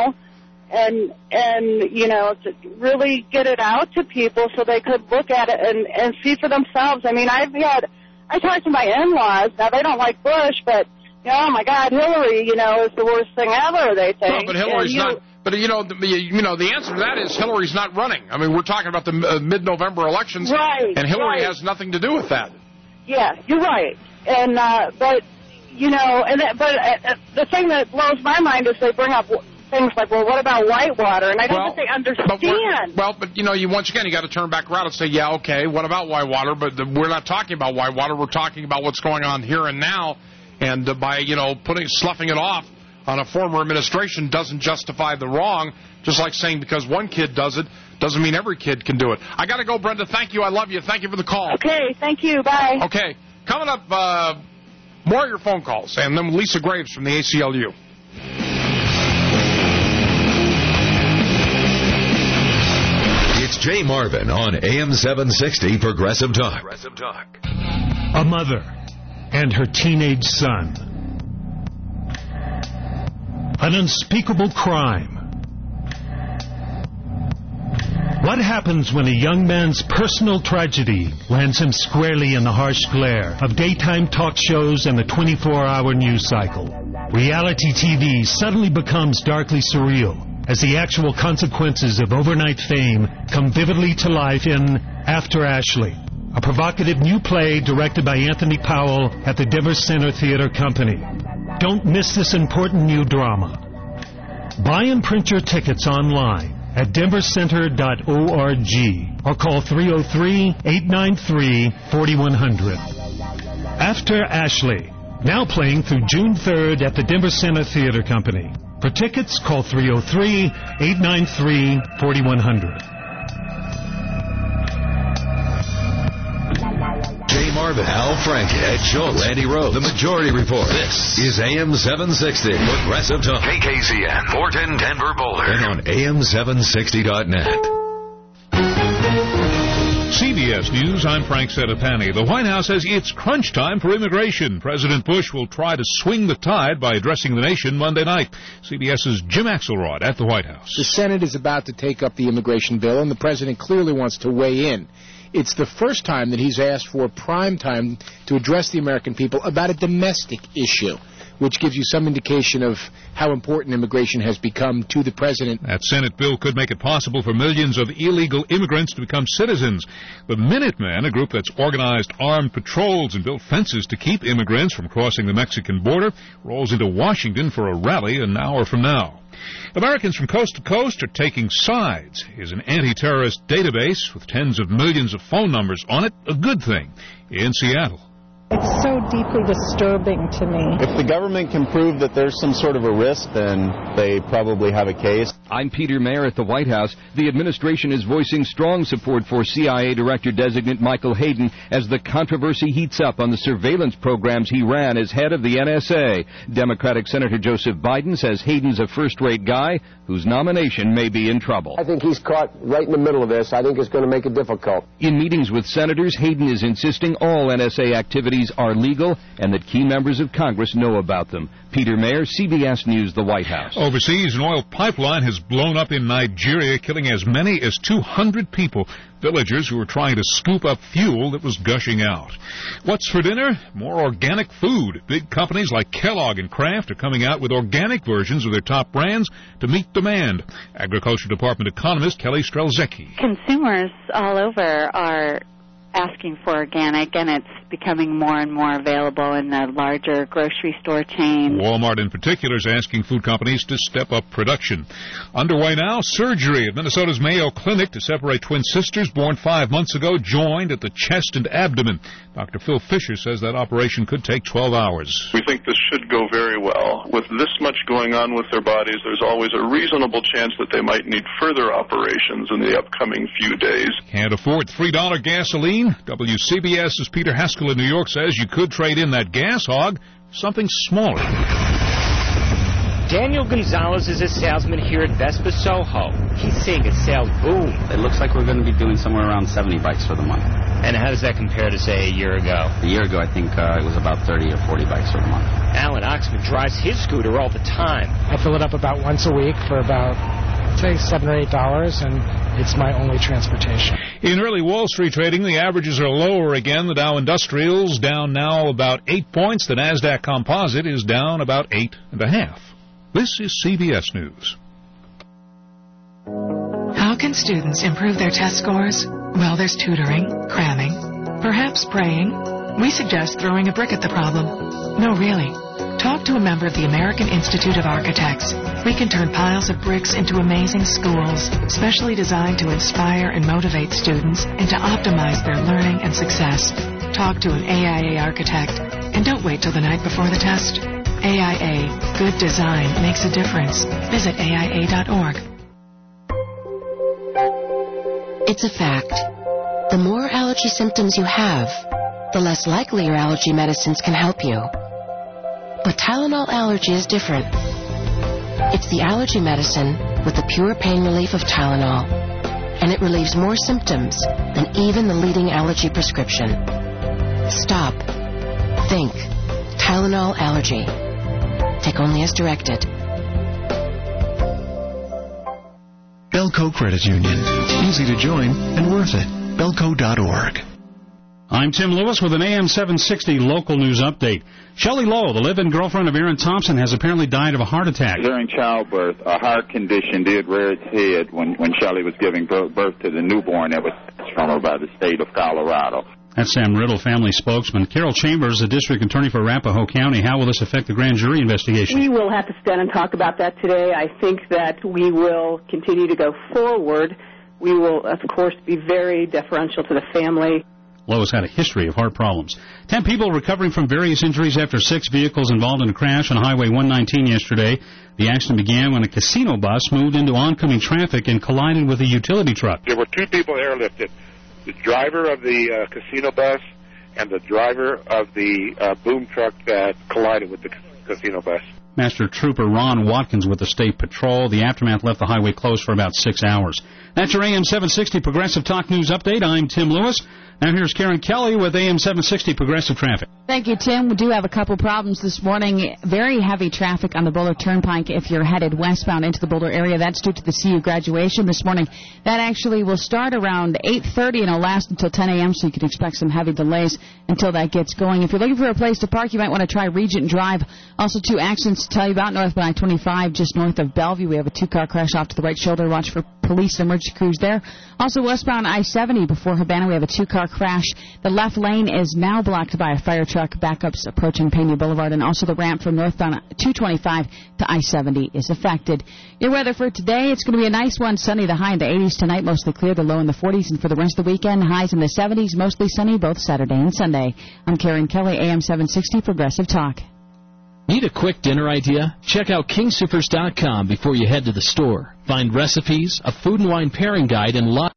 and to really get it out to people so they could look at it and see for themselves. I mean, I talked to my in-laws. Now, they don't like Bush, but, oh, my God, Hillary, is the worst thing ever, they think. Well, but Hillary's not. But, the answer to that is Hillary's not running. I mean, we're talking about the mid-November elections, right, and Hillary has nothing to do with that. Yeah, you're right. And but you know, the thing that blows my mind is they bring up things like, well, what about Whitewater? And I don't think they understand. But you know, once again, you got to turn back around and say, yeah, okay, what about Whitewater? But we're not talking about Whitewater. We're talking about what's going on here and now. And by, you know, sloughing it off on a former administration doesn't justify the wrong. Just like saying because one kid does it doesn't mean every kid can do it. I got to go, Brenda. Thank you. I love you. Thank you for the call. Okay. Thank you. Bye. Okay. Coming up, more of your phone calls. And then Lisa Graves from the ACLU. It's Jay Marvin on AM 760 Progressive Talk. A mother and her teenage son. An unspeakable crime. What happens when a young man's personal tragedy lands him squarely in the harsh glare of daytime talk shows and the 24-hour news cycle? Reality TV suddenly becomes darkly surreal as the actual consequences of overnight fame come vividly to life in After Ashley, a provocative new play directed by Anthony Powell at the Denver Center Theater Company. Don't miss this important new drama. Buy and print your tickets online at denvercenter.org or call 303-893-4100. After Ashley, now playing through June 3rd at the Denver Center Theater Company. For tickets, call 303-893-4100. Jay Marvin, Al Franken, Ed Schultz, Andy Rose, The Majority Report. This is AM 760, Progressive Talk. KKCN, Morton, Denver, Boulder. And on AM760.net. CBS News, I'm Frank Sedapani. The White House says it's crunch time for immigration. President Bush will try to swing the tide by addressing the nation Monday night. CBS's Jim Axelrod at the White House. The Senate is about to take up the immigration bill, and the president clearly wants to weigh in. It's the first time that he's asked for prime time to address the American people about a domestic issue, which gives you some indication of how important immigration has become to the president. That Senate bill could make it possible for millions of illegal immigrants to become citizens. The Minutemen, a group that's organized armed patrols and built fences to keep immigrants from crossing the Mexican border, rolls into Washington for a rally an hour from now. Americans from coast to coast are taking sides. Is an anti-terrorist database with tens of millions of phone numbers on it a good thing? In Seattle. It's so deeply disturbing to me. If the government can prove that there's some sort of a risk, then they probably have a case. I'm Peter Mayer at the White House. The administration is voicing strong support for CIA Director-Designate Michael Hayden as the controversy heats up on the surveillance programs he ran as head of the NSA. Democratic Senator Joseph Biden says Hayden's a first-rate guy whose nomination may be in trouble. I think he's caught right in the middle of this. I think it's going to make it difficult. In meetings with senators, Hayden is insisting all NSA activities are legal and that key members of Congress know about them. Peter Mayer, CBS News, the White House. Overseas, an oil pipeline has blown up in Nigeria, killing as many as 200 people, villagers who were trying to scoop up fuel that was gushing out. What's for dinner? More organic food. Big companies like Kellogg and Kraft are coming out with organic versions of their top brands to meet demand. Agriculture Department economist Kelly Strelzecki. Consumers all over are asking for organic, and it's becoming more and more available in the larger grocery store chains. Walmart in particular is asking food companies to step up production. Underway now, surgery at Minnesota's Mayo Clinic to separate twin sisters born 5 months ago, joined at the chest and abdomen. Dr. Phil Fisher says that operation could take 12 hours. We think this should go very well. With this much going on with their bodies, there's always a reasonable chance that they might need further operations in the upcoming few days. Can't afford $3 gasoline? WCBS's Peter Haskell in New York says you could trade in that gas hog for something smaller. Daniel Gonzalez is a salesman here at Vespa Soho. He's seeing a sales boom. It looks like we're going to be doing somewhere around 70 bikes for the month. And how does that compare to, say, a year ago? A year ago, I think it was about 30 or 40 bikes for the month. Alan Oxman drives his scooter all the time. I fill it up about once a week for about, say, $7 or $8, and it's my only transportation. In early Wall Street trading, the averages are lower again. The Dow Industrials down now about 8 points. The NASDAQ Composite is down about 8.5. This is CBS News. How can students improve their test scores? Well, there's tutoring, cramming, perhaps praying. we suggest throwing a brick at the problem. No, really. Talk to a member of the American Institute of Architects. We can turn piles of bricks into amazing schools, specially designed to inspire and motivate students and to optimize their learning and success. Talk to an AIA architect, and don't wait till the night before the test. AIA, good design makes a difference. Visit AIA.org. It's a fact. The more allergy symptoms you have, the less likely your allergy medicines can help you. But Tylenol Allergy is different. It's the allergy medicine with the pure pain relief of Tylenol, and it relieves more symptoms than even the leading allergy prescription. Stop. Think. Tylenol Allergy. Take only as directed. Belco Credit Union. Easy to join and worth it. Belco.org. I'm Tim Lewis with an AM 760 local news update. Shelley Lowe, the live-in girlfriend of Aaron Thompson, has apparently died of a heart attack. During childbirth, a heart condition did rear its head when Shelley was giving birth to the newborn that was from her by the state of Colorado. That's Sam Riddle, family spokesman. Carol Chambers, the district attorney for Arapahoe County. How will this affect the grand jury investigation? We will have to stand and talk about that today. I think that we will continue to go forward. We will, of course, be very deferential to the family. Lowe has had a history of heart problems. 10 people recovering from various injuries after 6 vehicles involved in a crash on Highway 119 yesterday. The accident began when a casino bus moved into oncoming traffic and collided with a utility truck. There were 2 people airlifted, the driver of the casino bus and the driver of the boom truck that collided with the casino bus. Master Trooper Ron Watkins with the State Patrol. The aftermath left the highway closed for about 6 hours. That's your AM 760 Progressive Talk News Update. I'm Tim Lewis. Now here's Karen Kelly with AM 760 Progressive Traffic. Thank you, Tim. We do have a couple problems this morning. Very heavy traffic on the Boulder Turnpike if you're headed westbound into the Boulder area. That's due to the CU graduation this morning. That actually will start around 8:30 and it'll last until 10 a.m., so you can expect some heavy delays until that gets going. If you're looking for a place to park, you might want to try Regent Drive. Also, 2 accidents to tell you about. Northbound I-25, just north of Bellevue. We have a 2-car crash off to the right shoulder. Watch for police and emergency crews there. Also, westbound I-70 before Havana, we have a 2-car crash. The left lane is now blocked by a fire truck. Backups approaching Pena Boulevard, and also the ramp from northbound 225 to I-70 is affected. Your weather for today, it's going to be a nice one. Sunny, the high in the 80s tonight, mostly clear, the low in the 40s. And for the rest of the weekend, highs in the 70s, mostly sunny, both Saturday and Sunday. I'm Karen Kelly, AM 760 Progressive Talk. Need a quick dinner idea? Check out KingSupers.com before you head to the store. Find recipes, a food and wine pairing guide, and lots.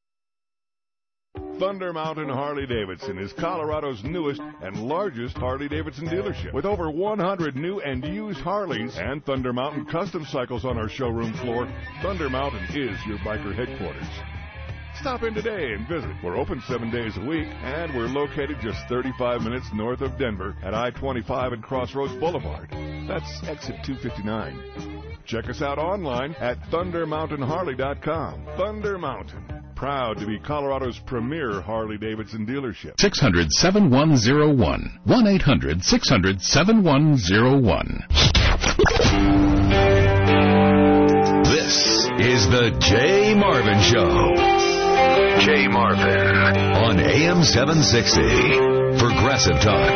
Thunder Mountain Harley-Davidson is Colorado's newest and largest Harley-Davidson dealership. With over 100 new and used Harleys and Thunder Mountain custom cycles on our showroom floor, Thunder Mountain is your biker headquarters. Stop in today and visit. We're open 7 days a week, and we're located just 35 minutes north of Denver at I-25 and Crossroads Boulevard. That's exit 259. Check us out online at ThunderMountainHarley.com. Thunder Mountain, proud to be Colorado's premier Harley-Davidson dealership. 600-7101. 1-800-600-7101. This is the Jay Marvin Show. Jay Marvin on AM 760. Progressive Talk.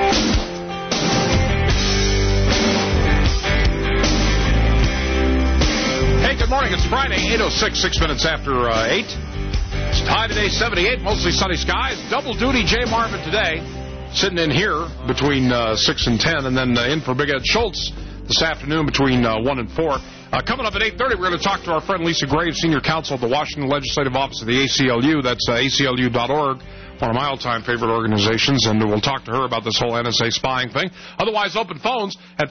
Hey, good morning. It's Friday, 8:06, 6 minutes after 8. It's high today, 78, mostly sunny skies. Double duty Jay Marvin today. Sitting in here between 6 and 10, and then in for Big Ed Schultz this afternoon between 1 and 4. Coming up at 8:30, we're going to talk to our friend Lisa Graves, Senior Counsel at the Washington Legislative Office of the ACLU. That's ACLU.org, one of my all-time favorite organizations, and we'll talk to her about this whole NSA spying thing. Otherwise, open phones at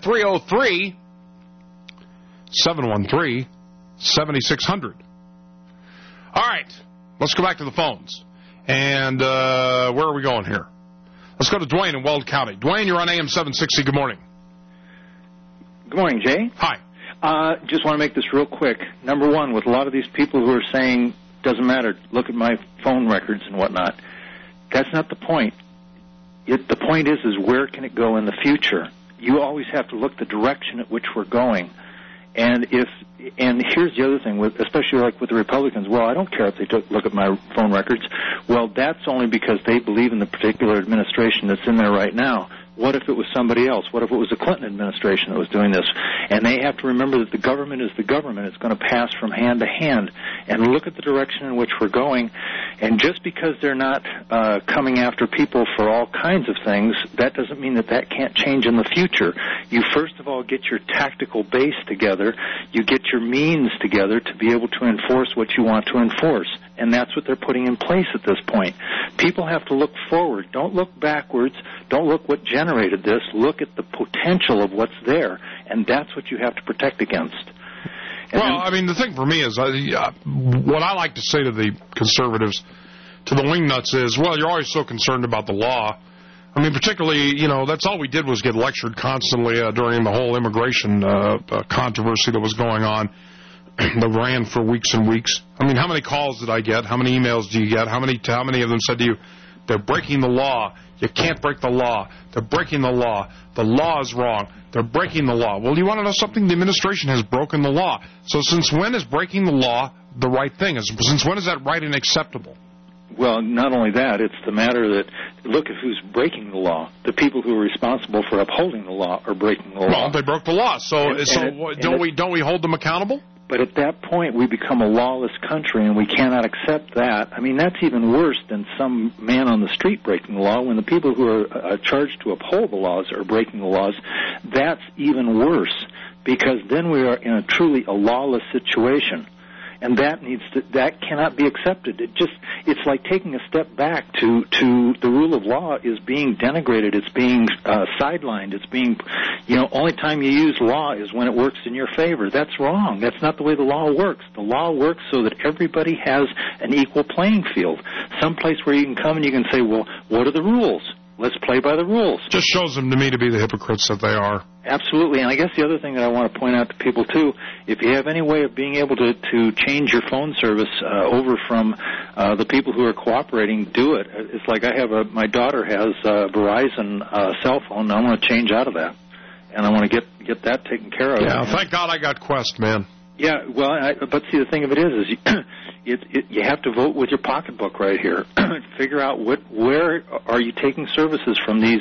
303-713-7600. All right, let's go back to the phones. And where are we going here? Let's go to Dwayne in Weld County. Dwayne, you're on AM 760. Good morning. Good morning, Jay. Hi. Just want to make this real quick. Number one, with a lot of these people who are saying, doesn't matter, look at my phone records and whatnot, that's not the point. The point is where can it go in the future? You always have to look the direction at which we're going. And here's the other thing, especially like with the Republicans. Well, I don't care if they look at my phone records. Well, that's only because they believe in the particular administration that's in there right now. What if it was somebody else? What if it was the Clinton administration that was doing this? And they have to remember that the government is the government. It's going to pass from hand to hand. And look at the direction in which we're going. And just because they're not coming after people for all kinds of things, that doesn't mean that can't change in the future. You first of all get your tactical base together. You get your means together to be able to enforce what you want to enforce. And that's what they're putting in place at this point. People have to look forward. Don't look backwards. Don't look what generated this. Look at the potential of what's there, and that's what you have to protect against. I mean, the thing for me is what I like to say to the conservatives, to the wingnuts is, well, you're always so concerned about the law. I mean, particularly, that's all we did was get lectured constantly during the whole immigration controversy that was going on. That ran for weeks and weeks. I mean, how many calls did I get? How many emails do you get? How many of them said to you, they're breaking the law. You can't break the law. They're breaking the law. The law is wrong. They're breaking the law. Well, you want to know something? The administration has broken the law. So since when is breaking the law the right thing? Since when is that right and acceptable? Well, not only that, it's the matter that look at who's breaking the law. The people who are responsible for upholding the law are breaking the law. Well, they broke the law. Don't we hold them accountable? But at that point, we become a lawless country, and we cannot accept that. I mean, that's even worse than some man on the street breaking the law. When the people who are charged to uphold the laws are breaking the laws, that's even worse, because then we are in a truly a lawless situation. And that cannot be accepted. It's like taking a step back to the rule of law is being denigrated. It's being sidelined. It's being, only time you use law is when it works in your favor. That's wrong. That's not the way the law works. The law works so that everybody has an equal playing field. Someplace where you can come and you can say, well, what are the rules? Let's play by the rules. Just shows them to me to be the hypocrites that they are. Absolutely. And I guess the other thing that I want to point out to people, too, if you have any way of being able to change your phone service over from the people who are cooperating, do it. It's like my daughter has a Verizon cell phone, and I want to change out of that. And I want to get that taken care of. Yeah, thank God I got Quest, man. Yeah, well, but see, the thing of it is you have to vote with your pocketbook right here. Figure out where are you taking services from these,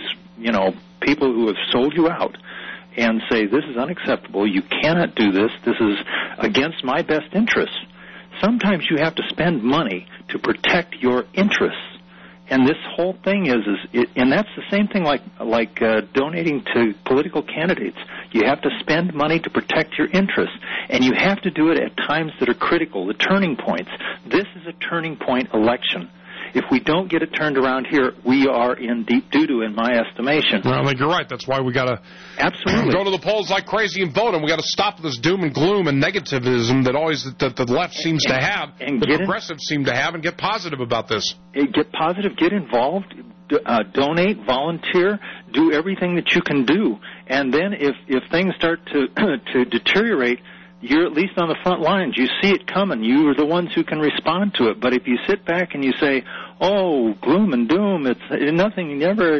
people who have sold you out, and say this is unacceptable. You cannot do this. This is against my best interests. Sometimes you have to spend money to protect your interests. And this whole thing and that's the same thing like donating to political candidates. You have to spend money to protect your interests, and you have to do it at times that are critical, the turning points. This is a turning point election. If we don't get it turned around here, we are in deep doo-doo, in my estimation. Well, I think you're right. That's why we got to go to the polls like crazy and vote, and we got to stop this doom and gloom and negativism that the left seems to have, and the progressives seem to have, and get positive about this. Get positive, get involved, donate, volunteer, do everything that you can do. And then if things start to deteriorate, you're at least on the front lines. You see it coming. You are the ones who can respond to it. But if you sit back and you say, oh, gloom and doom, it's nothing,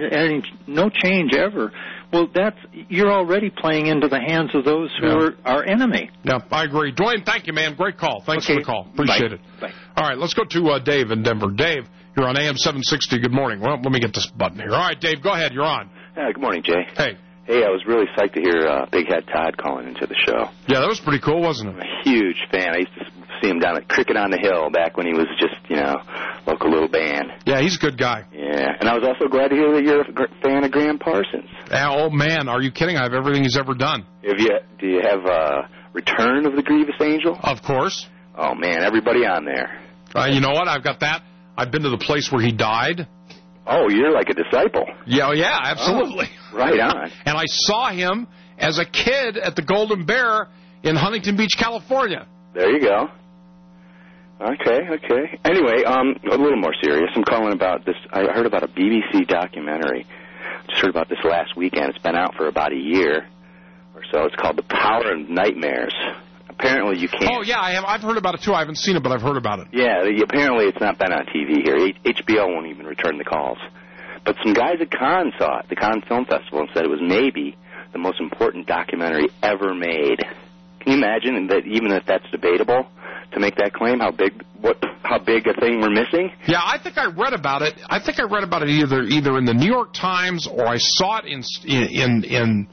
no change ever, well, you're already playing into the hands of those who are our enemy. Yeah, I agree. Dwayne, thank you, man. Great call. Thanks for the call. Appreciate it. Bye. All right, let's go to Dave in Denver. Dave, you're on AM 760. Good morning. Well, let me get this button here. All right, Dave, go ahead. You're on. Good morning, Jay. Hey. Hey, I was really psyched to hear Big Head Todd calling into the show. Yeah, that was pretty cool, wasn't it? I'm a huge fan. I used to see him down at Cricket on the Hill back when he was just, local little band. Yeah, he's a good guy. Yeah, and I was also glad to hear that you're a fan of Graham Parsons. Oh, man, are you kidding? I have everything he's ever done. Do you have Return of the Grievous Angel? Of course. Oh, man, everybody on there. You know what? I've got that. I've been to the place where he died. Oh, you're like a disciple. Yeah, absolutely. Oh, right on. And I saw him as a kid at the Golden Bear in Huntington Beach, California. There you go. Okay. Anyway, a little more serious. I'm calling about this. I heard about a BBC documentary. Just heard about this last weekend. It's been out for about a year or so. It's called The Power of Nightmares. Apparently you can't. Oh, yeah, I've heard about it, too. I haven't seen it, but I've heard about it. Yeah, apparently it's not been on TV here. HBO won't even return the calls. But some guys at Cannes saw it, the Cannes Film Festival, and said it was maybe the most important documentary ever made. Can you imagine that even if that's debatable to make that claim, how big a thing we're missing? Yeah, I think I read about it. I think I read about it either in the New York Times or I saw it in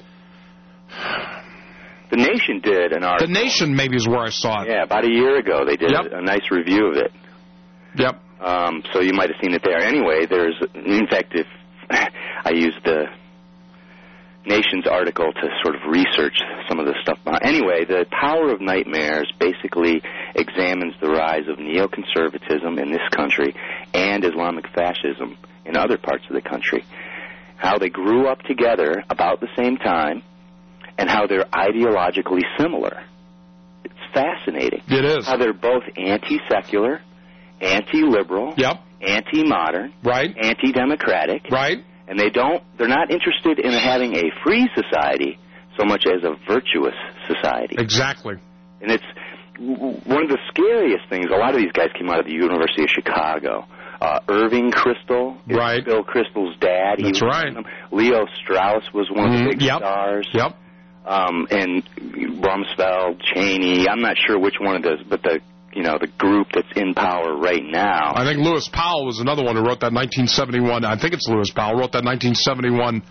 The Nation did an article. The Nation maybe is where I saw it. Yeah, about a year ago they did a nice review of it. Yep. So you might have seen it there. Anyway, in fact, if I used the Nation's article to sort of research some of the stuff. Anyway, The Power of Nightmares basically examines the rise of neoconservatism in this country and Islamic fascism in other parts of the country, how they grew up together about the same time, and how they're ideologically similar. It's fascinating. It is. How they're both anti-secular, anti-liberal, anti-modern, anti-democratic, and they're not interested in having a free society so much as a virtuous society. Exactly. And it's one of the scariest things. A lot of these guys came out of the University of Chicago. Irving Kristol, Bill Kristol's dad. That's right. Leo Strauss was one of the big stars. Yep. And Rumsfeld, Cheney. I'm not sure which one of those, but the group that's in power right now. I think Lewis Powell was another one who wrote that 1971. I think it's Lewis Powell wrote that 1971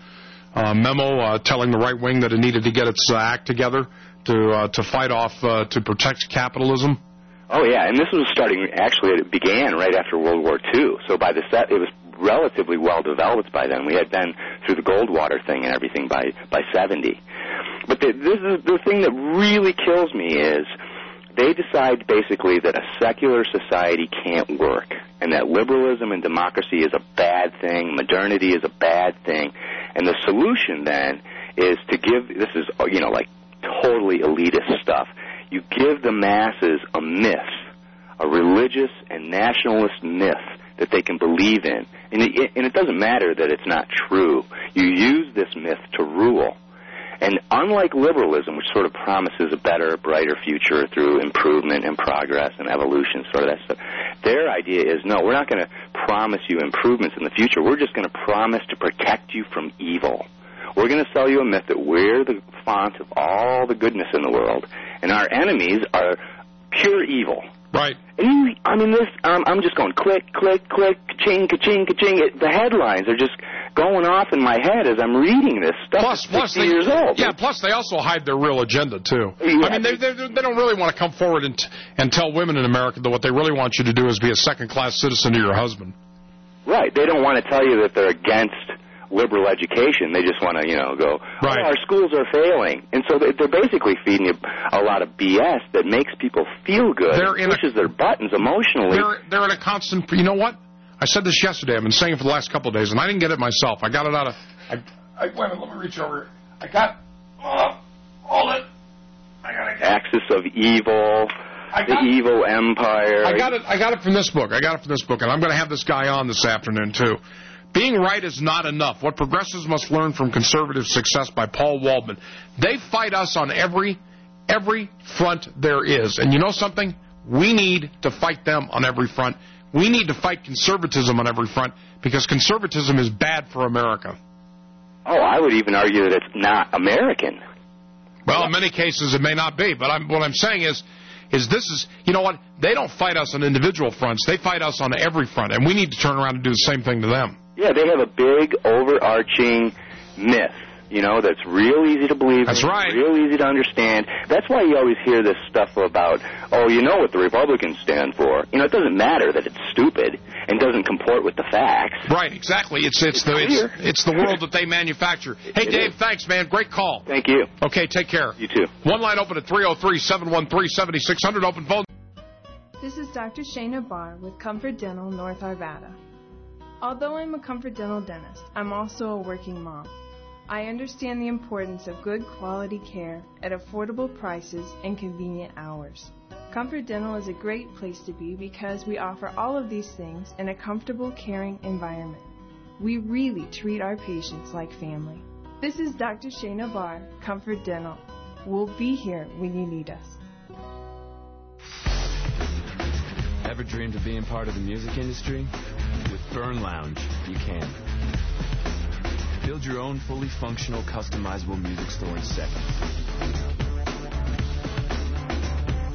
memo telling the right wing that it needed to get its act together to fight off to protect capitalism. Oh yeah, and this was starting. Actually, it began right after World War II. So by it was relatively well developed by then. We had been through the Goldwater thing and everything by 70. But this is the thing that really kills me is they decide basically that a secular society can't work and that liberalism and democracy is a bad thing, modernity is a bad thing, and the solution then is to give, this is, like totally elitist stuff, you give the masses a myth, a religious and nationalist myth that they can believe in. And it doesn't matter that it's not true. You use this myth to rule. And unlike liberalism, which sort of promises a better, brighter future through improvement and progress and evolution, sort of that stuff, their idea is, no, we're not going to promise you improvements in the future. We're just going to promise to protect you from evil. We're going to sell you a myth that we're the font of all the goodness in the world, and our enemies are pure evil. Right. And I'm just going click, click, click, ka-ching, ka-ching, ka-ching. The headlines are just going off in my head as I'm reading this stuff. Plus, they, years old. Yeah, plus they also hide their real agenda, too. Yeah. I mean, they don't really want to come forward and tell women in America that what they really want you to do is be a second-class citizen to your husband. Right. They don't want to tell you that they're against liberal education. They just want to, go, right. Our schools are failing. And so they're basically feeding you a lot of BS that makes people feel good, pushes their buttons emotionally. They're in a constant, you know what? I said this yesterday. I've been saying it for the last couple of days, and I didn't get it myself. I got it out of, wait a minute, let me reach over here. I got, hold it. I got it. Axis of Evil, the Evil Empire. I got it from this book. And I'm going to have this guy on this afternoon, too. Being right is not enough. What progressives must learn from conservative success by Paul Waldman. They fight us on every front there is. And you know something? We need to fight them on every front. We need to fight conservatism on every front because conservatism is bad for America. Oh, I would even argue that it's not American. Well, in many cases it may not be, but what I'm saying is this is, you know what? They don't fight us on individual fronts. They fight us on every front, and we need to turn around and do the same thing to them. Yeah, they have a big, overarching myth, that's real easy to believe in. That's right. Real easy to understand. That's why you always hear this stuff about, you know what the Republicans stand for. It doesn't matter that it's stupid and doesn't comport with the facts. Right, exactly. It's the world that they manufacture. Hey, Dave, thanks, man. Great call. Thank you. Okay, take care. You too. One line open at 303-713-7600. Open phone. This is Dr. Shayna Barr with Comfort Dental, North Arvada. Although I'm a Comfort Dental dentist, I'm also a working mom. I understand the importance of good quality care at affordable prices and convenient hours. Comfort Dental is a great place to be because we offer all of these things in a comfortable, caring environment. We really treat our patients like family. This is Dr. Shayna Barr, Comfort Dental. We'll be here when you need us. Ever dreamed of being part of the music industry? With Burn Lounge, you can. Build your own fully functional, customizable music store in seconds.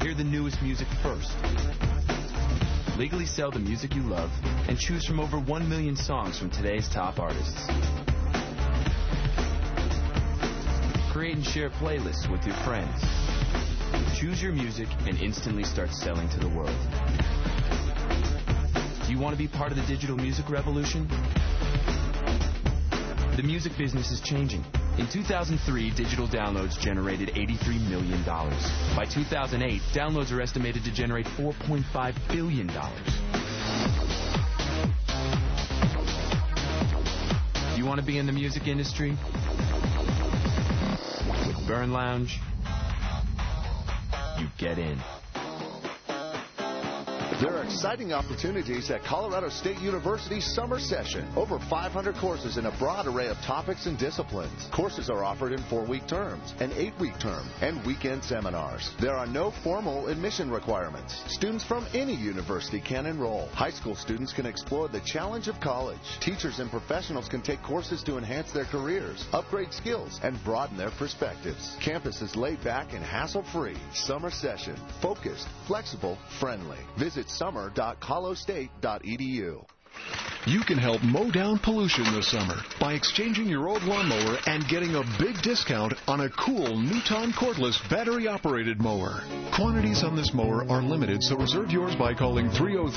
Hear the newest music first. Legally sell the music you love and choose from over 1 million songs from today's top artists. Create and share playlists with your friends. Choose your music and instantly start selling to the world. Do you want to be part of the digital music revolution? The music business is changing. In 2003, digital downloads generated $83 million. By 2008, downloads are estimated to generate $4.5 billion. Do you want to be in the music industry? With Burn Lounge, you get in. There are exciting opportunities at Colorado State University's summer session. Over 500 courses in a broad array of topics and disciplines. Courses are offered in 4-week terms, an 8-week term, and weekend seminars. There are no formal admission requirements. Students from any university can enroll. High school students can explore the challenge of college. Teachers and professionals can take courses to enhance their careers, upgrade skills, and broaden their perspectives. Campus is laid back and hassle-free. Summer session. Focused, flexible, friendly. Visit summer.colostate.edu. You can help mow down pollution this summer by exchanging your old lawnmower and getting a big discount on a cool Newton cordless battery-operated mower. Quantities on this mower are limited, so reserve yours by calling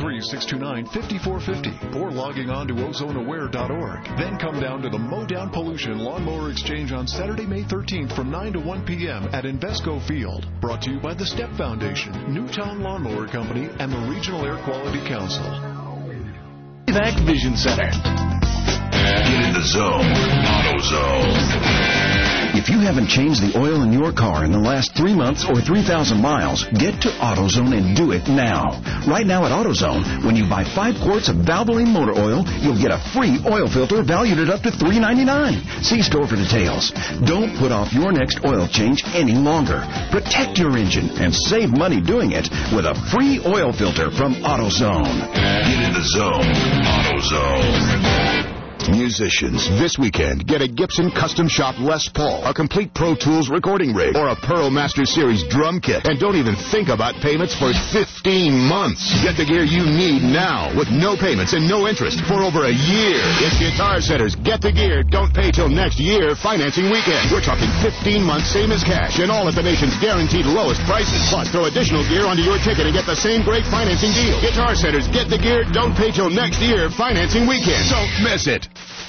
303-629-5450 or logging on to ozoneaware.org. Then come down to the Mow Down Pollution Lawnmower Exchange on Saturday, May 13th from 9 to 1 p.m. at Invesco Field. Brought to you by the Step Foundation, Newton Lawnmower Company, and the Regional Air Quality Council. That Vision Center. Get in the zone. AutoZone. If you haven't changed the oil in your car in the last 3 months or 3,000 miles, get to AutoZone and do it now. Right now at AutoZone, when you buy 5 quarts of Valvoline motor oil, you'll get a free oil filter valued at up to $3.99. See store for details. Don't put off your next oil change any longer. Protect your engine and save money doing it with a free oil filter from AutoZone. Get in the zone. AutoZone. Musicians, this weekend, get a Gibson Custom Shop Les Paul, a complete Pro Tools recording rig, or a Pearl Master Series drum kit. And don't even think about payments for 15 months. Get the gear you need now with no payments and no interest for over a year. It's Guitar Center's Get the Gear, Don't Pay Till Next Year financing weekend. We're talking 15 months, same as cash, and all at the nation's guaranteed lowest prices. Plus, throw additional gear onto your ticket and get the same great financing deal. Guitar Center's Get the Gear, Don't Pay Till Next Year financing weekend. Don't miss it.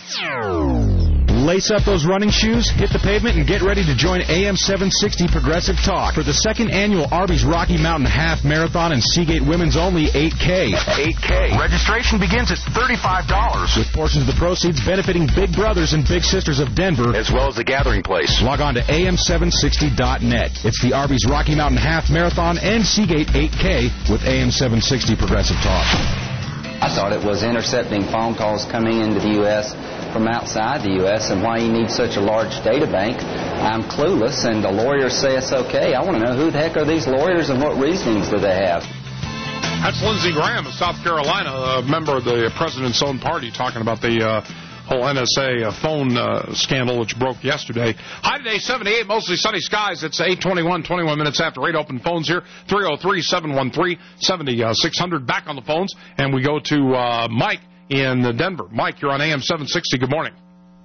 Lace up those running shoes, hit the pavement, and get ready to join AM 760 Progressive Talk for the second annual Arby's Rocky Mountain Half Marathon and Seagate Women's Only 8K. Registration begins at $35, with portions of the proceeds benefiting Big Brothers and Big Sisters of Denver, as well as the gathering place. Log on to am760.net. It's the Arby's Rocky Mountain Half Marathon and Seagate 8K with AM 760 Progressive Talk. I thought it was intercepting phone calls coming into the U.S. from outside the U.S. and why you need such a large data bank. I'm clueless, and the lawyers say it's okay. I want to know who the heck are these lawyers and what reasonings do they have. That's Lindsey Graham of South Carolina, a member of the president's own party, talking about the whole NSA phone scandal which broke yesterday. High today, 78, mostly sunny skies. It's 8:21, 21 minutes after 8. Open phones here, 303-713-7600. Back on the phones, and we go to Mike in Denver. Mike, you're on AM 760. Good morning.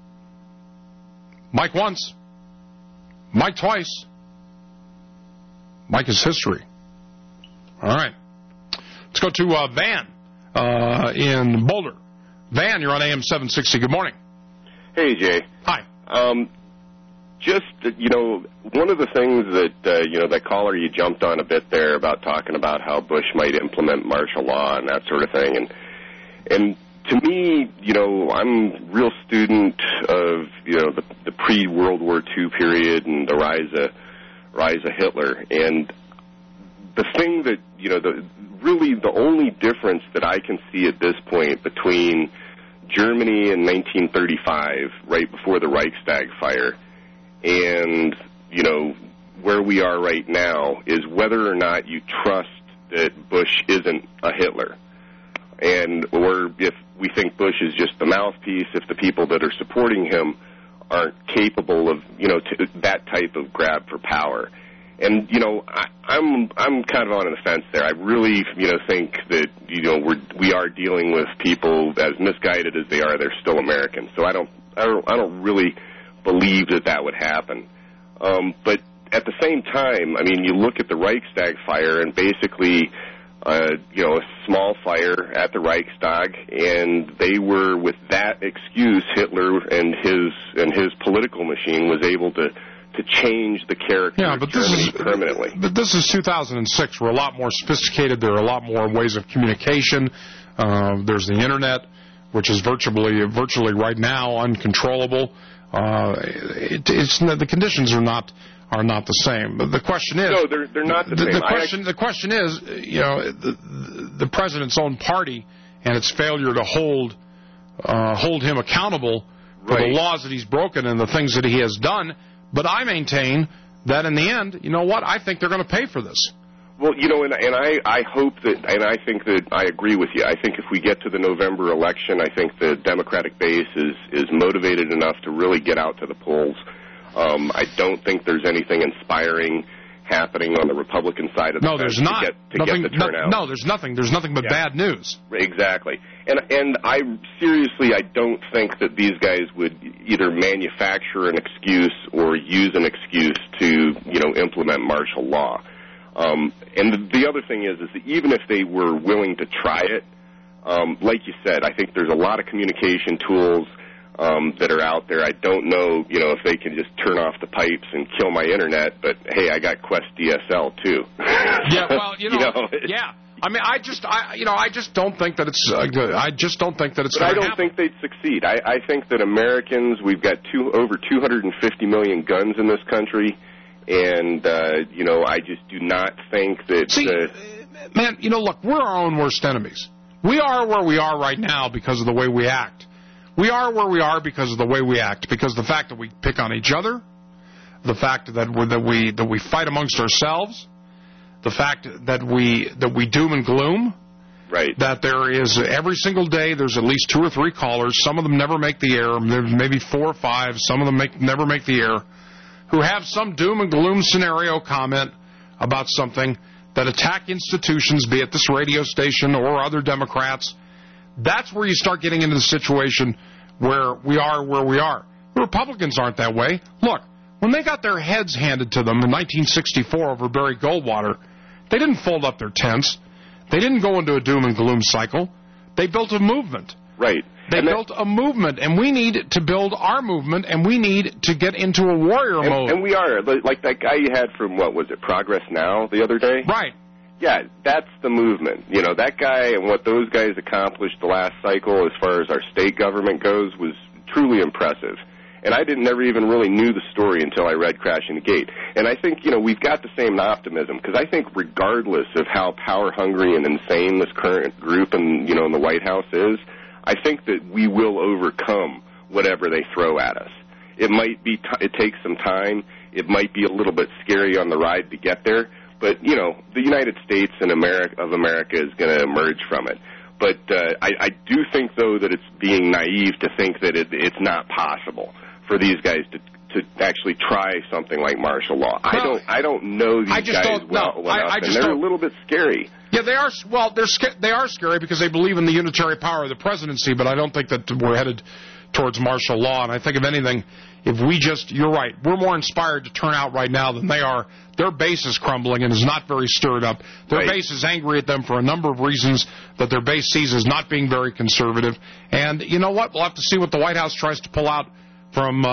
Mike once. Mike twice. Mike is history. All right. Let's go to Van in Boulder. Van, you're on AM 760. Good morning. Hey, Jay. Hi. Just, one of the things that, that caller you jumped on a bit there about talking about how Bush might implement martial law and that sort of thing. And to me, I'm a real student of, the pre-World War II period and the rise of Hitler. And the thing that, really the only difference that I can see at this point between Germany in 1935, right before the Reichstag fire, and, where we are right now is whether or not you trust that Bush isn't a Hitler. Or if we think Bush is just the mouthpiece, if the people that are supporting him aren't capable of, that type of grab for power. And I'm kind of on the fence there. I really think that we are dealing with people as misguided as they are. They're still Americans. So I don't really believe that would happen. But at the same time, I mean, you look at the Reichstag fire and basically, a small fire at the Reichstag, and they were, with that excuse, Hitler and his political machine was able to change the character of Germany permanently. But this is 2006. We're a lot more sophisticated. There are a lot more ways of communication. There's the Internet, which is virtually right now uncontrollable. The conditions are not the same. But the question is, no, they're not the same. The question is, the president's own party and its failure to hold him accountable for the laws that he's broken and the things that he has done. But I maintain that in the end, I think they're going to pay for this. Well, and I hope that, and I think that I agree with you. I think if we get to the November election, I think the Democratic base is motivated enough to really get out to the polls. I don't think there's anything inspiring happening on the Republican side of the fence to get the turnout. No, there's nothing. There's nothing but bad news. Exactly. And I don't think that these guys would either manufacture an excuse or use an excuse to, implement martial law. And the other thing is that even if they were willing to try it, like you said, I think there's a lot of communication tools that are out there. I don't know, if they can just turn off the pipes and kill my internet, but hey, I got Quest DSL too. Yeah, well, yeah. I mean, I just don't think that it's good. I just don't think that it's going to happen. I don't think they'd succeed. I think that Americans, we've got over 250 million guns in this country, and I just do not think that. See, man, look, we're our own worst enemies. We are where we are right now because of the way we act. We are where we are because of the way we act, because the fact that we pick on each other, the fact that we fight amongst ourselves, the fact that we doom and gloom, right? That there is every single day there's at least 2 or 3 callers. Some of them never make the air. There's maybe 4 or 5. Some of them never make the air, who have some doom and gloom scenario comment about something that attack institutions, be it this radio station or other Democrats. That's where you start getting into the situation where we are where we are. The Republicans aren't that way. Look, when they got their heads handed to them in 1964 over Barry Goldwater, they didn't fold up their tents. They didn't go into a doom and gloom cycle. They built a movement. Right. They built a movement, and we need to build our movement, and we need to get into a warrior mode. And we are. Like that guy you had from, Progress Now the other day? Right. Yeah, that's the movement. That guy and what those guys accomplished the last cycle as far as our state government goes was truly impressive. And I never even really knew the story until I read Crashing the Gate. And I think, we've got the same optimism, because I think regardless of how power-hungry and insane this current group in the White House is, I think that we will overcome whatever they throw at us. It might be, it takes some time. It might be a little bit scary on the ride to get there. But, the United States of America is going to emerge from it. But I do think, though, that it's being naive to think that it's not possible for these guys to actually try something like martial law. No, I don't know these guys well enough, and they're a little bit scary. Yeah, they are. Well, they are scary because they believe in the unitary power of the presidency, but I don't think that we're headed towards martial law. And I think, if anything, you're right, we're more inspired to turn out right now than they are. Their base is crumbling and is not very stirred up. Their base is angry at them for a number of reasons that their base sees as not being very conservative. And you know what? We'll have to see what the White House tries to pull out pull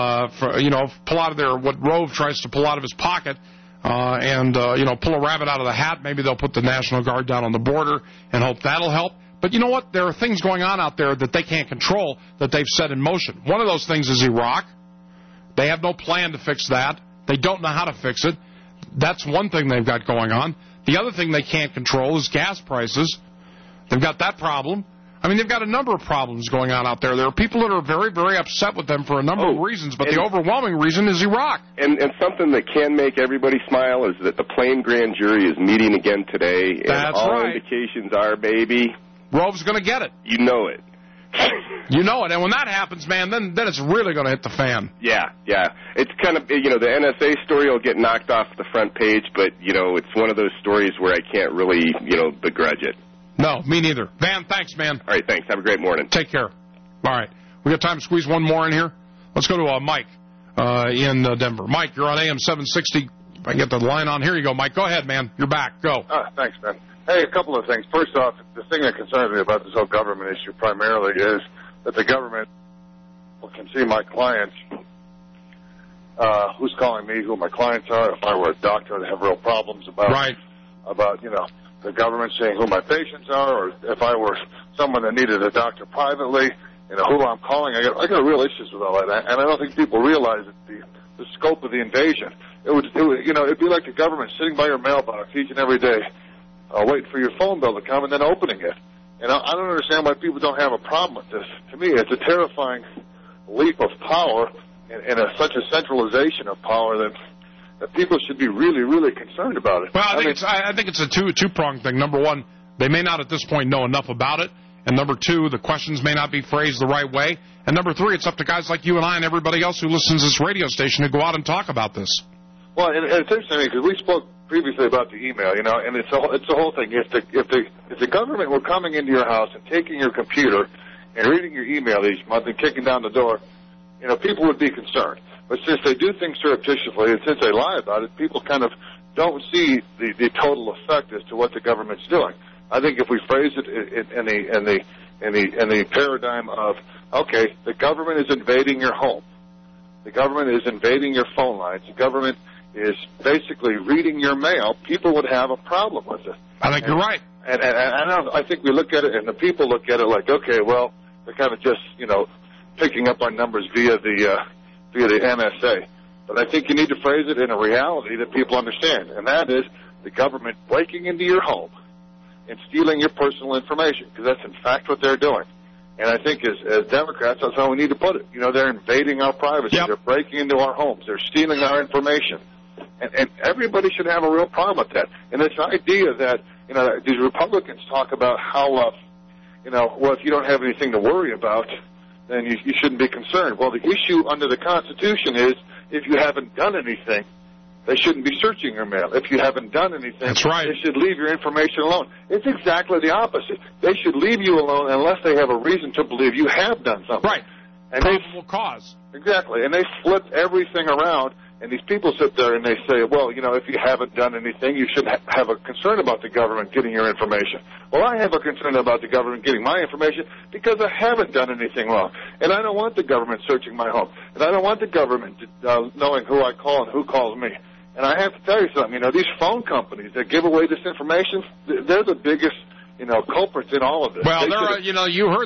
out of there, what Rove tries to pull out of his pocket, and pull a rabbit out of the hat. Maybe they'll put the National Guard down on the border and hope that'll help. But you know what? There are things going on out there that they can't control that they've set in motion. One of those things is Iraq. They have no plan to fix that. They don't know how to fix it. That's one thing they've got going on. The other thing they can't control is gas prices. They've got that problem. I mean, they've got a number of problems going on out there. There are people that are very, very upset with them for a number of reasons, but the overwhelming reason is Iraq. And something that can make everybody smile is that the Plain grand jury is meeting again today. That's and all right. indications are, baby, Rove's going to get it. You know it. You know it, and when that happens, man, then it's really going to hit the fan. Yeah. It's kind of, the NSA story will get knocked off the front page, but, it's one of those stories where I can't really, begrudge it. No, me neither. Van, thanks, man. All right, thanks. Have a great morning. Take care. All right. We got time to squeeze one more in here? Let's go to Mike in Denver. Mike, you're on AM 760. If I can get the line on. Here you go, Mike. Go ahead, man. You're back. Go. Thanks, man. Hey, a couple of things. First off, the thing that concerns me about this whole government issue primarily is that the government can see my clients, who's calling me, who my clients are. If I were a doctor, I'd have real problems about the government saying who my patients are, or if I were someone that needed a doctor privately, who I'm calling. I got real issues with all that, and I don't think people realize the scope of the invasion. It'd be like the government sitting by your mailbox each and every day, waiting for your phone bill to come and then opening it. And I don't understand why people don't have a problem with this. To me, it's a terrifying leap of power and such a centralization of power that people should be really, really concerned about it. Well, I think it's a two-pronged thing. Number one, they may not at this point know enough about it. And number two, the questions may not be phrased the right way. And number three, it's up to guys like you and I and everybody else who listens to this radio station to go out and talk about this. Well, and it's interesting because we spoke previously about the email, and it's the whole thing. If the government were coming into your house and taking your computer and reading your email each month and kicking down the door, people would be concerned. But since they do things surreptitiously and since they lie about it, people kind of don't see the total effect as to what the government's doing. I think if we phrase it in the paradigm of, okay, the government is invading your home, the government is invading your phone lines, the government is basically reading your mail, people would have a problem with it. I think you're right. And I think we look at it, and the people look at it like, okay, well, they're kind of just, picking up on numbers via the NSA. But I think you need to phrase it in a reality that people understand, and that is the government breaking into your home and stealing your personal information, because that's in fact what they're doing. And I think as Democrats, that's how we need to put it. They're invading our privacy. Yep. They're breaking into our homes. They're stealing our information. And everybody should have a real problem with that. And this idea that, these Republicans talk about how, well, if you don't have anything to worry about, then you shouldn't be concerned. Well, the issue under the Constitution is if you haven't done anything, they shouldn't be searching your mail. If you haven't done anything, that's right, they should leave your information alone. It's exactly the opposite. They should leave you alone unless they have a reason to believe you have done something. Right. And probable cause. Exactly. And they flip everything around, and these people sit there and they say, well, if you haven't done anything, you should have a concern about the government getting your information. Well, I have a concern about the government getting my information because I haven't done anything wrong. And I don't want the government searching my home. And I don't want the government knowing who I call and who calls me. And I have to tell you something, these phone companies that give away this information, they're the biggest, culprits in all of this. Well, you heard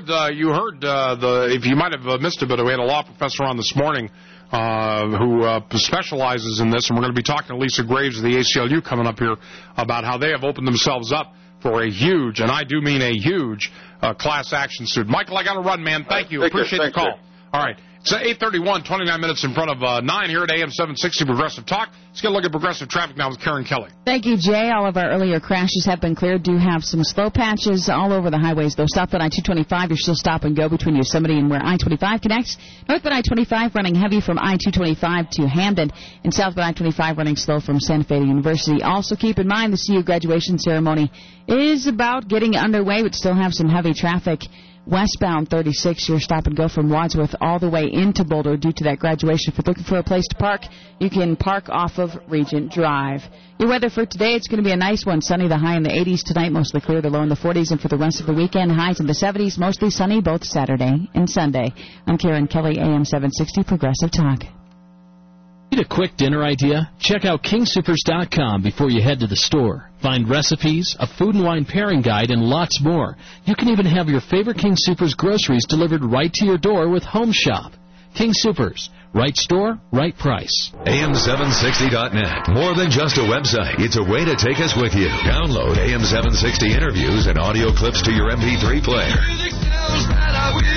if you might have missed it, but we had a law professor on this morning who specializes in this, and we're going to be talking to Lisa Graves of the ACLU coming up here about how they have opened themselves up for a huge, and I do mean a huge, class action suit. Michael, I got to run, man. Thank you. Appreciate the call. All right. It's 8:31, 29 minutes in front of 9 here at AM 760 Progressive Talk. Let's get a look at progressive traffic now with Karen Kelly. Thank you, Jay. All of our earlier crashes have been cleared. Do have some slow patches all over the highways, though. Southbound I-225, you're still stop and go between Yosemite and where I-25 connects. Northbound I-25 running heavy from I-225 to Hamden, and southbound I-25 running slow from Santa Fe to University. Also keep in mind the CU graduation ceremony is about getting underway, but still have some heavy traffic. Westbound 36, your stop and go from Wadsworth all the way into Boulder due to that graduation. If you're looking for a place to park, you can park off of Regent Drive. Your weather for today, it's going to be a nice one. Sunny, the high in the 80s tonight, mostly clear, the low in the 40s. And for the rest of the weekend, highs in the 70s, mostly sunny both Saturday and Sunday. I'm Karen Kelly, AM 760 Progressive Talk. Need a quick dinner idea? Check out kingsupers.com before you head to the store. Find recipes, a food and wine pairing guide, and lots more. You can even have your favorite King Soopers groceries delivered right to your door with Home Shop. King Soopers. Right store, right price. AM760.net. More than just a website. It's a way to take us with you. Download AM760 interviews and audio clips to your MP3 player.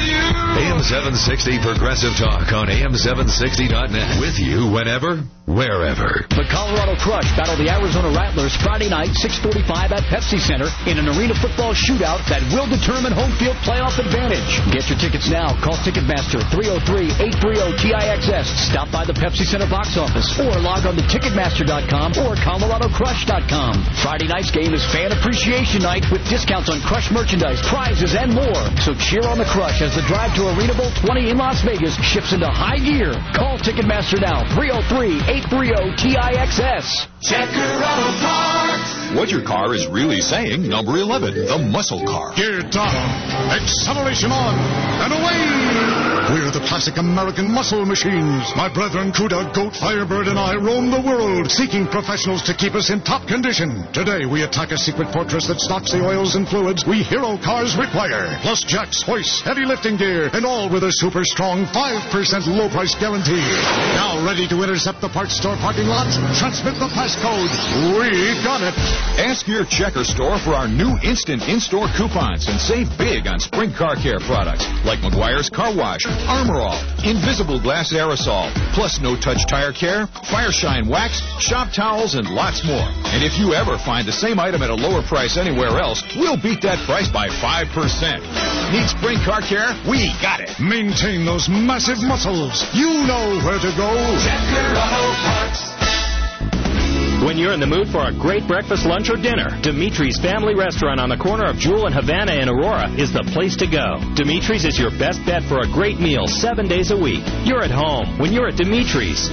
AM 760 Progressive Talk on AM760.net. With you whenever, wherever. The Colorado Crush battle the Arizona Rattlers Friday night, 6:45 at Pepsi Center in an arena football shootout that will determine home field playoff advantage. Get your tickets now. Call Ticketmaster 303-830-TIXS. Stop by the Pepsi Center box office or log on to Ticketmaster.com or ColoradoCrush.com. Friday night's game is Fan Appreciation Night with discounts on Crush merchandise, prizes, and more. So cheer on the Crush as the drive to Arena Bowl 20 in Las Vegas shifts into high gear. Call Ticketmaster now, 303-830-TIXS. Checker Auto Parts. What your car is really saying, number 11, the muscle car. Gear down, acceleration on, and away! We're the classic American muscle machines. My brethren Cuda, Goat, Firebird, and I roam the world seeking professionals to keep us in top condition. Today, we attack a secret fortress that stocks the oils and fluids we hero cars require. Plus jacks, hoists, heavy lifting gear, and all with a super strong 5% low price guarantee. Now ready to intercept the parts store parking lot? Transmit the passcode. We got it. Ask your Checker store for our new instant in-store coupons and save big on Sprint Car Care products like McGuire's Car Wash, Armor All, Invisible Glass Aerosol, plus no-touch tire care, Fire Shine Wax, shop towels, and lots more. And if you ever find the same item at a lower price anywhere else, we'll beat that price by 5%. Need Sprint Car Care? We got it. Maintain those massive muscles. You know where to go. Checker Auto Parts. When you're in the mood for a great breakfast, lunch, or dinner, Dimitri's Family Restaurant on the corner of Jewel and Havana in Aurora is the place to go. Dimitri's is your best bet for a great meal 7 days a week. You're at home when you're at Dimitri's.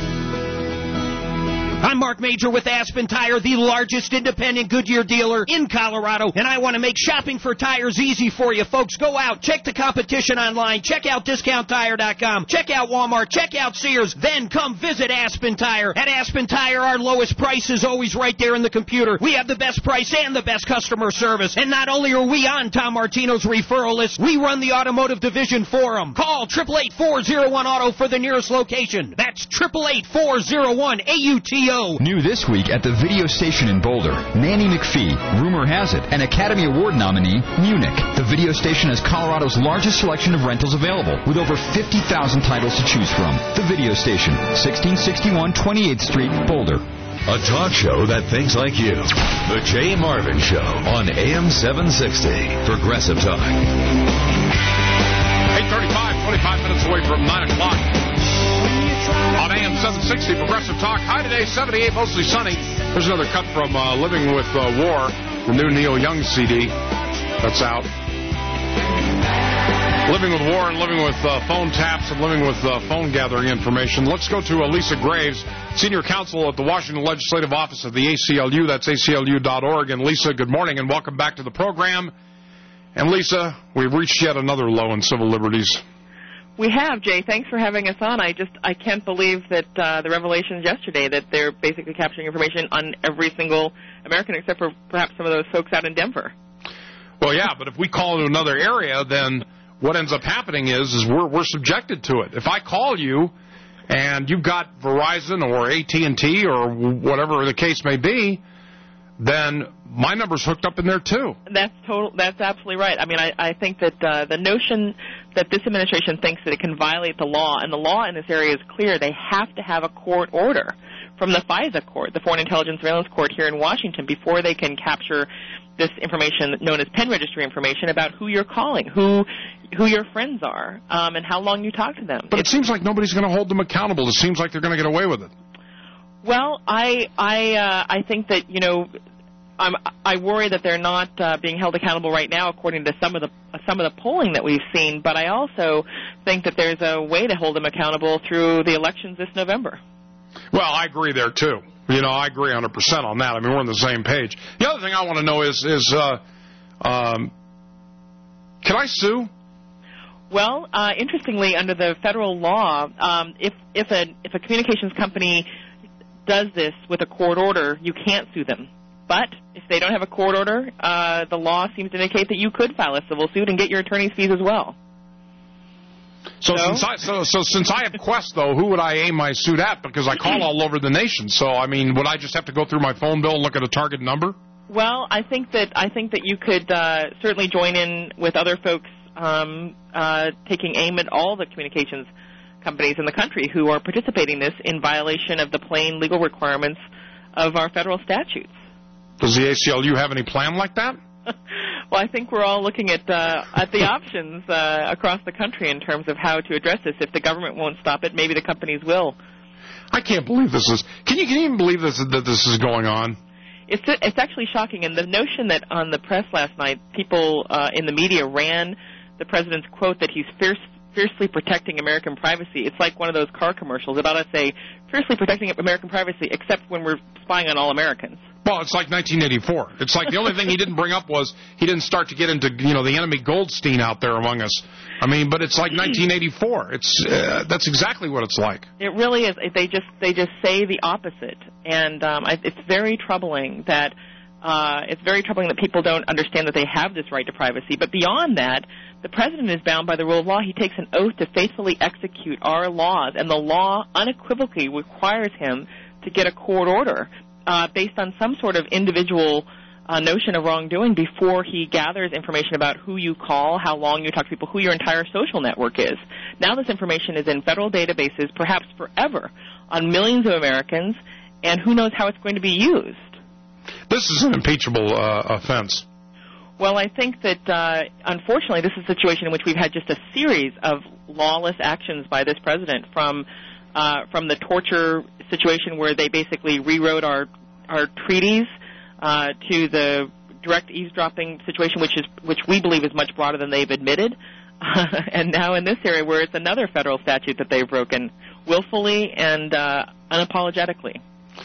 I'm Mark Major with Aspen Tire, the largest independent Goodyear dealer in Colorado, and I want to make shopping for tires easy for you, folks. Go out, check the competition online, check out DiscountTire.com, check out Walmart, check out Sears, then come visit Aspen Tire. At Aspen Tire, our lowest price is always right there in the computer. We have the best price and the best customer service, and not only are we on Tom Martino's referral list, we run the automotive division for them. Call 888-401-AUTO for the nearest location. That's 888-401-AUTO. New this week at the video station in Boulder, Nanny McPhee, rumor has it, an Academy Award nominee, Munich. The video station has Colorado's largest selection of rentals available, with over 50,000 titles to choose from. The video station, 1661 28th Street, Boulder. A talk show that thinks like you. The Jay Marvin Show on AM 760. Progressive Talk. 8:35, 25 minutes away from 9 o'clock. On AM 760, Progressive Talk. High today, 78, mostly sunny. There's another cut from Living with War, the new Neil Young CD that's out. Living with War and living with phone taps and living with phone gathering information. Let's go to Lisa Graves, Senior Counsel at the Washington Legislative Office of the ACLU. That's ACLU.org. And Lisa, good morning and welcome back to the program. And Lisa, we've reached yet another low in civil liberties. We have, Jay. Thanks for having us on. I can't believe that the revelations yesterday that they're basically capturing information on every single American except for perhaps some of those folks out in Denver. Well, yeah, but if we call into another area, then what ends up happening is we're subjected to it. If I call you and you've got Verizon or AT&T or whatever the case may be, then my number's hooked up in there too. That's absolutely right. I mean, I think that the notion that this administration thinks that it can violate the law, and the law in this area is clear. They have to have a court order from the FISA court, the Foreign Intelligence Surveillance Court here in Washington, before they can capture this information known as pen registry information about who you're calling, who your friends are, and how long you talk to them. But it seems like nobody's going to hold them accountable. It seems like they're going to get away with it. Well, I think that, you know, I worry that they're not being held accountable right now, according to some of the polling that we've seen. But I also think that there's a way to hold them accountable through the elections this November. Well, I agree there too. You know, I agree 100% on that. I mean, we're on the same page. The other thing I want to know is can I sue? Well, interestingly, under the federal law, if a communications company does this with a court order, you can't sue them. But if they don't have a court order, the law seems to indicate that you could file a civil suit and get your attorney's fees as well. So since I have Quest, though, who would I aim my suit at? Because I call all over the nation. So, I mean, would I just have to go through my phone bill and look at a target number? Well, I think that you could certainly join in with other folks taking aim at all the communications companies in the country who are participating in this in violation of the plain legal requirements of our federal statutes. Does the ACLU have any plan like that? Well, I think we're all looking at the options across the country in terms of how to address this. If the government won't stop it, maybe the companies will. I can't believe this is. Can you even believe that this is going on? It's actually shocking, and the notion that on the press last night, people in the media ran the president's quote that he's fiercely protecting American privacy. It's like one of those car commercials about us say, fiercely protecting American privacy, except when we're spying on all Americans. Well, it's like 1984. It's like the only thing he didn't bring up was he didn't start to get into, the enemy Goldstein out there among us. I mean, but it's like 1984. That's exactly what it's like. It really is. They just say the opposite, and it's very troubling that people don't understand that they have this right to privacy. But beyond that, the president is bound by the rule of law. He takes an oath to faithfully execute our laws, and the law unequivocally requires him to get a court order based on some sort of individual notion of wrongdoing before he gathers information about who you call, how long you talk to people, who your entire social network is. Now this information is in federal databases, perhaps forever, on millions of Americans, and who knows how it's going to be used. This is an impeachable offense. Well, I think that, unfortunately, this is a situation in which we've had just a series of lawless actions by this president, from the torture situation where they basically rewrote our treaties to the direct eavesdropping situation, which we believe is much broader than they've admitted, and now in this area where it's another federal statute that they've broken willfully and unapologetically.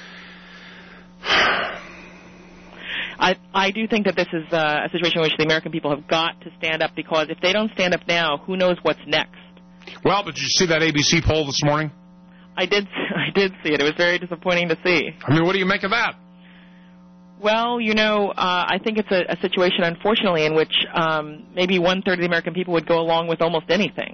I do think that this is a situation in which the American people have got to stand up, because if they don't stand up now, who knows what's next? Well, did you see that ABC poll this morning? I did see it. It was very disappointing to see. I mean, what do you make of that? Well, I think it's a situation, unfortunately, in which maybe one-third of the American people would go along with almost anything.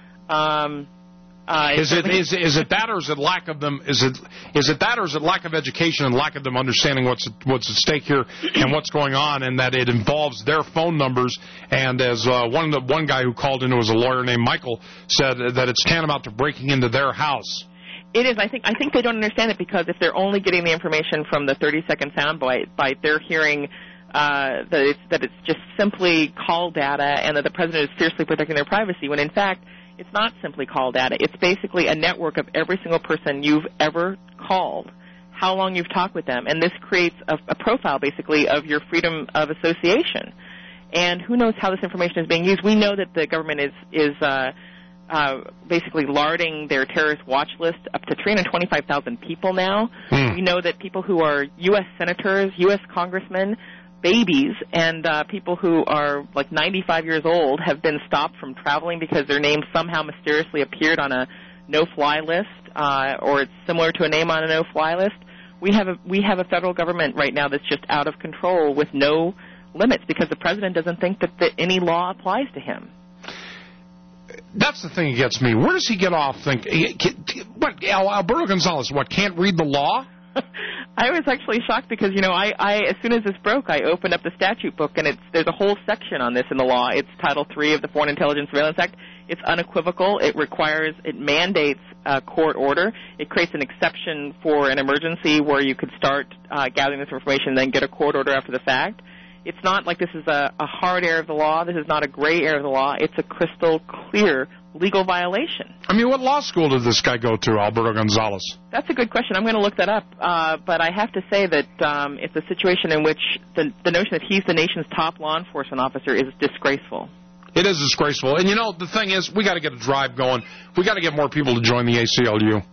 Is it that, or is it lack of them? Is it that, or is it lack of education and lack of them understanding what's at stake here and what's going on, and that it involves their phone numbers? And as one guy who called in, who was a lawyer named Michael, said that it's tantamount to breaking into their house. It is. I think they don't understand it, because if they're only getting the information from the 30-second soundbite, they're hearing that it's just simply call data, and that the president is fiercely protecting their privacy, when in fact it's not simply call data. It's basically a network of every single person you've ever called, how long you've talked with them, and this creates a profile basically of your freedom of association. And who knows how this information is being used? We know that the government is basically larding their terrorist watch list up to 325,000 people now. We know that people who are U.S. senators, U.S. congressmen, babies, and people who are like 95 years old have been stopped from traveling because their name somehow mysteriously appeared on a no-fly list, or it's similar to a name on a no-fly list. We have a federal government right now that's just out of control with no limits, because the president doesn't think that any law applies to him. That's the thing that gets me. Where does he get off thinking? Alberto Gonzales, can't read the law? I was actually shocked because, I as soon as this broke, I opened up the statute book, and there's a whole section on this in the law. It's Title III of the Foreign Intelligence Surveillance Act. It's unequivocal. It mandates a court order. It creates an exception for an emergency where you could start gathering this information and then get a court order after the fact. It's not like this is a hard area of the law. This is not a gray area of the law. It's a crystal clear legal violation. I mean, what law school did this guy go to, Alberto Gonzales? That's a good question. I'm going to look that up. But I have to say that it's a situation in which the notion that he's the nation's top law enforcement officer is disgraceful. It is disgraceful. And, the thing is, we got to get a drive going. We got to get more people to join the ACLU.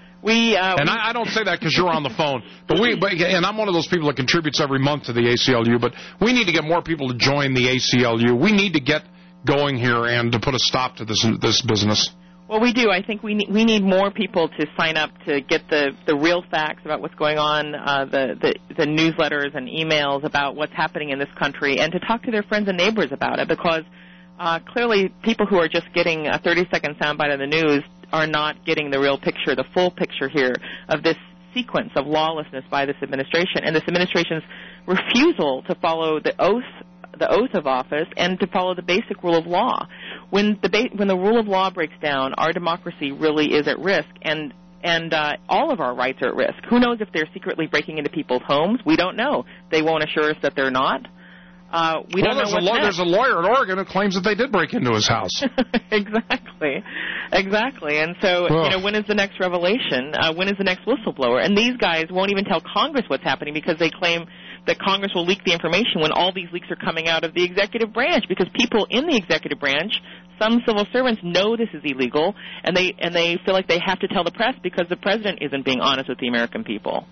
I don't say that because you're on the phone, and I'm one of those people that contributes every month to the ACLU, but we need to get more people to join the ACLU. We need to get going here and to put a stop to this business. Well, we do. I think we need more people to sign up to get the real facts about what's going on, the newsletters and emails about what's happening in this country, and to talk to their friends and neighbors about it, because clearly people who are just getting a 30-second soundbite of the news are not getting the real picture, the full picture here of this sequence of lawlessness by this administration, and this administration's refusal to follow the oath the oath of office and to follow the basic rule of law. When the rule of law breaks down, our democracy really is at risk, and all of our rights are at risk. Who knows if they're secretly breaking into people's homes? We don't know. They won't assure us that they're not. We don't know what's next. There's a lawyer in Oregon who claims that they did break into his house. Exactly. And so, when is the next revelation? When is the next whistleblower? And these guys won't even tell Congress what's happening because they claim that Congress will leak the information when all these leaks are coming out of the executive branch, because people in the executive branch, some civil servants, know this is illegal, and they feel like they have to tell the press because the president isn't being honest with the American people.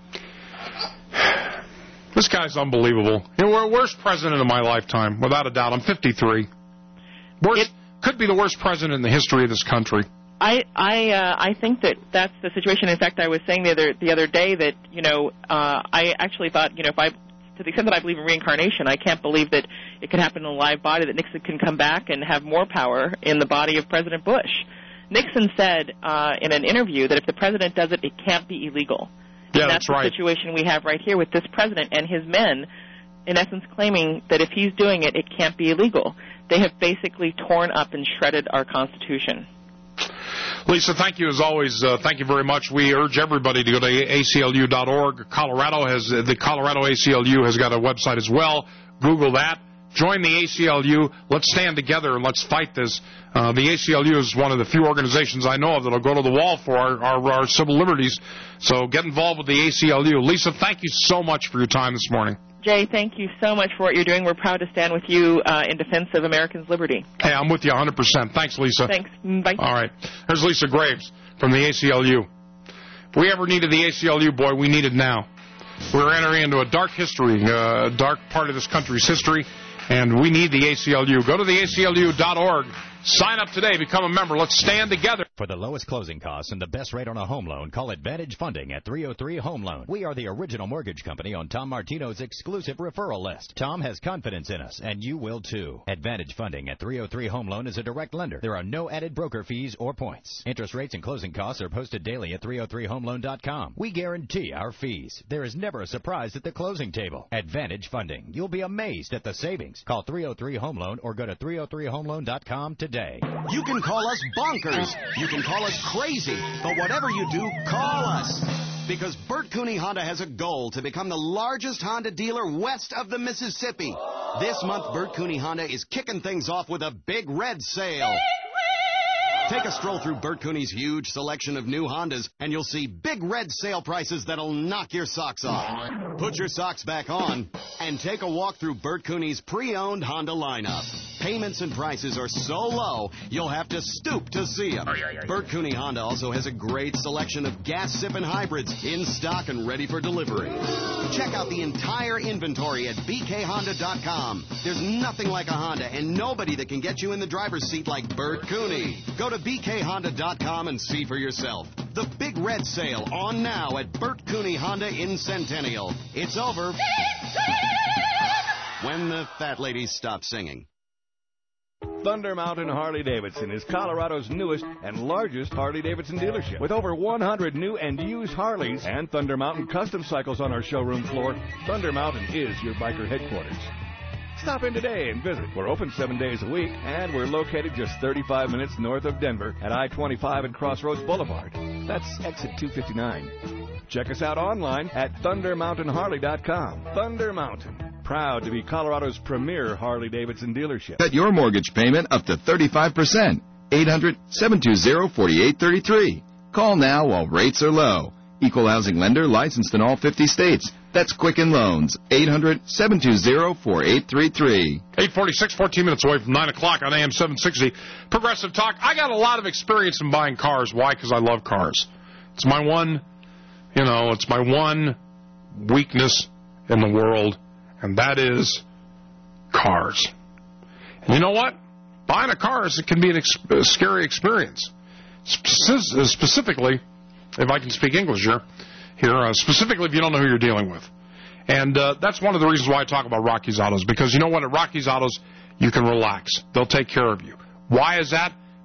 This guy's unbelievable. Worst president of my lifetime, without a doubt. I'm 53. Could be the worst president in the history of this country. I think that that's the situation. In fact, I was saying the other day that I actually thought to the extent that I believe in reincarnation, I can't believe that it could happen in a live body, that Nixon can come back and have more power in the body of President Bush. Nixon said in an interview that if the president does it, it can't be illegal. Yeah, and that's right. The situation we have right here with this president and his men, in essence claiming that if he's doing it, it can't be illegal. They have basically torn up and shredded our Constitution. Lisa, thank you as always. Thank you very much. We urge everybody to go to aclu.org. The Colorado ACLU has got a website as well. Google that. Join the ACLU. Let's stand together and let's fight this. The ACLU is one of the few organizations I know of that will go to the wall for our civil liberties. So get involved with the ACLU. Lisa, thank you so much for your time this morning. Jay, thank you so much for what you're doing. We're proud to stand with you in defense of Americans' liberty. Hey, I'm with you 100%. Thanks, Lisa. Thanks. Bye. All right. There's Lisa Graves from the ACLU. If we ever needed the ACLU, boy, we need it now. We're entering into a dark history, dark part of this country's history, and we need the ACLU. Go to the ACLU.org. Sign up today. Become a member. Let's stand together. For the lowest closing costs and the best rate on a home loan, call Advantage Funding at 303 Home Loan. We are the original mortgage company on Tom Martino's exclusive referral list. Tom has confidence in us, and you will too. Advantage Funding at 303 Home Loan is a direct lender. There are no added broker fees or points. Interest rates and closing costs are posted daily at 303homeloan.com. We guarantee our fees. There is never a surprise at the closing table. Advantage Funding. You'll be amazed at the savings. Call 303 Home Loan or go to 303homeloan.com today. You can call us bonkers. You can call us crazy. But whatever you do, call us. Because Bert Cooney Honda has a goal to become the largest Honda dealer west of the Mississippi. This month, Bert Cooney Honda is kicking things off with a big red sale. Take a stroll through Bert Cooney's huge selection of new Hondas, and you'll see big red sale prices that'll knock your socks off. Put your socks back on and take a walk through Bert Cooney's pre-owned Honda lineup. Payments and prices are so low, you'll have to stoop to see them. Bert Cooney Honda also has a great selection of gas-sipping hybrids in stock and ready for delivery. Check out the entire inventory at bkhonda.com. There's nothing like a Honda and nobody that can get you in the driver's seat like Bert Cooney. Go to bkhonda.com and see for yourself. The big red sale on now at Bert Cooney Honda in Centennial. It's over when the fat ladies stop singing. Thunder Mountain Harley-Davidson is Colorado's newest and largest Harley-Davidson dealership. With over 100 new and used Harleys and Thunder Mountain custom cycles on our showroom floor, Thunder Mountain is your biker headquarters. Stop in today and visit. We're open 7 days a week, and we're located just 35 minutes north of Denver at I-25 and Crossroads Boulevard. That's exit 259. Check us out online at ThunderMountainHarley.com. Thunder Mountain, proud to be Colorado's premier Harley-Davidson dealership. Cut your mortgage payment up to 35%. 800-720-4833. Call now while rates are low. Equal housing lender licensed in all 50 states. That's Quicken Loans. 800-720-4833. 8:46, 14 minutes away from 9 o'clock on AM 760. Progressive Talk. I got a lot of experience in buying cars. Why? Because I love cars. It's my one, it's my one weakness in the world, and that is cars. And you know what? Buying a car can be a scary experience. Specifically, if I can speak English here, specifically if you don't know who you're dealing with. And that's one of the reasons why I talk about Rocky's Autos, because you know what? At Rocky's Autos, you can relax. They'll take care of you. Why is that?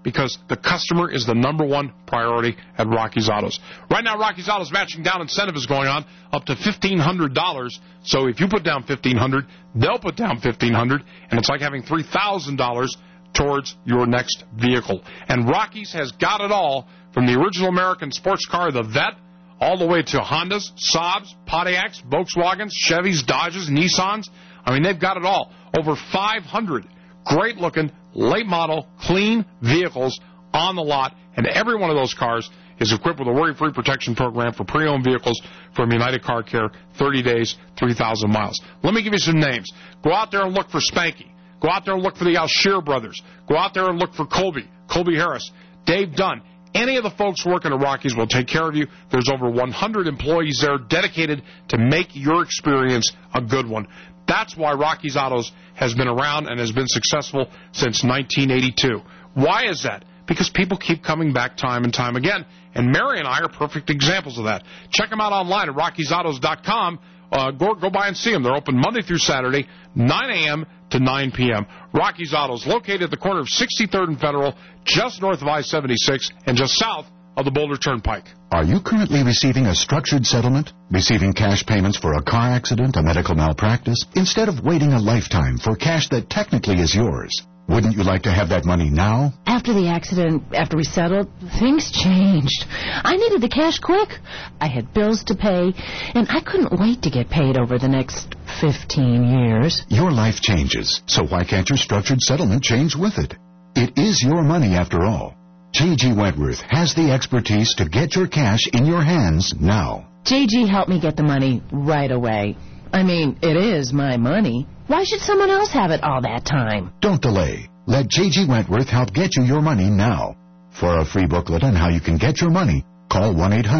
because the customer is the number one priority at Rocky's Autos. Right now, Rocky's Autos matching down incentive is going on up to $1,500. So if you put down $1,500, they'll put down $1,500, and it's like having $3,000 towards your next vehicle. And Rocky's has got it all, from the original American sports car, the Vet, all the way to Hondas, Saabs, Pontiacs, Volkswagens, Chevys, Dodges, Nissans. I mean, they've got it all. Over 500 great-looking, late-model, clean vehicles on the lot, and every one of those cars is equipped with a worry-free protection program for pre-owned vehicles from United Car Care, 30 days, 3,000 miles. Let me give you some names. Go out there and look for Spanky. Go out there and look for the Alshear brothers. Go out there and look for Colby Harris, Dave Dunn. Any of the folks working at Rocky's will take care of you. There's over 100 employees there dedicated to make your experience a good one. That's why Rocky's Autos has been around and has been successful since 1982. Why is that? Because people keep coming back time and time again. And Mary and I are perfect examples of that. Check them out online at Rocky'sAutos.com. Go by and see them. They're open Monday through Saturday, 9 a.m. to 9 p.m. Rocky's Autos, located at the corner of 63rd and Federal, just north of I-76 and just south of the Boulder Turnpike. Are you currently receiving a structured settlement? Receiving cash payments for a car accident, a medical malpractice? Instead of waiting a lifetime for cash that technically is yours, wouldn't you like to have that money now? After the accident, after we settled, things changed. I needed the cash quick. I had bills to pay, and I couldn't wait to get paid over the next 15 years. Your life changes, so why can't your structured settlement change with it? It is your money after all. J.G. Wentworth has the expertise to get your cash in your hands now. J.G. helped me get the money right away. I mean, it is my money. Why should someone else have it all that time? Don't delay. Let J.G. Wentworth help get you your money now. For a free booklet on how you can get your money, call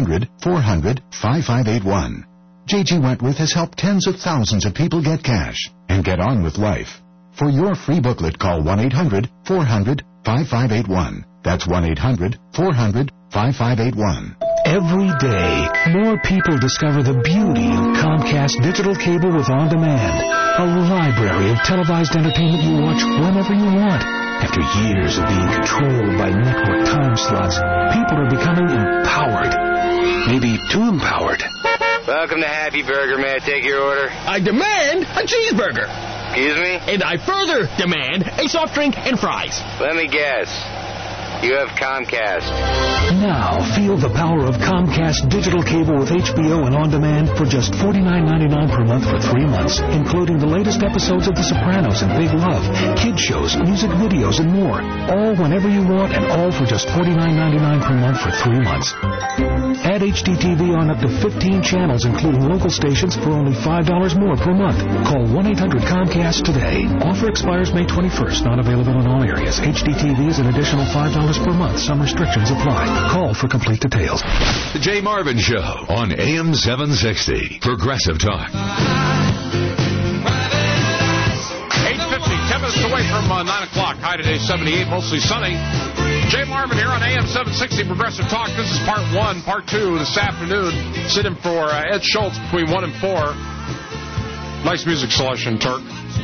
1-800-400-5581. J.G. Wentworth has helped tens of thousands of people get cash and get on with life. For your free booklet, call 1-800-400-5581. That's 1-800-400-5581. Every day, more people discover the beauty of Comcast Digital Cable with On Demand, a library of televised entertainment you watch whenever you want. After years of being controlled by network time slots, people are becoming empowered. Maybe too empowered. Welcome to Happy Burger. May I take your order? I demand a cheeseburger. Excuse me? And I further demand a soft drink and fries. Let me guess. You have Comcast. Now, feel the power of Comcast Digital Cable with HBO and On Demand for just $49.99 per month for 3 months, including the latest episodes of The Sopranos and Big Love, kids shows, music videos, and more. All whenever you want and all for just $49.99 per month for 3 months. Add HDTV on up to 15 channels, including local stations, for only $5 more per month. Call 1-800-COMCAST today. Offer expires May 21st. Not available in all areas. HDTV is an additional $5 per month. Some restrictions apply. Call for complete details. The Jay Marvin Show on AM 760. Progressive Talk. 8:50, 10 minutes away from 9 o'clock. High today, 78, mostly sunny. Jay Marvin here on AM 760 Progressive Talk. This is part 1. Part 2 this afternoon. Sit in for Ed Schultz between 1 and 4. Nice music selection, Turk.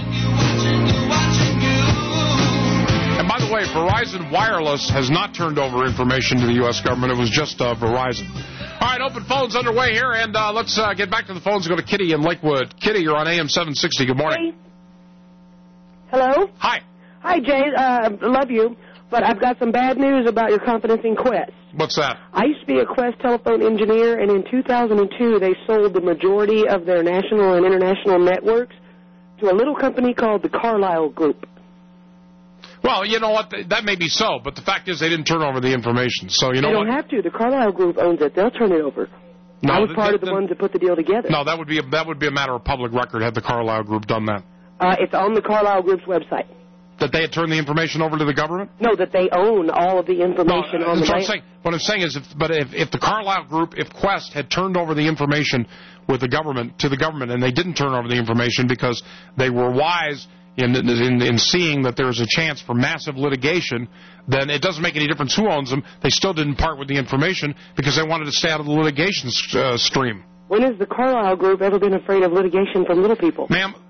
And by the way, Verizon Wireless has not turned over information to the U.S. government. It was just Verizon. All right, open phones underway here, and let's get back to the phones and go to Kitty in Lakewood. Kitty, you're on AM 760. Good morning. Hey. Hello? Hi. Hi, Jay. Love you, but I've got some bad news about your confidence in Qwest. What's that? I used to be a Qwest telephone engineer, and in 2002 they sold the majority of their national and international networks to a little company called the Carlyle Group. Well, you know what? That may be so, but the fact is they didn't turn over the information. So you know what? They don't have to. The Carlyle Group owns it. They'll turn it over. No, I was part of the ones that put the deal together. No, that would be a matter of public record had the Carlyle Group done that. It's on the Carlyle Group's website. That they had turned the information over to the government? No, that they own all of the information on the land. What I'm saying is, if the Carlyle Group, if Qwest had turned over the information with the government to the government, and they didn't turn over the information because they were wise in seeing that there was a chance for massive litigation, then it doesn't make any difference who owns them. They still didn't part with the information because they wanted to stay out of the litigation stream. When has the Carlyle Group ever been afraid of litigation from little people? Ma'am,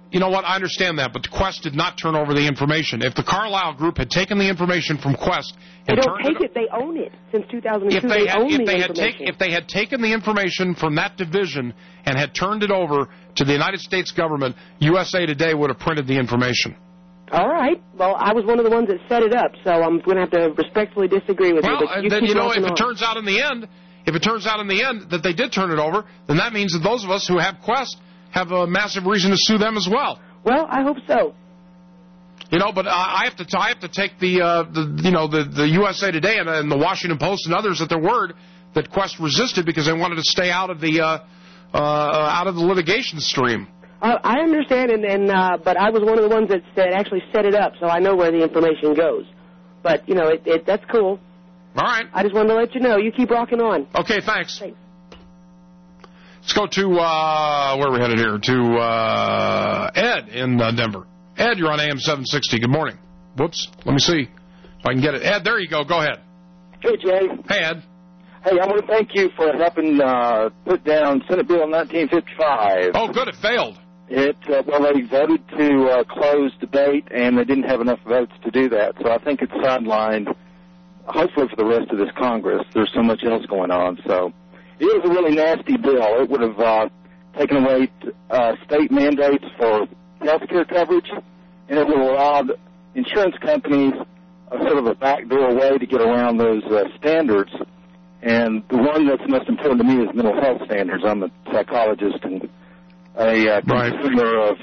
you know what? I understand that, but Quest did not turn over the information. If the Carlyle Group had taken the information from Quest and they don't take it, they own it. Since 2002, if they had taken the information from that division and had turned it over to the United States government, USA Today would have printed the information. All right. Well, I was one of the ones that set it up, so I'm going to have to respectfully disagree with you. Well, and then, if it turns out in the end that they did turn it over, then that means that those of us who have Quest have a massive reason to sue them as well. Well, I hope so. But I have to take the USA Today and the Washington Post and others at their word that Quest resisted because they wanted to stay out of the litigation stream. I understand, but I was one of the ones that actually set it up, so I know where the information goes. But that's cool. All right. I just wanted to let you know. You keep rocking on. Okay, thanks. Let's go to, where are we headed here? To Ed in Denver. Ed, you're on AM 760. Good morning. Whoops. Let me see if I can get it. Ed, there you go. Go ahead. Hey, Jay. Hey, Ed. Hey, I want to thank you for helping put down Senate Bill 1955. Oh, good. It failed. They voted to close debate, and they didn't have enough votes to do that. So I think it's sidelined, hopefully for the rest of this Congress. There's so much else going on, so... It was a really nasty bill. It would have taken away state mandates for health care coverage, and it would have allowed insurance companies sort of a backdoor way to get around those standards. And the one that's most important to me is mental health standards. I'm a psychologist and a consumer of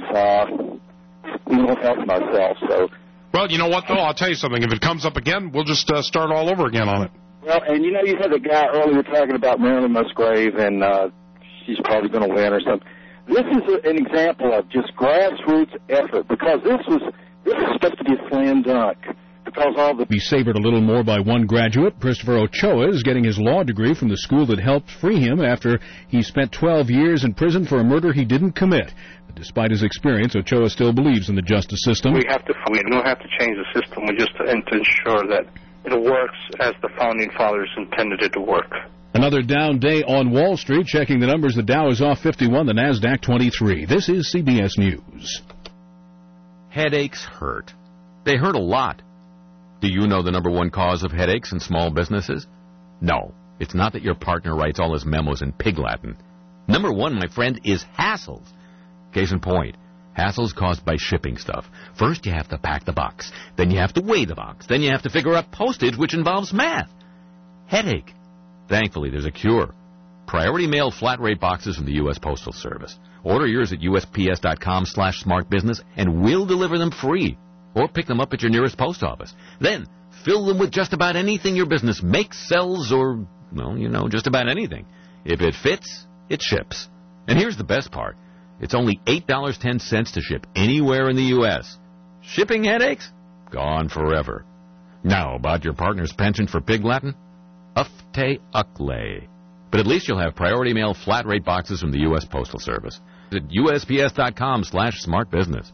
mental health myself. So, well, you know what, though? I'll tell you something. If it comes up again, we'll just start all over again on it. Well, and you had a guy earlier talking about Marilyn Musgrave, and she's probably going to win or something. This is an example of just grassroots effort, because this is supposed to be a slam dunk. Be savored a little more by one graduate. Christopher Ochoa is getting his law degree from the school that helped free him after he spent 12 years in prison for a murder he didn't commit. But despite his experience, Ochoa still believes in the justice system. We don't have to change the system. We just to ensure that it works as the founding fathers intended it to work. Another down day on Wall Street. Checking the numbers, the Dow is off 51, the NASDAQ 23. This is CBS News. Headaches hurt. They hurt a lot. Do you know the number one cause of headaches in small businesses? No, it's not that your partner writes all his memos in Pig Latin. Number one, my friend, is hassles. Case in point, hassles caused by shipping stuff. First, you have to pack the box. Then you have to weigh the box. Then you have to figure out postage, which involves math. Headache. Thankfully, there's a cure. Priority mail flat rate boxes from the U.S. Postal Service. Order yours at USPS.com/smartbusiness, and we'll deliver them free. Or pick them up at your nearest post office. Then, fill them with just about anything your business makes, sells, or, just about anything. If it fits, it ships. And here's the best part. It's only $8.10 to ship anywhere in the U.S. Shipping headaches? Gone forever. Now, about your partner's penchant for Pig Latin? Ufte ukle. But at least you'll have priority mail flat rate boxes from the U.S. Postal Service. At USPS.com/smartbusiness.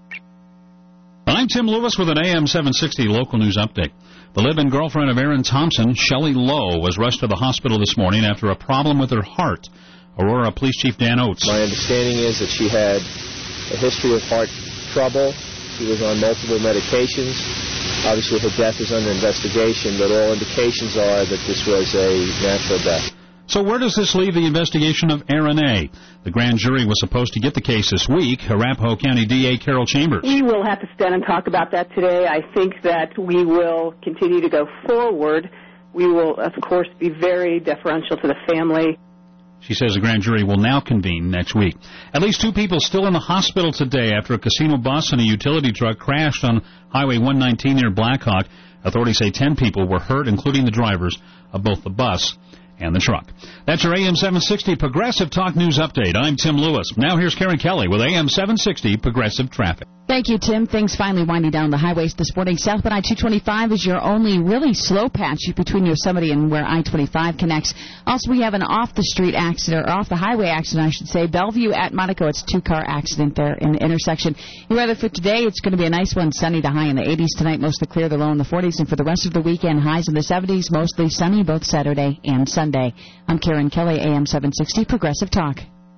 I'm Tim Lewis with an AM 760 local news update. The live-in girlfriend of Aaron Thompson, Shelley Lowe, was rushed to the hospital this morning after a problem with her heart. Aurora Police Chief Dan Oates. My understanding is that she had a history of heart trouble. She was on multiple medications. Obviously, her death is under investigation, but all indications are that this was a natural death. So where does this leave the investigation of Aaron A.? The grand jury was supposed to get the case this week. Arapahoe County DA Carol Chambers. We will have to stand and talk about that today. I think that we will continue to go forward. We will, of course, be very deferential to the family. She says the grand jury will now convene next week. At least 2 people still in the hospital today after a casino bus and a utility truck crashed on Highway 119 near Blackhawk. Authorities say 10 people were hurt, including the drivers of both the bus and the truck. That's your AM 760 Progressive Talk News Update. I'm Tim Lewis. Now here's Karen Kelly with AM 760 Progressive Traffic. Thank you, Tim. Things finally winding down the highways this morning. Southbound I-225 is your only really slow patch between Yosemite and where I-25 connects. Also, we have an off-the-street accident, or off-the-highway accident, I should say. Bellevue at Monaco, it's a 2-car accident there in the intersection. Your weather for today, it's going to be a nice one. Sunny to high in the 80s tonight, mostly clear, the low in the 40s. And for the rest of the weekend, highs in the 70s, mostly sunny both Saturday and Sunday. I'm Karen Kelly, AM 760 Progressive Talk.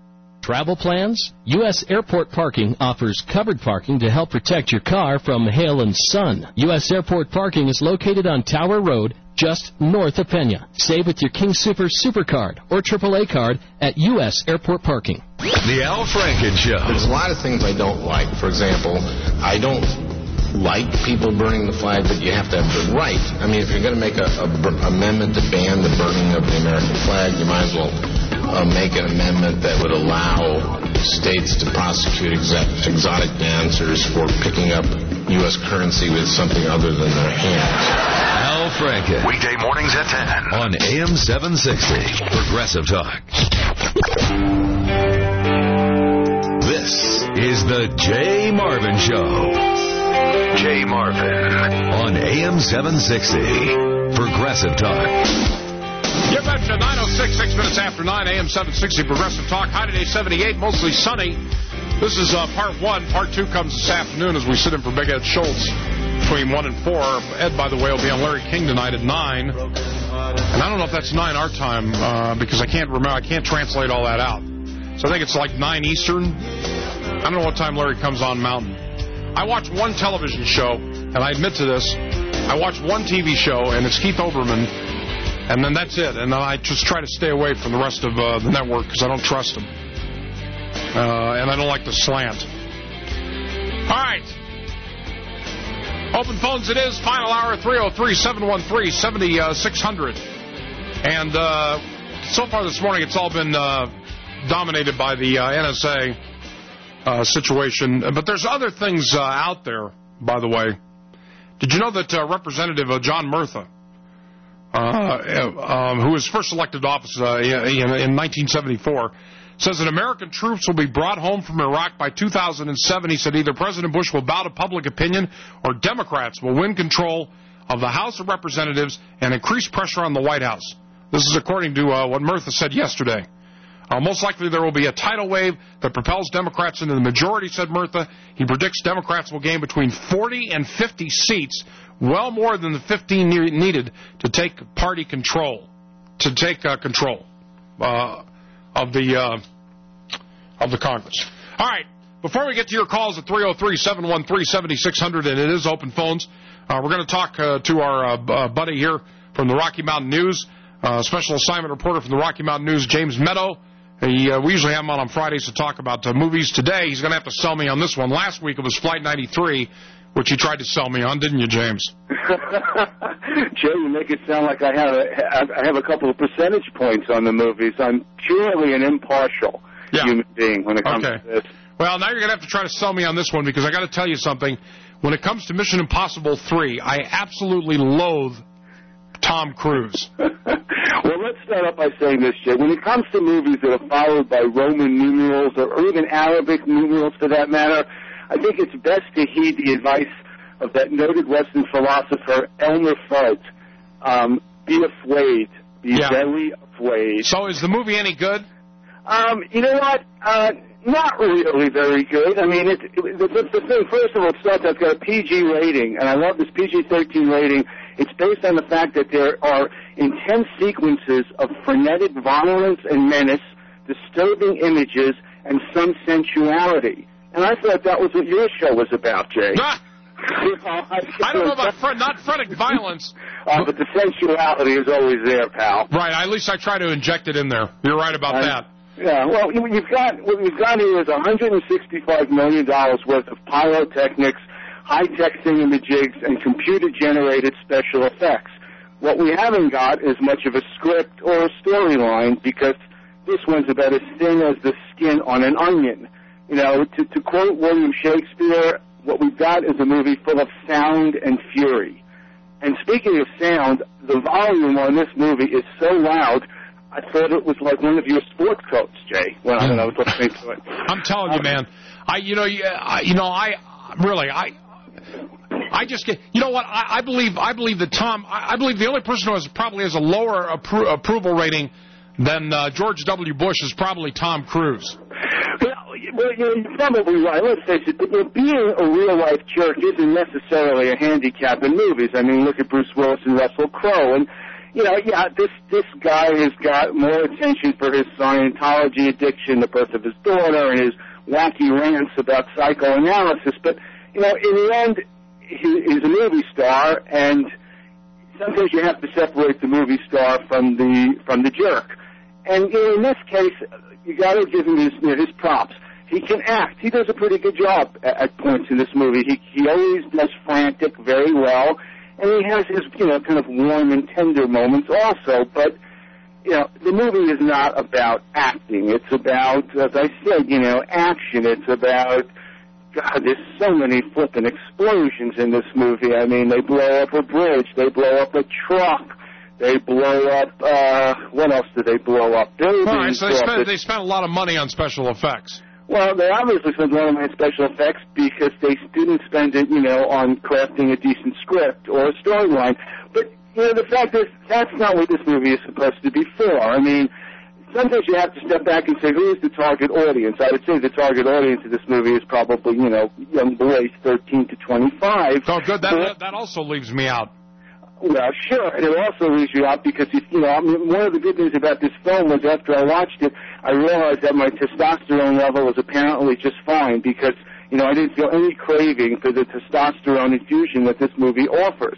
travel plans? U.S. Airport Parking offers covered parking to help protect your car from hail and sun. U.S. Airport Parking is located on Tower Road, just north of Pena. Save with your King Super SuperCard or AAA card at U.S. Airport Parking. The Al Franken Show. There's a lot of things I don't like. For example, I don't like people burning the flag, but you have to have the right. I mean, if you're going to make an amendment to ban the burning of the American flag, you might as well make an amendment that would allow states to prosecute exotic dancers for picking up U.S. currency with something other than their hands. Al Franken. Weekday mornings at 10 on AM 760. Progressive Talk. This is the Jay Marvin Show. Jay Marvin on AM 760. Progressive Talk. You betcha. 9:06, 6 minutes after 9, AM 760, Progressive Talk. High today, 78, mostly sunny. This is part one. Part two comes this afternoon as we sit in for Big Ed Schultz between 1 and 4. Ed, by the way, will be on Larry King tonight at 9. And I don't know if that's 9 our time because I can't remember. I can't translate all that out. So I think it's like 9 Eastern. I don't know what time Larry comes on Mountain. I watch one television show, and I admit to this. I watch one TV show, and it's Keith Olbermann. And then that's it. And then I just try to stay away from the rest of the network because I don't trust them. And I don't like the slant. All right. Open phones it is. Final hour, 303-713-7600. And so far this morning, it's all been dominated by the NSA situation. But there's other things out there, by the way. Did you know that Representative John Murtha, who was first elected to office in 1974, says that American troops will be brought home from Iraq by 2007. He said either President Bush will bow to public opinion or Democrats will win control of the House of Representatives and increase pressure on the White House. This is according to what Murtha said yesterday. Most likely there will be a tidal wave that propels Democrats into the majority, said Murtha. He predicts Democrats will gain between 40 and 50 seats, well more than the 15 needed to take party control, of the Congress. All right, before we get to your calls at 303-713-7600, and it is open phones, we're going to talk to our buddy here from the Rocky Mountain News, special assignment reporter from the Rocky Mountain News, James Meadow. We usually have him on Fridays to talk about movies. Today, he's going to have to sell me on this one. Last week, it was Flight 93, which he tried to sell me on, didn't you, James? Jay, you make it sound like I have a couple of percentage points on the movies. I'm purely an impartial human being when it comes to this. Well, now you're going to have to try to sell me on this one because I got to tell you something. When it comes to Mission Impossible 3, I absolutely loathe Tom Cruise. Well, let's start off by saying this, Jay. When it comes to movies that are followed by Roman numerals or even Arabic numerals for that matter, I think it's best to heed the advice of that noted Western philosopher, Elmer Fudd. Be afraid. Be very afraid. So is the movie any good? You know what? Not really very good. I mean, the thing, first of all, it starts out, it's got a PG rating, and I love this PG-13 rating. It's based on the fact that there are intense sequences of frenetic violence and menace, disturbing images, and some sensuality. And I thought that was what your show was about, Jay. I don't know about not frenetic violence. But the sensuality is always there, pal. Right, at least I try to inject it in there. You're right about that. Yeah, well, what we've got here is $165 million worth of pyrotechnics, high-tech thingamajigs, and computer-generated special effects. What we haven't got is much of a script or a storyline because this one's about as thin as the skin on an onion. You know, to quote William Shakespeare, what we've got is a movie full of sound and fury. And speaking of sound, the volume on this movie is so loud, I thought it was like one of your sports coats, Jay, when I was listening to it. I'm telling you, man. I just get, you know what? I believe that Tom. I believe the only person who probably has a lower approval rating than George W. Bush is probably Tom Cruise. Well, you're probably right. Let's face it, being a real-life jerk isn't necessarily a handicap in movies. I mean, look at Bruce Willis and Russell Crowe. And, this guy has got more attention for his Scientology addiction, the birth of his daughter, and his wacky rants about psychoanalysis. But, in the end, he's a movie star, and sometimes you have to separate the movie star from the jerk. And in this case, you got to give him his props. He can act. He does a pretty good job at points in this movie. He always does frantic very well, and he has his kind of warm and tender moments also. But the movie is not about acting. It's about, as I said, action. It's about, God, there's so many flippin' explosions in this movie. I mean, they blow up a bridge. They blow up a truck. They blow up, what else did they blow up? All right, so they spent a lot of money on special effects. Well, they obviously spent a lot of money on special effects because they didn't spend it, on crafting a decent script or a storyline. But, the fact is, that's not what this movie is supposed to be for. I mean, sometimes you have to step back and say, who is the target audience? I would say the target audience of this movie is probably, young boys 13 to 25. Oh, good. That also leaves me out. Well, sure, and it also leaves you out because, one of the good things about this film was after I watched it, I realized that my testosterone level was apparently just fine because, I didn't feel any craving for the testosterone infusion that this movie offers.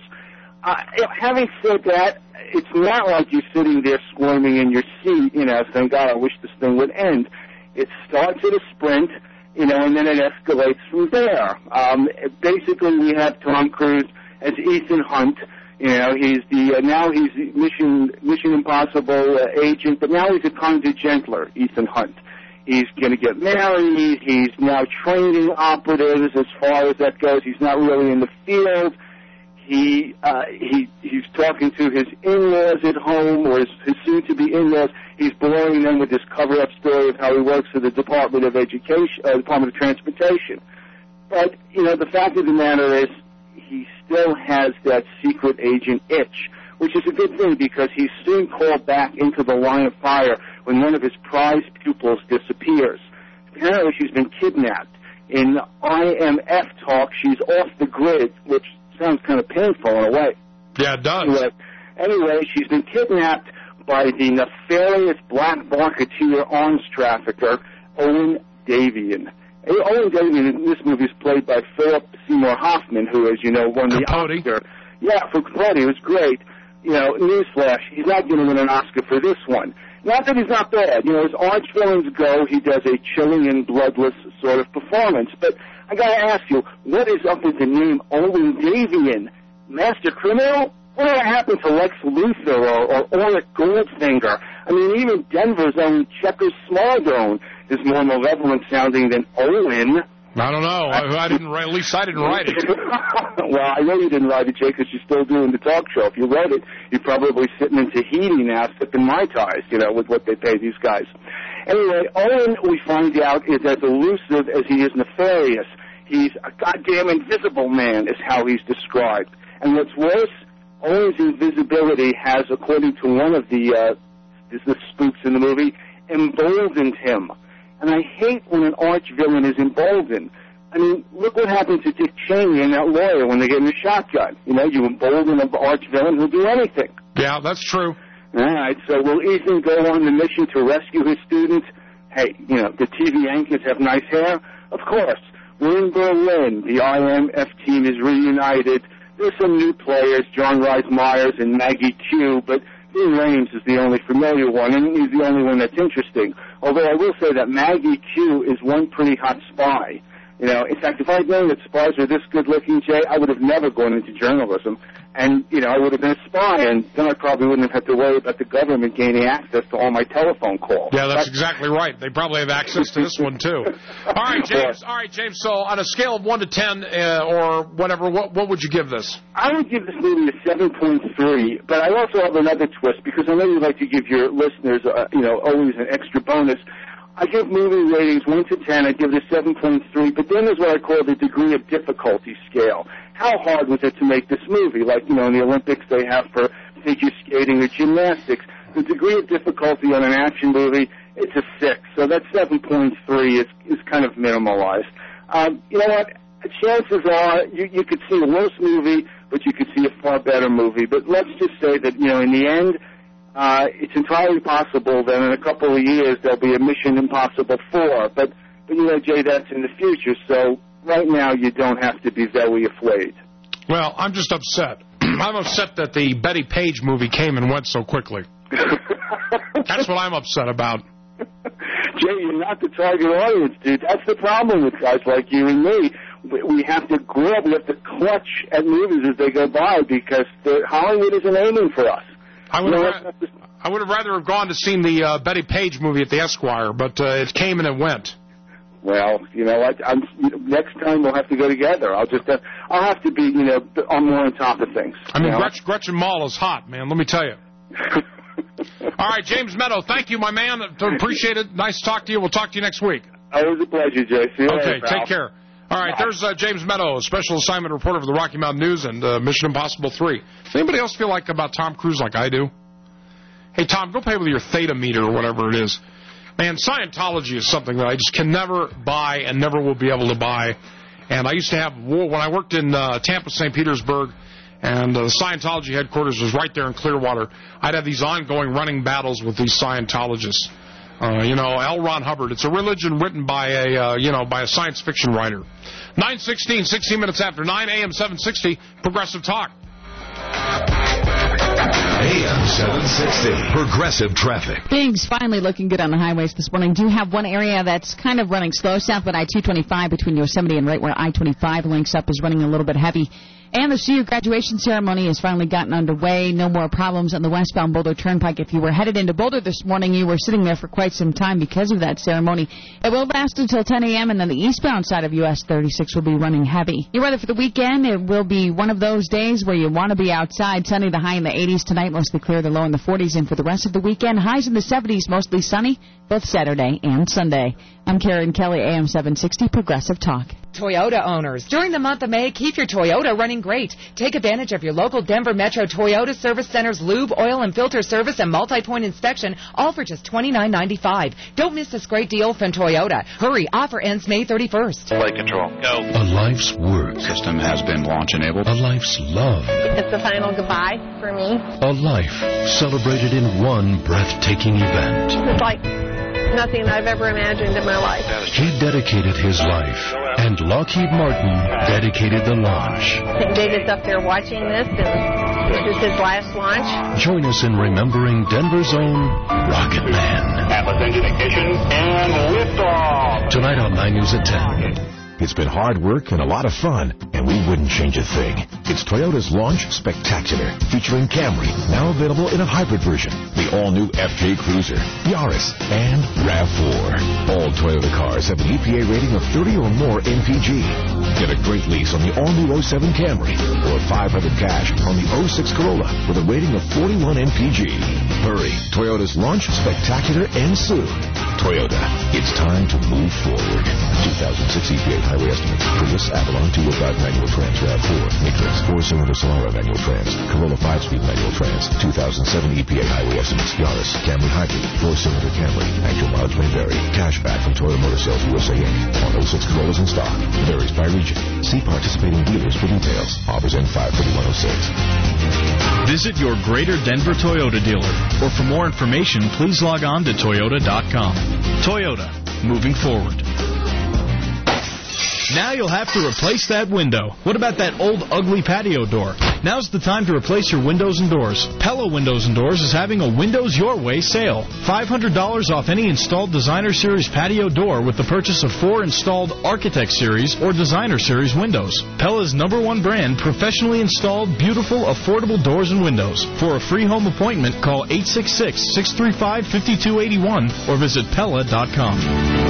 Having said that, it's not like you're sitting there squirming in your seat, saying, God, I wish this thing would end. It starts at a sprint, and then it escalates from there. Basically, we have Tom Cruise as Ethan Hunt. He's now he's Mission Impossible agent, but now he's a kind of gentler Ethan Hunt. He's going to get married. He's now training operatives as far as that goes. He's not really in the field. He's talking to his in-laws at home, or his soon-to-be in-laws. He's boring them with this cover-up story of how he works for the Department of Transportation. But the fact of the matter is, he still has that secret agent itch, which is a good thing because he's soon called back into the line of fire when one of his prized pupils disappears. Apparently she's been kidnapped. In IMF talk, she's off the grid, which sounds kind of painful in a way. Yeah, it does. Anyway, she's been kidnapped by the nefarious black marketeer arms trafficker, Owen Davian. Owen Davian in this movie is played by Philip Seymour Hoffman, who, as you know, won the Oscar. Yeah, for Capote. It was great. Newsflash, he's not going to win an Oscar for this one. Not that he's not bad. As arch villains go, he does a chilling and bloodless sort of performance. But I got to ask you, what is up with the name Owen Davian? Master criminal? Whatever happened to Lex Luthor or Auric Goldfinger? I mean, even Denver's own Checkers Smaldone is more malevolent sounding than Owen. I don't know. At least I didn't write it. Well, I know you didn't write it, Jay, because you're still doing the talk show. If you wrote it, you're probably sitting in Tahiti now, sipping Mai Tais, with what they pay these guys. Anyway, Owen, we find out, is as elusive as he is nefarious. He's a goddamn invisible man, is how he's described. And what's worse, Owen's invisibility has, according to one of the spooks in the movie, emboldened him. And I hate when an arch villain is emboldened. I mean, look what happened to Dick Cheney and that lawyer when they gave him a shotgun. You embolden an arch villain who'll do anything. Yeah, that's true. All right, so will Ethan go on the mission to rescue his students? Hey, the TV anchors have nice hair? Of course. We're in Berlin. The IMF team is reunited. There's some new players, John Rhys Meyers and Maggie Q, but Ving Rhames is the only familiar one, and he's the only one that's interesting. Although I will say that Maggie Q is one pretty hot spy. In fact, if I'd known that spies were this good-looking, Jay, I would have never gone into journalism. And, I would have been a spy, and then I probably wouldn't have had to worry about the government gaining access to all my telephone calls. Yeah, that's exactly right. They probably have access to this one, too. All right, James. So on a scale of 1 to 10 or whatever, what would you give this? I would give this movie a 7.3, but I also have another twist, because I know you like to give your listeners, always an extra bonus. I give movie ratings 1 to 10. I give it a 7.3, but then there's what I call the degree of difficulty scale. How hard was it to make this movie? Like, in the Olympics they have for figure skating or gymnastics. The degree of difficulty on an action movie, it's a 6. So that 7.3 is kind of minimalized. You know what? Chances are you could see a worse movie, but you could see a far far better movie. But let's just say that, you know, in the end, it's entirely possible that in a couple of years there'll be a Mission Impossible 4. But you know, Jay, that's in the future. So right now you don't have to be very afraid. Well, I'm just upset. I'm upset that the Betty Page movie came and went so quickly. That's what I'm upset about. Jay, you're not the target audience, dude. That's the problem with guys like you and me. We have to grab, we have to clutch at movies as they go by because Hollywood isn't aiming for us. I would have rather have gone to see the Betty Page movie at the Esquire, but it came and it went. Well, you know what? Next time we'll have to go together. I'll have to be, you know, I'm more on top of things. I mean, Gretchen Mol is hot, man. Let me tell you. All right, James Meadow, thank you, my man. Appreciate it. Nice to talk to you. We'll talk to you next week. It was a pleasure, Jay. See you later, pal. Take care. All right, there's James Meadow, a special assignment reporter for the Rocky Mountain News and Mission Impossible 3. Does anybody else feel like about Tom Cruise like I do? Hey, Tom, go play with your theta meter or whatever it is. Man, Scientology is something that I just can never buy and never will be able to buy. And I used to have, when I worked in Tampa, St. Petersburg, and the Scientology headquarters was right there in Clearwater, I'd have these ongoing running battles with these Scientologists. You know, L. Ron Hubbard. It's a religion written by a science fiction writer. 9:16, 16 minutes after 9 a.m. 760, Progressive Talk. AM 760, Progressive Traffic. Things finally looking good on the highways this morning. Do have one area that's kind of running slow. Southbound I-225 between Yosemite and right where I-25 links up is running a little bit heavy. And the CU graduation ceremony has finally gotten underway. No more problems on the westbound Boulder Turnpike. If you were headed into Boulder this morning, you were sitting there for quite some time because of that ceremony. It will last until 10 a.m., and then the eastbound side of US 36 will be running heavy. Your weather for the weekend, it will be one of those days where you want to be outside. Sunny, the high in the 80s tonight, mostly clear, the low in the 40s. And for the rest of the weekend, highs in the 70s, mostly sunny, both Saturday and Sunday. I'm Karen Kelly, AM 760, Progressive Talk. Toyota owners, during the month of May, keep your Toyota running great. Take advantage of your local Denver Metro Toyota Service Center's lube, oil, and filter service and multi-point inspection, all for just $29.95. Don't miss this great deal from Toyota. Hurry, offer ends May 31st. Flight control, go. A life's work. System has been launch enabled. A life's love. It's the final goodbye for me. A life celebrated in one breathtaking event. It's like nothing I've ever imagined in my life. He dedicated his life, and Lockheed Martin dedicated the launch. David's up there watching this, and this is his last launch. Join us in remembering Denver's own Rocket Man. Atlas engine ignition and liftoff. Tonight on 9 News at 10. It's been hard work and a lot of fun, and we wouldn't change a thing. It's Toyota's Launch Spectacular, featuring Camry, now available in a hybrid version, the all-new FJ Cruiser, Yaris, and RAV4. All Toyota cars have an EPA rating of 30 or more MPG. Get a great lease on the all-new 07 Camry, or $500 cash on the 06 Corolla with a rating of 41 MPG. Hurry, Toyota's Launch Spectacular ends soon. Toyota, it's time to move forward. 2006 EPA highway estimates. Prius, Avalon, 205 manual trans, RAV4, Matrix, 4-cylinder Solara manual trans, Corolla 5-speed manual trans, 2007 EPA highway estimates. Yaris, Camry Hybrid, 4-cylinder Camry. Actual mileage may vary. Cash back from Toyota Motor Sales USA Inc. on 06 Corollas in stock. Varies by region. See participating dealers for details. Offers end 5/31/06. Visit your Greater Denver Toyota dealer, or for more information, please log on to Toyota.com. Toyota, moving forward. Now you'll have to replace that window. What about that old, ugly patio door? Now's the time to replace your windows and doors. Pella Windows and Doors is having a Windows Your Way sale. $500 off any installed Designer Series patio door with the purchase of 4 installed Architect Series or Designer Series windows. Pella's #1 brand, professionally installed, beautiful, affordable doors and windows. For a free home appointment, call 866-635-5281 or visit Pella.com.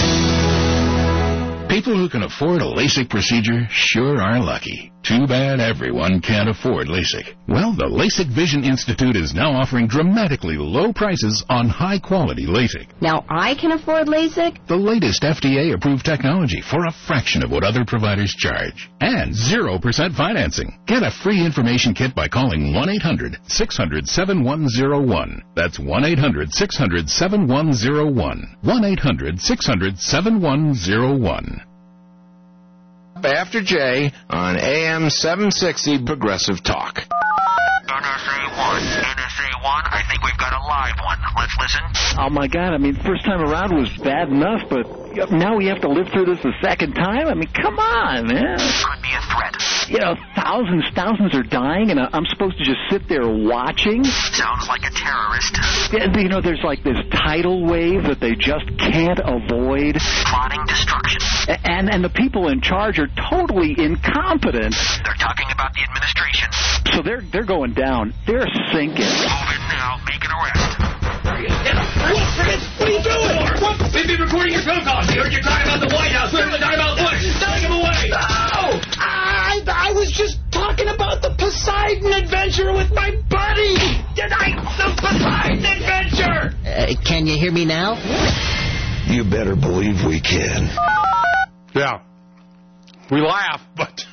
People who can afford a LASIK procedure sure are lucky. Too bad everyone can't afford LASIK. Well, the LASIK Vision Institute is now offering dramatically low prices on high-quality LASIK. Now I can afford LASIK? The latest FDA-approved technology for a fraction of what other providers charge. And 0% financing. Get a free information kit by calling 1-800-600-7101. That's 1-800-600-7101. 1-800-600-7101. After Jay on AM 760 Progressive Talk. report. NSA 1, I think we've got a live one. Let's listen. Oh, my God. I mean, first time around was bad enough, but now we have to live through this a second time? I mean, come on, man. Could be a threat. You know, thousands are dying, and I'm supposed to just sit there watching? Sounds like a terrorist. You know, there's like this tidal wave that they just can't avoid. Plotting destruction. And the people in charge are totally incompetent. They're talking about the administration. So they're going down. They're sinking. Move in now. Make an arrest. What are you doing? What? We've been recording your phone calls. We heard you talking about the White House. We heard you talking about Bush. Take him away. No! I was just talking about the Poseidon adventure with my buddy. The Poseidon adventure. Can you hear me now? You better believe we can. Yeah. We laugh, but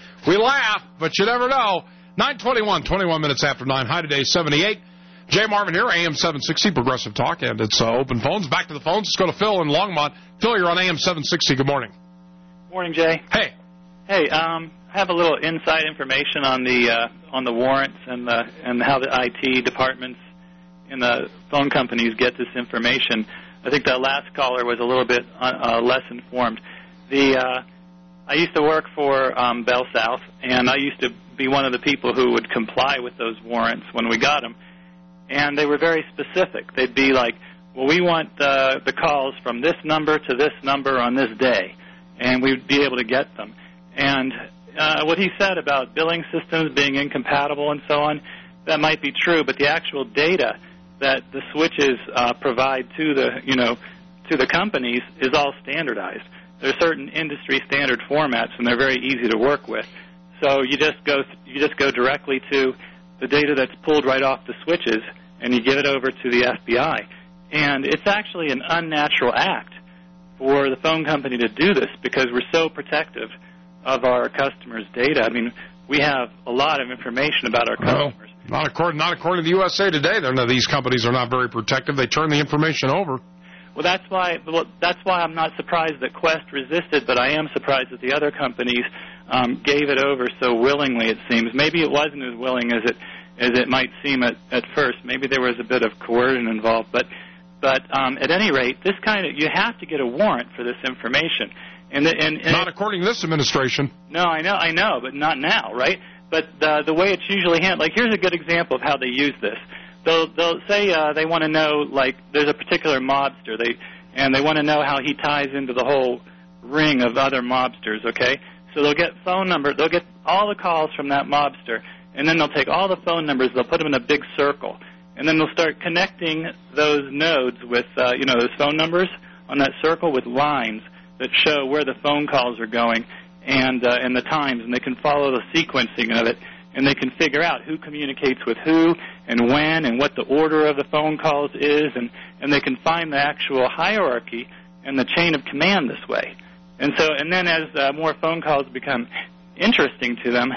you never know. 9:21, 21 minutes after 9. High today, 78. Jay Marvin here, AM 760, Progressive Talk, and it's open phones. Back to the phones. Let's go to Phil in Longmont. Phil, you're on AM 760. Good morning. Morning, Jay. Hey. Hey, I have a little inside information on the warrants and how the IT departments and the phone companies get this information. I think that last caller was a little bit less informed. I used to work for Bell South, and I used to be one of the people who would comply with those warrants when we got them. And they were very specific. They'd be like, well, we want the calls from this number to this number on this day, and we'd be able to get them. And what he said about billing systems being incompatible and so on, that might be true, but the actual data that the switches provide to the companies is all standardized. There are certain industry standard formats, and they're very easy to work with. So you just go directly to the data that's pulled right off the switches, and you give it over to the FBI. And it's actually an unnatural act for the phone company to do this because we're so protective of our customers' data. I mean, we have a lot of information about our customers. Not according to the USA Today. These companies are not very protective. They turn the information over. Well, that's why I'm not surprised that Quest resisted, but I am surprised that the other companies gave it over so willingly, it seems. Maybe it wasn't as willing as it might seem at first. Maybe there was a bit of coercion involved. But at any rate, you have to get a warrant for this information. And not according to this administration. No, I know, but not now, right? But the way it's usually handled, like here's a good example of how they use this. They'll say they want to know, like there's a particular mobster, and they want to know how he ties into the whole ring of other mobsters, okay? So they'll get phone number, they'll get all the calls from that mobster, and then they'll take all the phone numbers, they'll put them in a big circle, and then they'll start connecting those nodes with, those phone numbers on that circle with lines that show where the phone calls are going and the times, and they can follow the sequencing of it, and they can figure out who communicates with who and when and what the order of the phone calls is, and they can find the actual hierarchy and the chain of command this way. And then as more phone calls become interesting to them,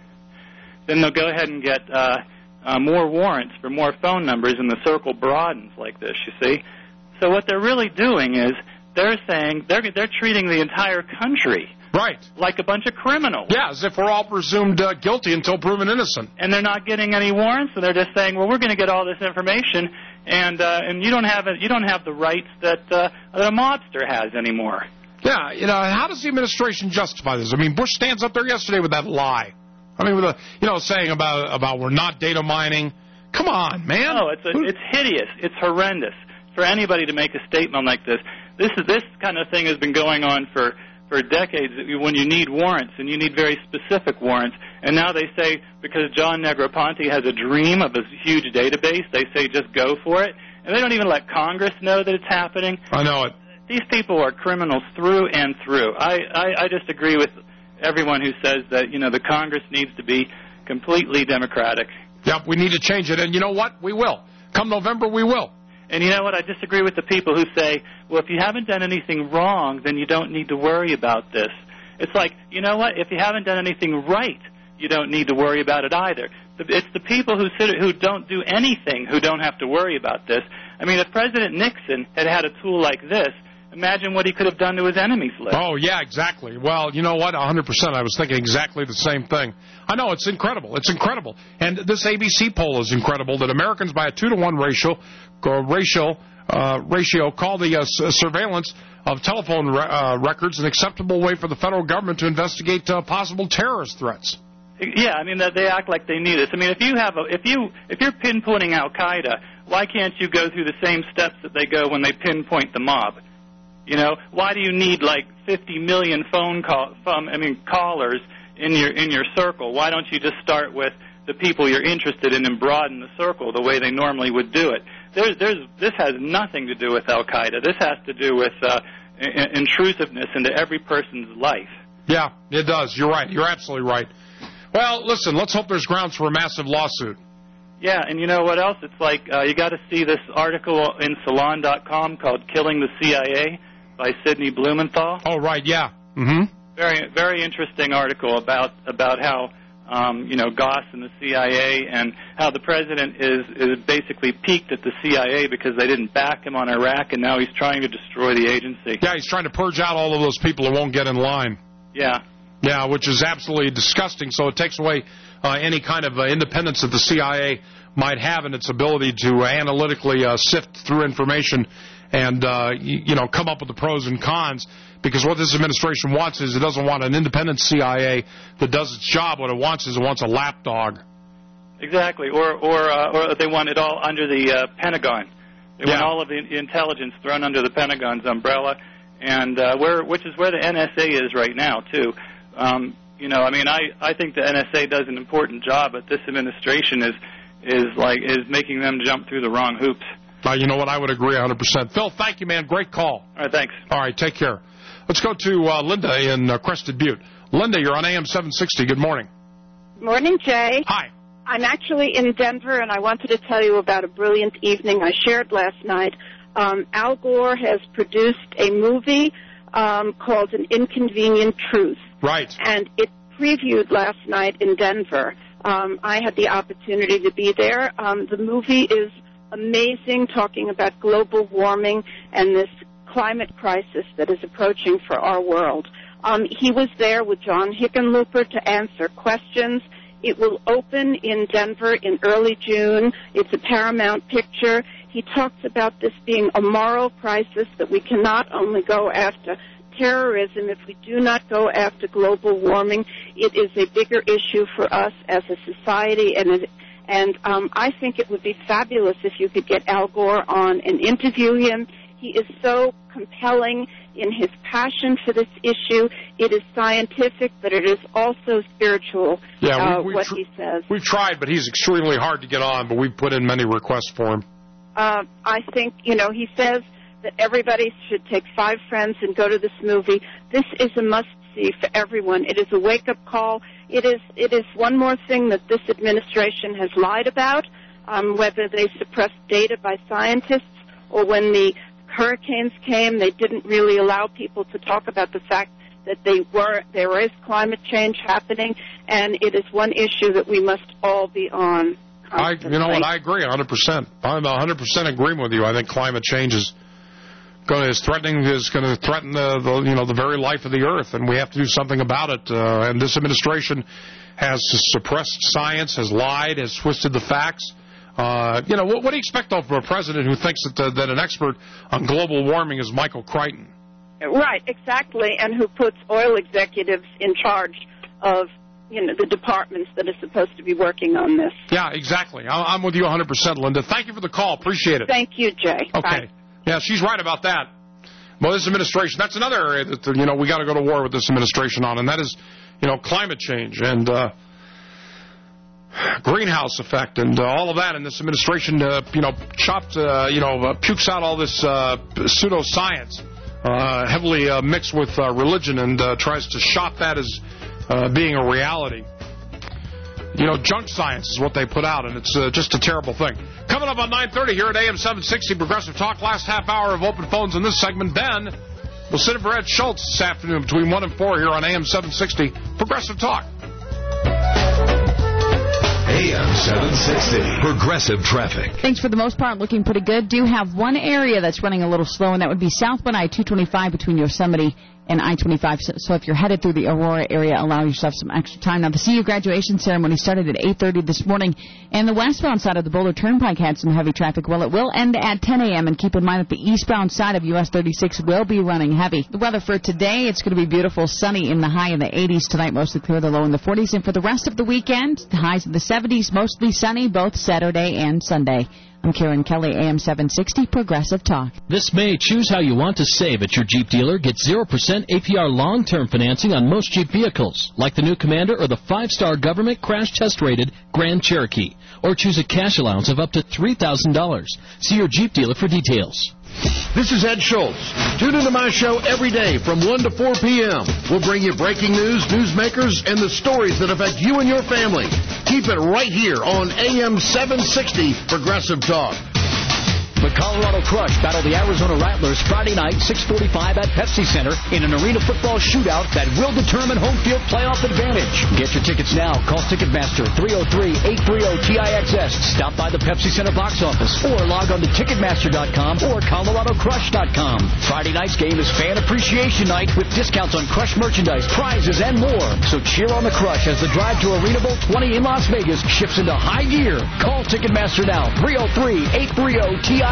then they'll go ahead and get more warrants for more phone numbers, and the circle broadens like this, you see. So what they're really doing is they're saying they're treating the entire country like a bunch of criminals. Yeah, as if we're all presumed guilty until proven innocent. And they're not getting any warrants, so they're just saying, well, we're going to get all this information, and you don't have the rights that a mobster has anymore. Yeah, how does the administration justify this? I mean, Bush stands up there yesterday with that lie. I mean, with saying about we're not data mining. Come on, man. No, it's hideous. It's horrendous for anybody to make a statement like this. This kind of thing has been going on for decades when you need warrants, and you need very specific warrants. And now they say because John Negroponte has a dream of a huge database, they say just go for it. And they don't even let Congress know that it's happening. I know it. These people are criminals through and through. I just agree with everyone who says that, the Congress needs to be completely democratic. Yep, we need to change it. And you know what? We will. Come November, we will. And you know what? I disagree with the people who say, well, if you haven't done anything wrong, then you don't need to worry about this. It's like, you know what? If you haven't done anything right, you don't need to worry about it either. It's the people who don't do anything who don't have to worry about this. I mean, if President Nixon had a tool like this, imagine what he could have done to his enemies list. Oh, yeah, exactly. Well, you know what? 100%. I was thinking exactly the same thing. I know, it's incredible. It's incredible. And this ABC poll is incredible that Americans by a 2-to-1 ratio call the surveillance of telephone records an acceptable way for the federal government to investigate possible terrorist threats. Yeah, I mean, they act like they need this. I mean, if you're pinpointing Al Qaeda, why can't you go through the same steps that they go when they pinpoint the mob? You know, why do you need like 50 million callers in your circle? Why don't you just start with the people you're interested in and broaden the circle the way they normally would do it? This has nothing to do with Al Qaeda. This has to do with intrusiveness into every person's life. Yeah, it does. You're right. You're absolutely right. Well, listen, let's hope there's grounds for a massive lawsuit. Yeah, and you know what else? It's like you got to see this article in Salon.com called "Killing the CIA" by Sidney Blumenthal. Oh, right, yeah. Mm-hmm. Very, very interesting article about how Goss and the CIA and how the president is basically peaked at the CIA because they didn't back him on Iraq, and now he's trying to destroy the agency. Yeah, he's trying to purge out all of those people who won't get in line. Yeah. Yeah, which is absolutely disgusting. So it takes away any kind of independence that the CIA might have in its ability to analytically sift through information and come up with the pros and cons. Because what this administration wants is it doesn't want an independent CIA that does its job. What it wants is a lapdog. Exactly, or they want it all under the Pentagon. They want all of the intelligence thrown under the Pentagon's umbrella, and which is where the NSA is right now too. I think the NSA does an important job, but this administration is making them jump through the wrong hoops. You know what? I would agree 100%. Phil, thank you, man. Great call. All right, thanks. All right, take care. Let's go to Linda in Crested Butte. Linda, you're on AM 760. Good morning. Morning, Jay. Hi. I'm actually in Denver, and I wanted to tell you about a brilliant evening I shared last night. Al Gore has produced a movie called An Inconvenient Truth. Right. And it previewed last night in Denver. I had the opportunity to be there. The movie is amazing, talking about global warming and this climate crisis that is approaching for our world. He was there with John Hickenlooper to answer questions. It will open in Denver in early June. It's a Paramount picture. He talks about this being a moral crisis, that we cannot only go after terrorism if we do not go after global warming. It is a bigger issue for us as a society, and I think it would be fabulous if you could get Al Gore on and interview him. He is so compelling in his passion for this issue. It is scientific, but it is also spiritual, what he says. We've tried, but he's extremely hard to get on, but we've put in many requests for him. I think, he says that everybody should take 5 friends and go to this movie. This is a must-see for everyone. It is a wake-up call. It is one more thing that this administration has lied about, whether they suppressed data by scientists or when the hurricanes came, they didn't really allow people to talk about the fact that there is climate change happening, and it is one issue that we must all be on constantly. You know what? I agree 100%. I'm 100% agreeing with you. I think climate change is going to threaten the very life of the earth, and we have to do something about it. And this administration has suppressed science, has lied, has twisted the facts. What do you expect, though, from a president who thinks that an expert on global warming is Michael Crichton? Right, exactly, and who puts oil executives in charge of the departments that are supposed to be working on this. Yeah, exactly. I'm with you 100%, Linda. Thank you for the call. Appreciate it. Thank you, Jay. Okay. Bye. Yeah, she's right about that. Well, this administration, that's another area that, we got to go to war with this administration on, and that is, climate change and greenhouse effect and all of that. And this administration, pukes out all this pseudoscience, heavily mixed with religion, and tries to shop that as being a reality. Junk science is what they put out, and it's just a terrible thing. Coming up on 9:30 here at AM 760 Progressive Talk, last half hour of open phones in this segment. Ben will sit in for Ed Schultz this afternoon between 1 and 4 here on AM 760 Progressive Talk. AM 760. Progressive Traffic. Things for the most part looking pretty good. Do have one area that's running a little slow, and that would be southbound I-225 between Yosemite and I-25. So if you're headed through the Aurora area, allow yourself some extra time. Now, the CU graduation ceremony started at 8:30 this morning, and the westbound side of the Boulder Turnpike had some heavy traffic. Well, it will end at 10 a.m., and keep in mind that the eastbound side of US 36 will be running heavy. The weather for today, it's going to be beautiful, sunny in the high in the 80s tonight, mostly clear, the low in the 40s. And for the rest of the weekend, the highs in the 70s, mostly sunny both Saturday and Sunday. I'm Karen Kelly, AM 760, Progressive Talk. This May, choose how you want to save at your Jeep dealer. Get 0% APR long-term financing on most Jeep vehicles, like the new Commander or the 5-star government crash test-rated Grand Cherokee. Or choose a cash allowance of up to $3,000. See your Jeep dealer for details. This is Ed Schultz. Tune into my show every day from 1 to 4 p.m. We'll bring you breaking news, newsmakers, and the stories that affect you and your family. Keep it right here on AM 760 Progressive Talk. The Colorado Crush battle the Arizona Rattlers Friday night, 6:45 at Pepsi Center in an arena football shootout that will determine home field playoff advantage. Get your tickets now. Call Ticketmaster 303-830-TIXS. Stop by the Pepsi Center box office or log on to Ticketmaster.com or ColoradoCrush.com. Friday night's game is Fan Appreciation Night with discounts on Crush merchandise, prizes, and more. So cheer on the Crush as the drive to Arena Bowl 20 in Las Vegas shifts into high gear. Call Ticketmaster now, 303-830-TIXS.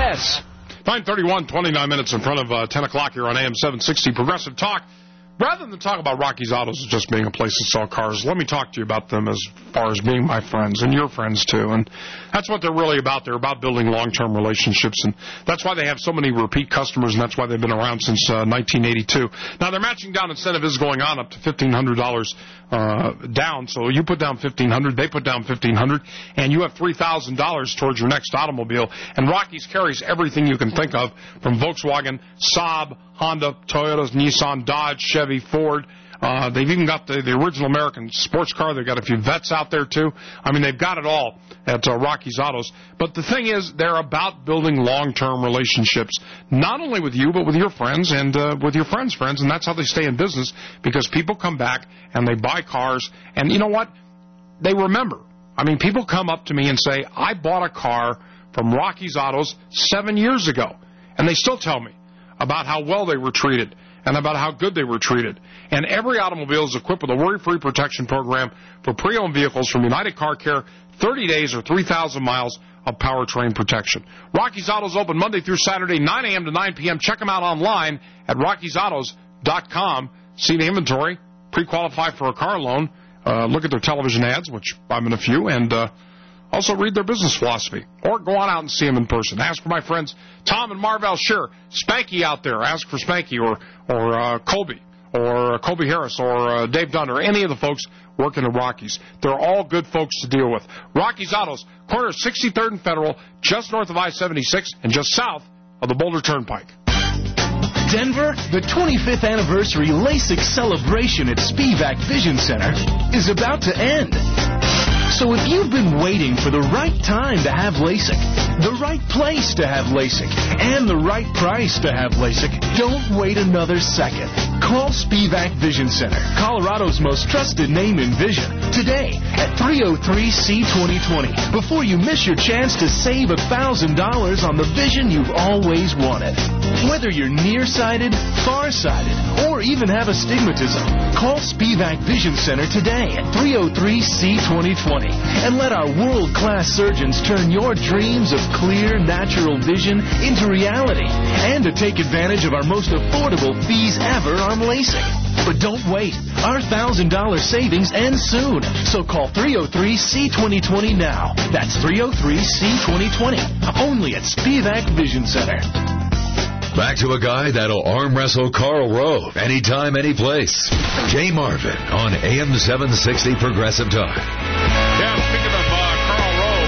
9:31, 29 minutes in front of 10 o'clock here on AM 760 Progressive Talk. Rather than talk about Rocky's Autos as just being a place to sell cars, let me talk to you about them as far as being my friends and your friends, too. And that's what they're really about. They're about building long-term relationships, and that's why they have so many repeat customers, and that's why they've been around since 1982. Now, their matching down incentive is going on up to $1,500 down. So you put down $1,500, they put down $1,500, and you have $3,000 towards your next automobile. And Rocky's carries everything you can think of, from Volkswagen, Saab, Honda, Toyota, Nissan, Dodge, Chevy, Ford. They've even got the original American sports car. They've got a few vets out there, too. I mean, they've got it all at Rocky's Autos. But the thing is, they're about building long-term relationships, not only with you, but with your friends and with your friends' friends. And that's how they stay in business, because people come back and they buy cars. And you know what? They remember. I mean, people come up to me and say, I bought a car from Rocky's Autos 7 years ago. And they still tell me about how well they were treated and about how good they were treated. And every automobile is equipped with a worry-free protection program for pre-owned vehicles from United Car Care, 30 days or 3,000 miles of powertrain protection. Rocky's Autos open Monday through Saturday, 9 a.m. to 9 p.m. Check them out online at rockysautos.com. See the inventory, pre-qualify for a car loan, look at their television ads, which I'm in a few, and also read their business philosophy, or go on out and see them in person. Ask for my friends Tom and Marvell Scheer. Spanky out there. Ask for Spanky or Colby Harris or Dave Dunn or any of the folks working at Rocky's. They're all good folks to deal with. Rocky's Autos, corner of 63rd and Federal, just north of I-76 and just south of the Boulder Turnpike. Denver, the 25th anniversary LASIK celebration at Spivak Vision Center is about to end. So if you've been waiting for the right time to have LASIK, the right place to have LASIK, and the right price to have LASIK, don't wait another second. Call Spivak Vision Center, Colorado's most trusted name in vision, today at 303-C-2020 before you miss your chance to save $1,000 on the vision you've always wanted. Whether you're nearsighted, farsighted, or even have astigmatism, call Spivak Vision Center today at 303-C-2020 and let our world-class surgeons turn your dreams of clear, natural vision into reality, and to take advantage of our most affordable fees ever on LASIK. But don't wait. Our $1,000 savings ends soon. So call 303-C-2020 now. That's 303-C-2020. Only at Spivak Vision Center. Back to a guy that'll arm wrestle Karl Rove anytime, any place. Jay Marvin on AM 760 Progressive Talk. Yeah, speaking of Karl Rove,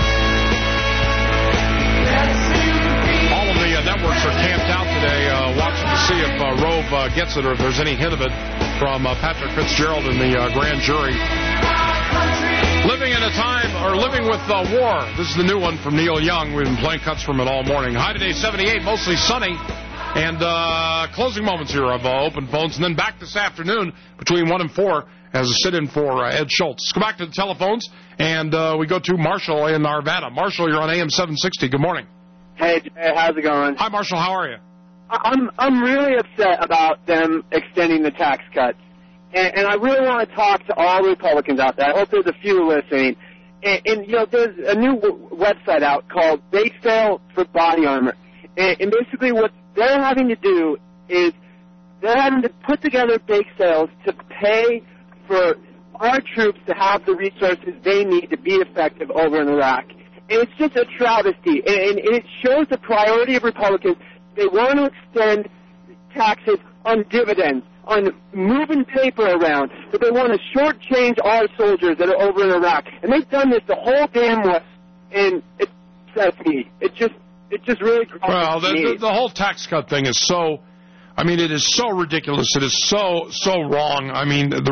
all of the networks are camped out today watching to see if Rove gets it or if there's any hint of it from Patrick Fitzgerald and the grand jury. Living in a time, or Living with War. This is the new one from Neil Young. We've been playing cuts from it all morning. High today, 78, mostly sunny. And closing moments here of open phones. And then back this afternoon between 1 and 4 as a sit-in for Ed Schultz. Let's go back to the telephones, and we go to Marshall in Arvada. Marshall, you're on AM 760. Good morning. Hey, how's it going? Hi, Marshall. How are you? I'm really upset about them extending the tax cuts, and I really want to talk to all Republicans out there. I hope there's a few listening. And there's a new website out called Bake Sale for Body Armor, and basically what they're having to do is they're having to put together bake sales to pay for our troops to have the resources they need to be effective over in Iraq. And it's just a travesty. And it shows the priority of Republicans. They want to extend taxes on dividends, on moving paper around, but they want to shortchange our soldiers that are over in Iraq. And they've done this the whole damn way. And it upsets me. It just really Well, the whole tax cut thing is so... I mean, it is so ridiculous. It is so wrong. I mean, the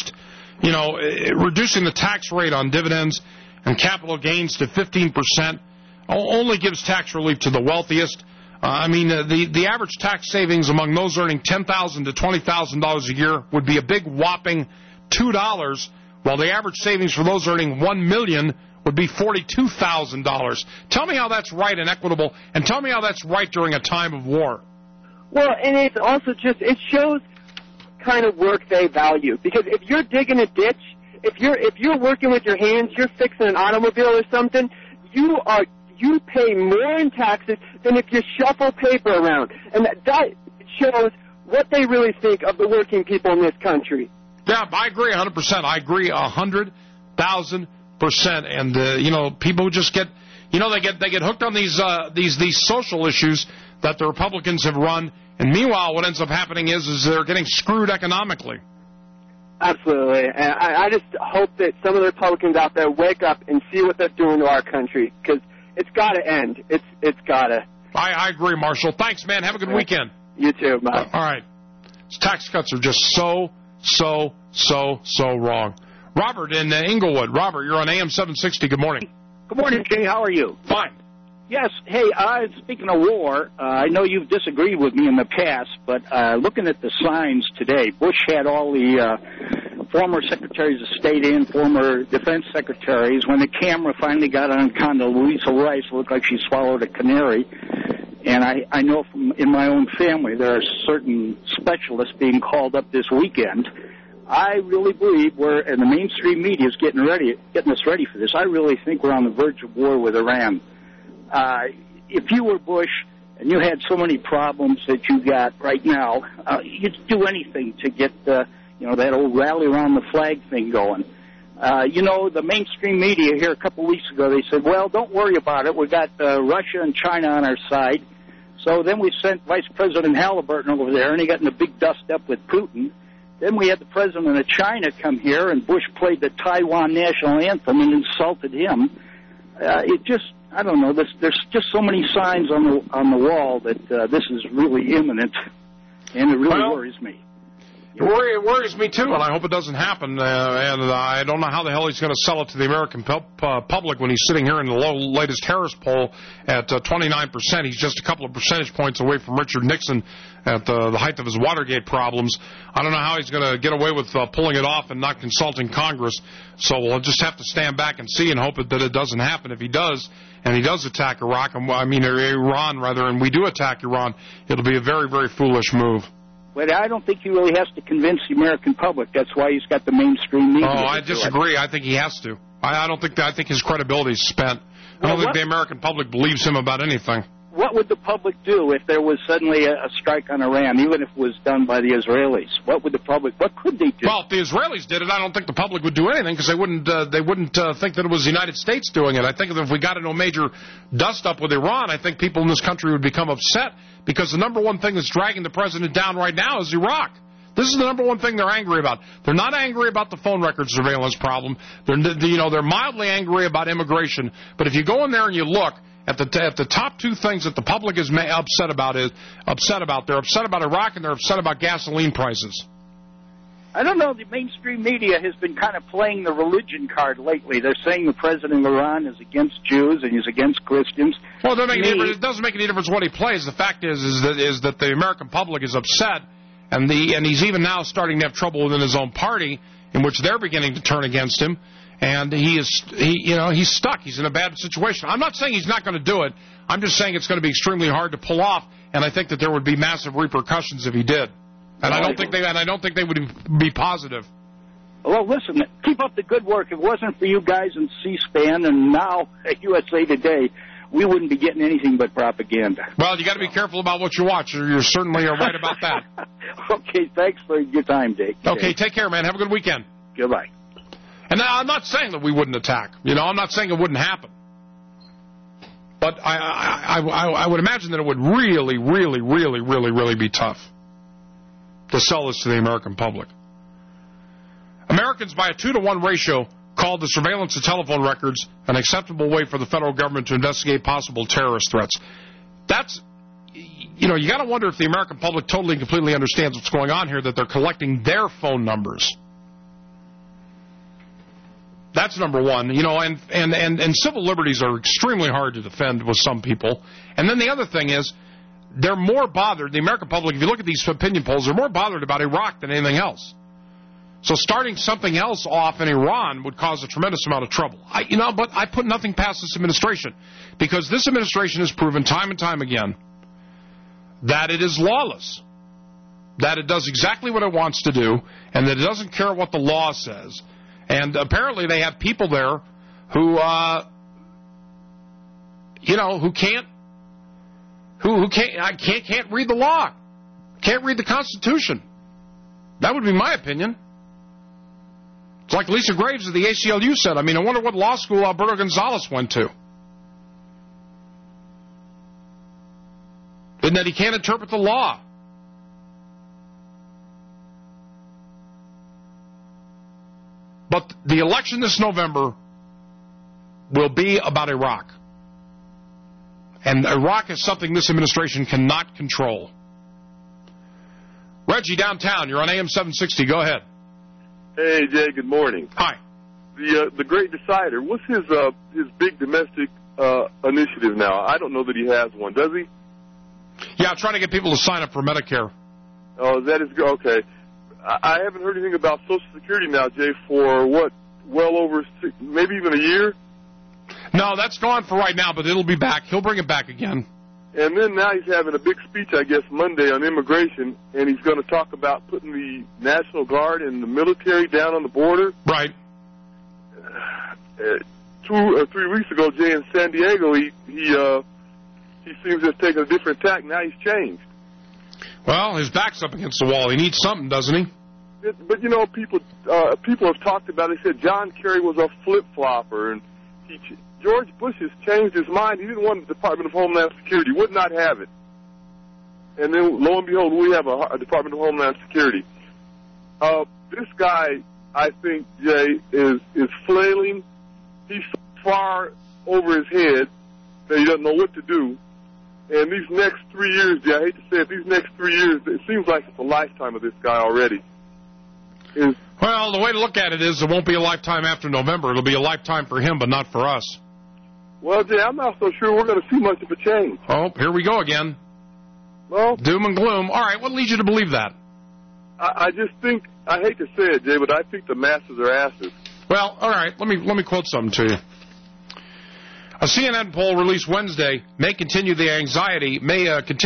reducing the tax rate on dividends and capital gains to 15% only gives tax relief to the wealthiest. I mean, the average tax savings among those earning $10,000 to $20,000 a year would be a big whopping $2, while the average savings for those earning $1 million would be $42,000. Tell me how that's right and equitable, and tell me how that's right during a time of war. Well, and it's also it shows kind of work they value. Because if you're digging a ditch, if you're working with your hands, you're fixing an automobile or something, you pay more in taxes than if you shuffle paper around. And that shows what they really think of the working people in this country. Yeah, I agree 100%. I agree 100,000%. And people just get they get hooked on these social issues that the Republicans have run. And meanwhile, what ends up happening is they're getting screwed economically. Absolutely. And I just hope that some of the Republicans out there wake up and see what they're doing to our country, because it's got to end. It's got to. I agree, Marshall. Thanks, man. Have a good weekend. You too. Bye. All right. These tax cuts are just so wrong. Robert in Inglewood. Robert, you're on AM 760. Good morning. Good morning, Jay. How are you? Fine. Yes. Hey, speaking of war, I know you've disagreed with me in the past, but looking at the signs today, Bush had all the former secretaries of state in, former defense secretaries. When the camera finally got on Condoleezza Rice, it looked like she swallowed a canary. And I know from in my own family there are certain specialists being called up this weekend. I really believe and the mainstream media is getting us ready for this. I really think we're on the verge of war with Iran. If you were Bush and you had so many problems that you got right now, you'd do anything to get that old rally around the flag thing going. The mainstream media here a couple of weeks ago, they said, well, don't worry about it. We got Russia and China on our side. So then we sent Vice President Halliburton over there, and he got in a big dust-up with Putin. Then we had the president of China come here, and Bush played the Taiwan national anthem and insulted him. I don't know. There's just so many signs on the wall that this is really imminent, and it really worries me. It worries me, too, and I hope it doesn't happen. And I don't know how the hell he's going to sell it to the American public when he's sitting here in the latest Harris poll at 29%. He's just a couple of percentage points away from Richard Nixon at the height of his Watergate problems. I don't know how he's going to get away with pulling it off and not consulting Congress. So we'll just have to stand back and see and hope that it doesn't happen. If he does, and he does attack Iran, rather, and we do attack Iran, it'll be a very, very foolish move. But I don't think he really has to convince the American public. That's why he's got the mainstream media. Oh, I disagree. I think he has to. I think his credibility is spent. I don't think the American public believes him about anything. What would the public do if there was suddenly a strike on Iran, even if it was done by the Israelis? What could they do? Well, if the Israelis did it, I don't think the public would do anything, because they wouldn't think that it was the United States doing it. I think if we got into a major dust-up with Iran, I think people in this country would become upset, because the number one thing that's dragging the president down right now is Iraq. This is the number one thing they're angry about. They're not angry about the phone record surveillance problem. They're mildly angry about immigration. But if you go in there and you look at the top two things that the public is upset about, they're upset about Iraq and they're upset about gasoline prices. I don't know. The mainstream media has been kind of playing the religion card lately. They're saying the president of Iran is against Jews and he's against Christians. Well, it doesn't make any difference what he plays. The fact is that the American public is upset, and he's even now starting to have trouble within his own party. in which they're beginning to turn against him, and he's stuck. He's in a bad situation. I'm not saying he's not going to do it. I'm just saying it's going to be extremely hard to pull off, and I think that there would be massive repercussions if he did. And I don't think they would be positive. Well, listen, keep up the good work. If it wasn't for you guys in C-SPAN and now at USA Today, we wouldn't be getting anything but propaganda. Well, you got to be careful about what you watch. You're certainly right about that. Okay, thanks for your time, Jake. Okay, take care, man. Have a good weekend. Goodbye. And now, I'm not saying that we wouldn't attack. I'm not saying it wouldn't happen. But I would imagine that it would really, really, really, really, really be tough to sell this to the American public. Americans, by a 2-to-1 ratio, called the surveillance of telephone records an acceptable way for the federal government to investigate possible terrorist threats. That's, you got to wonder if the American public totally and completely understands what's going on here, that they're collecting their phone numbers. That's number one, and civil liberties are extremely hard to defend with some people. And then the other thing is, they're more bothered, the American public, if you look at these opinion polls, they're more bothered about Iraq than anything else. So starting something else off in Iran would cause a tremendous amount of trouble. But I put nothing past this administration, because this administration has proven time and time again that it is lawless, that it does exactly what it wants to do, and that it doesn't care what the law says. And apparently they have people there who, who can't read the law, can't read the Constitution. That would be my opinion. It's like Lisa Graves of the ACLU said. I wonder what law school Alberto Gonzalez went to. And that he can't interpret the law. But the election this November will be about Iraq. And Iraq is something this administration cannot control. Reggie, downtown, you're on AM 760. Go ahead. Hey, Jay, good morning. Hi. The Great Decider, what's his big domestic initiative now? I don't know that he has one. Does he? Yeah, trying to get people to sign up for Medicare. Oh, that is good. Okay. I haven't heard anything about Social Security now, Jay, for well over maybe even a year? No, that's gone for right now, but it'll be back. He'll bring it back again. And then now he's having a big speech, I guess, Monday on immigration, and he's going to talk about putting the National Guard and the military down on the border. Right. 2 or 3 weeks ago, Jay, in San Diego, he seems to have taken a different tack. Now he's changed. Well, his back's up against the wall. He needs something, doesn't he? But people have talked about it. They said John Kerry was a flip-flopper, and George Bush has changed his mind. He didn't want the Department of Homeland Security. Would not have it. And then, lo and behold, we have a Department of Homeland Security. This guy, I think, Jay, is flailing. He's so far over his head that he doesn't know what to do. And these next 3 years, Jay, I hate to say it, these next 3 years, it seems like it's a lifetime of this guy already. Well, the way to look at it is it won't be a lifetime after November. It'll be a lifetime for him, but not for us. Well, Jay, I'm not so sure we're going to see much of a change. Oh, here we go again. Well, doom and gloom. All right, what leads you to believe that? I just think, I hate to say it, Jay, but I think the masses are asses. Well, all right, let me quote something to you. A CNN poll released Wednesday may continue the anxiety of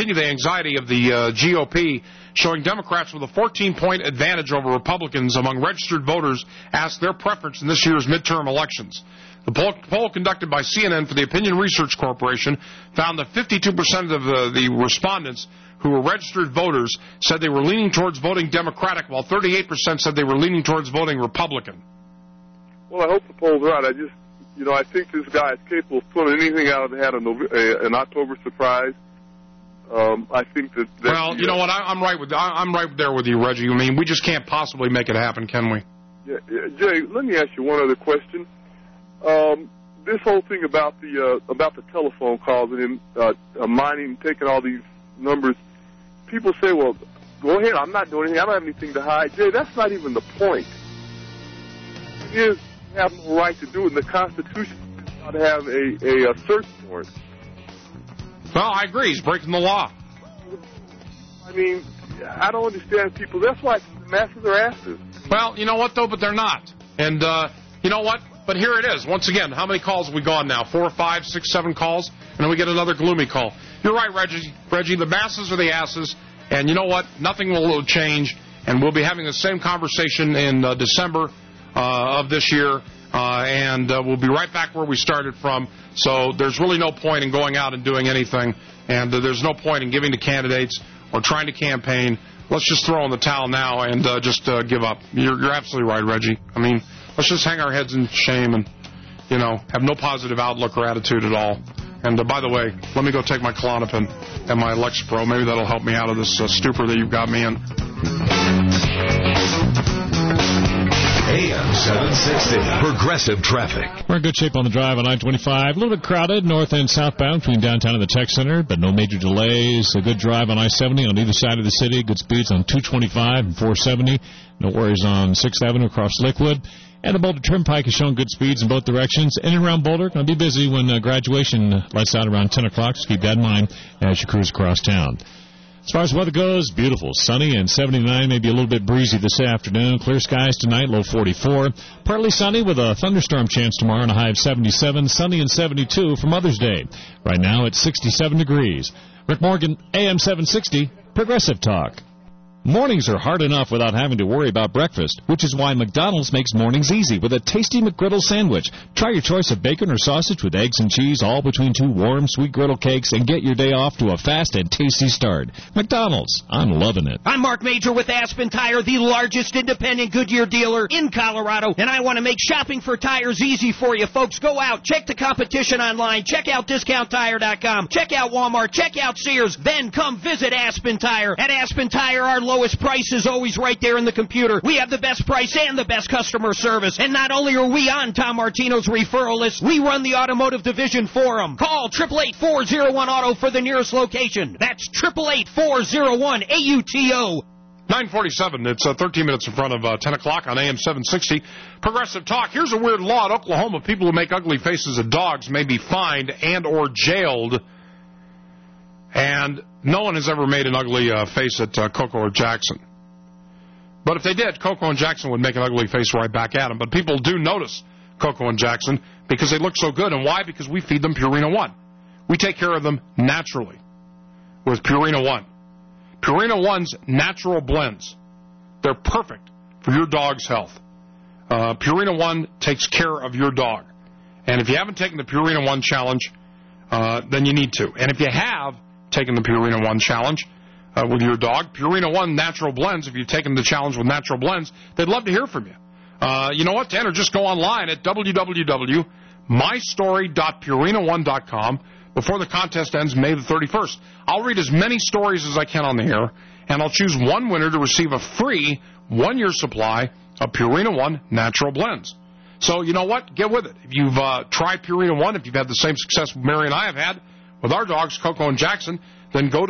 the GOP, showing Democrats with a 14-point advantage over Republicans among registered voters asked their preference in this year's midterm elections. The poll conducted by CNN for the Opinion Research Corporation found that 52% of the respondents who were registered voters said they were leaning towards voting Democratic, while 38% said they were leaning towards voting Republican. Well, I hope the poll's right. I think this guy is capable of pulling anything out of the hat an October surprise. I think that. Well, you know what? I'm right there with you, Reggie. We just can't possibly make it happen, can we? Yeah, Jay, let me ask you one other question. This whole thing about the telephone calls and mining, taking all these numbers. People say, "Well, go ahead. I'm not doing anything. I don't have anything to hide." Jay, that's not even the point. It is. Have no right to do it, and the Constitution does not have a search warrant. Well, I agree. He's breaking the law. I don't understand people. That's why the masses are asses. Well, you know what, though? But they're not. And you know what? But here it is. Once again, how many calls have we gone now? 4, 5, 6, 7 calls? And then we get another gloomy call. You're right, Reggie. The masses are the asses. And you know what? Nothing will change. And we'll be having the same conversation in December of this year. And we'll be right back where we started from. So there's really no point in going out and doing anything. And there's no point in giving to candidates or trying to campaign. Let's just throw in the towel now and just give up. You're absolutely right, Reggie. I mean, let's just hang our heads in shame and, have no positive outlook or attitude at all. And by the way, let me go take my Klonopin and my Lexapro. Maybe that'll help me out of this stupor that you've got me in. AM 760, Progressive Traffic. We're in good shape on the drive on I-25. A little bit crowded north and southbound between downtown and the Tech Center, but no major delays. A good drive on I-70 on either side of the city. Good speeds on 225 and 470. No worries on 6th Avenue across Lakewood. And the Boulder Turnpike is showing good speeds in both directions. In and around Boulder, going to be busy when graduation lets out around 10 o'clock. So keep that in mind as you cruise across town. As far as weather goes, beautiful. Sunny and 79, maybe a little bit breezy this afternoon. Clear skies tonight, low 44. Partly sunny with a thunderstorm chance tomorrow and a high of 77. Sunny and 72 for Mother's Day. Right now it's 67 degrees. Rick Morgan, AM 760, Progressive Talk. Mornings are hard enough without having to worry about breakfast, which is why McDonald's makes mornings easy with a tasty McGriddle sandwich. Try your choice of bacon or sausage with eggs and cheese, all between 2 warm, sweet griddle cakes, and get your day off to a fast and tasty start. McDonald's, I'm loving it. I'm Mark Major with Aspen Tire, the largest independent Goodyear dealer in Colorado, and I want to make shopping for tires easy for you, folks. Go out, check the competition online, check out DiscountTire.com, check out Walmart, check out Sears, then come visit Aspen Tire. At Aspen Tire, our lowest price is always right there in the computer. We have the best price and the best customer service. And not only are we on Tom Martino's referral list, we run the automotive division for them. Call 888-401-AUTO for the nearest location. That's 888-401-AUTO. 9:47. It's 13 minutes in front of 10 o'clock on AM 760. Progressive Talk. Here's a weird law in Oklahoma. People who make ugly faces at dogs may be fined and or jailed. And no one has ever made an ugly face at Coco or Jackson. But if they did, Coco and Jackson would make an ugly face right back at them. But people do notice Coco and Jackson because they look so good. And why? Because we feed them Purina One. We take care of them naturally with Purina One. Purina One's natural blends. They're perfect for your dog's health. Purina One takes care of your dog. And if you haven't taken the Purina One challenge, then you need to. And if you have taken the Purina One challenge with your dog, Purina One natural blends, if you've taken the challenge with natural blends, they'd love to hear from you. You know what, Tanner? Just go online at www.mystory.purina1.com before the contest ends May the 31st. I'll read as many stories as I can on the air, and I'll choose one winner to receive a free 1-year supply of Purina One natural blends. So, you know what? Get with it. If you've tried Purina One, if you've had the same success Mary and I have had with our dogs, Coco and Jackson, then go to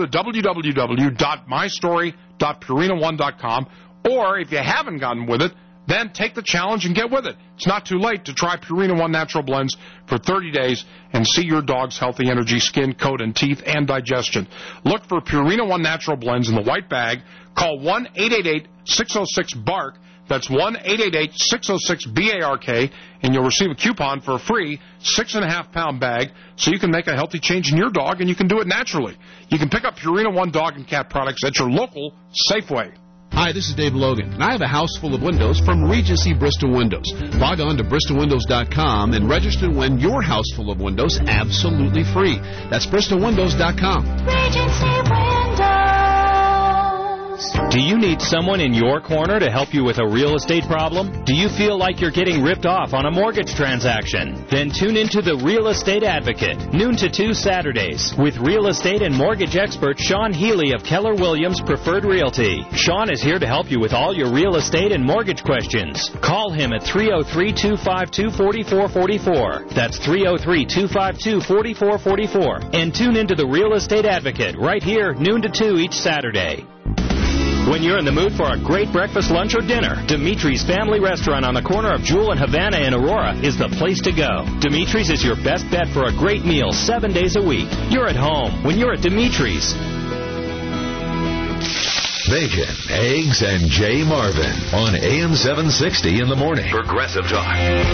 www.mystory.purina1.com, or if you haven't gotten with it, then take the challenge and get with it. It's not too late to try Purina One natural blends for 30 days and see your dog's healthy energy, skin, coat, and teeth, and digestion. Look for Purina One natural blends in the white bag. Call 1-888-606-BARK. That's 1-888-606-BARK, and you'll receive a coupon for a free 6.5-pound bag so you can make a healthy change in your dog, and you can do it naturally. You can pick up Purina One dog and cat products at your local Safeway. Hi, this is Dave Logan, and I have a house full of windows from Regency Bristol Windows. Log on to BristolWindows.com and register to win your house full of windows absolutely free. That's BristolWindows.com. Regency Windows. Do you need someone in your corner to help you with a real estate problem? Do you feel like you're getting ripped off on a mortgage transaction? Then tune into The Real Estate Advocate, noon to 2 Saturdays, with real estate and mortgage expert Sean Healy of Keller Williams Preferred Realty. Sean is here to help you with all your real estate and mortgage questions. Call him at 303-252-4444. That's 303-252-4444. And tune into The Real Estate Advocate right here, noon to 2 each Saturday. When you're in the mood for a great breakfast, lunch, or dinner, Dimitri's Family Restaurant on the corner of Jewel and Havana in Aurora is the place to go. Dimitri's is your best bet for a great meal 7 days a week. You're at home when you're at Dimitri's. bacon, eggs, and Jay Marvin on AM 760 in the morning. Progressive Talk.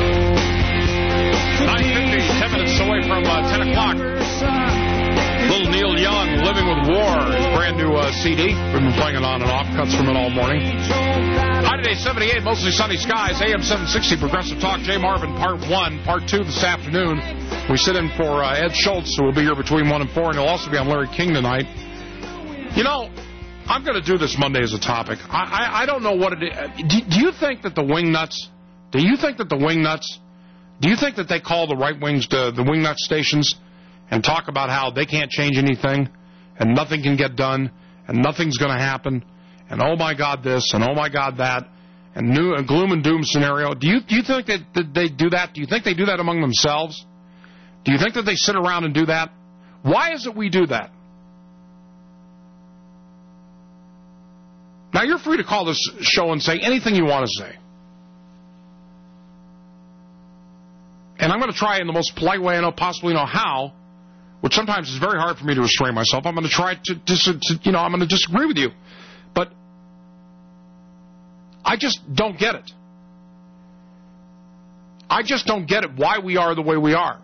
9:50, 10 minutes away from 10 o'clock. Little Neil Young, Living with War, his brand new CD. We've been playing it on and off, cuts from it all morning. High today, 78, mostly sunny skies. AM 760, Progressive Talk. Jay Marvin, Part 1. Part 2 this afternoon. We sit in for Ed Schultz, who will be here between 1 and 4, and he'll also be on Larry King tonight. You know, I'm going to do this Monday as a topic. I don't know what it is. Do you think that the Wingnuts, do you think that they call the right wings to the Wingnut stations and talk about how they can't change anything and nothing can get done and nothing's going to happen and oh my God this and oh my God that and a gloom and doom scenario? Do you think that they do that? Do you think they do that among themselves? Do you think that they sit around and do that? Why is it we do that? Now, you're free to call this show and say anything you want to say. And I'm going to try in the most polite way I possibly know how, which sometimes is very hard for me to restrain myself. I'm going to try to I'm going to disagree with you. But I just don't get it. I just don't get it why we are the way we are.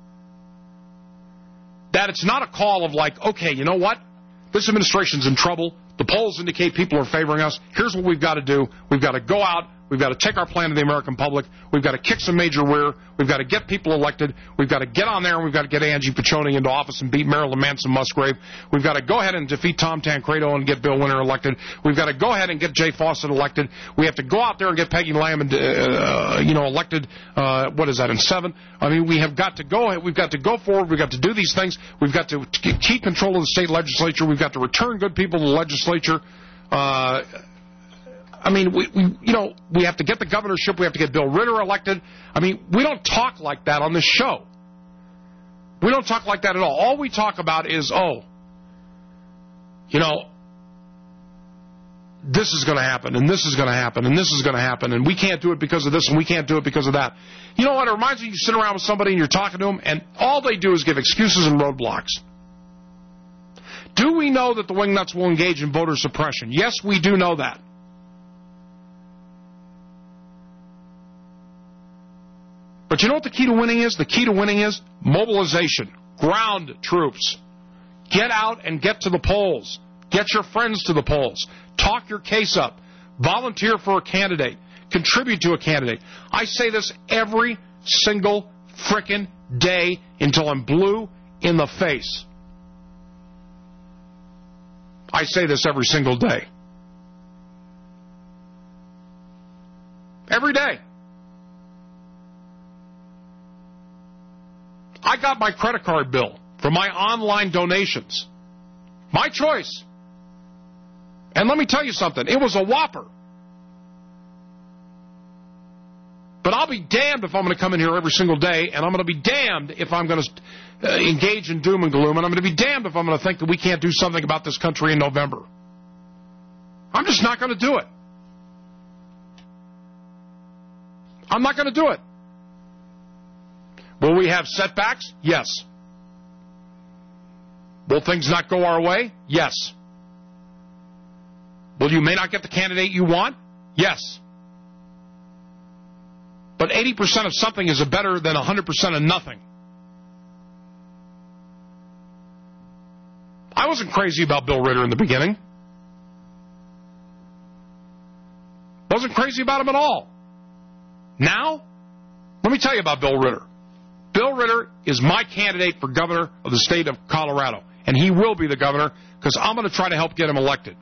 That it's not a call of like, okay, you know what? This administration's in trouble. The polls indicate people are favoring us. Here's what we've got to do. We've got to go out. We've got to take our plan to the American public. We've got to kick some major rear. We've got to get people elected. We've got to get on there, and we've got to get Angie Piccioni into office and beat Marilyn Manson Musgrave. We've got to go ahead and defeat Tom Tancredo and get Bill Winter elected. We've got to go ahead and get Jay Fawcett elected. We have to go out there and get Peggy Lamb elected. What is that, in 7? I mean, we have got to go ahead. We've got to go forward. We've got to do these things. We've got to keep control of the state legislature. We've got to return good people to the legislature. I mean, we have to get the governorship. We have to get Bill Ritter elected. I mean, we don't talk like that on this show. We don't talk like that at all. All we talk about is, this is going to happen, and this is going to happen, and this is going to happen, and we can't do it because of this, and we can't do it because of that. You know what? It reminds me, you sit around with somebody and you're talking to them, and all they do is give excuses and roadblocks. Do we know that the Wingnuts will engage in voter suppression? Yes, we do know that. But you know what the key to winning is? The key to winning is mobilization, ground troops. Get out and get to the polls. Get your friends to the polls. Talk your case up. Volunteer for a candidate. Contribute to a candidate. I say this every single frickin' day until I'm blue in the face. I say this every single day. Every day. I got my credit card bill from my online donations. My choice. And let me tell you something. It was a whopper. But I'll be damned if I'm going to come in here every single day, and I'm going to be damned if I'm going to engage in doom and gloom, and I'm going to be damned if I'm going to think that we can't do something about this country in November. I'm just not going to do it. I'm not going to do it. Will we have setbacks? Yes. Will things not go our way? Yes. Will you may not get the candidate you want? Yes. But 80% of something is better than 100% of nothing. I wasn't crazy about Bill Ritter in the beginning. Wasn't crazy about him at all. Now, let me tell you about Bill Ritter. Bill Ritter is my candidate for governor of the state of Colorado, and he will be the governor because I'm going to try to help get him elected.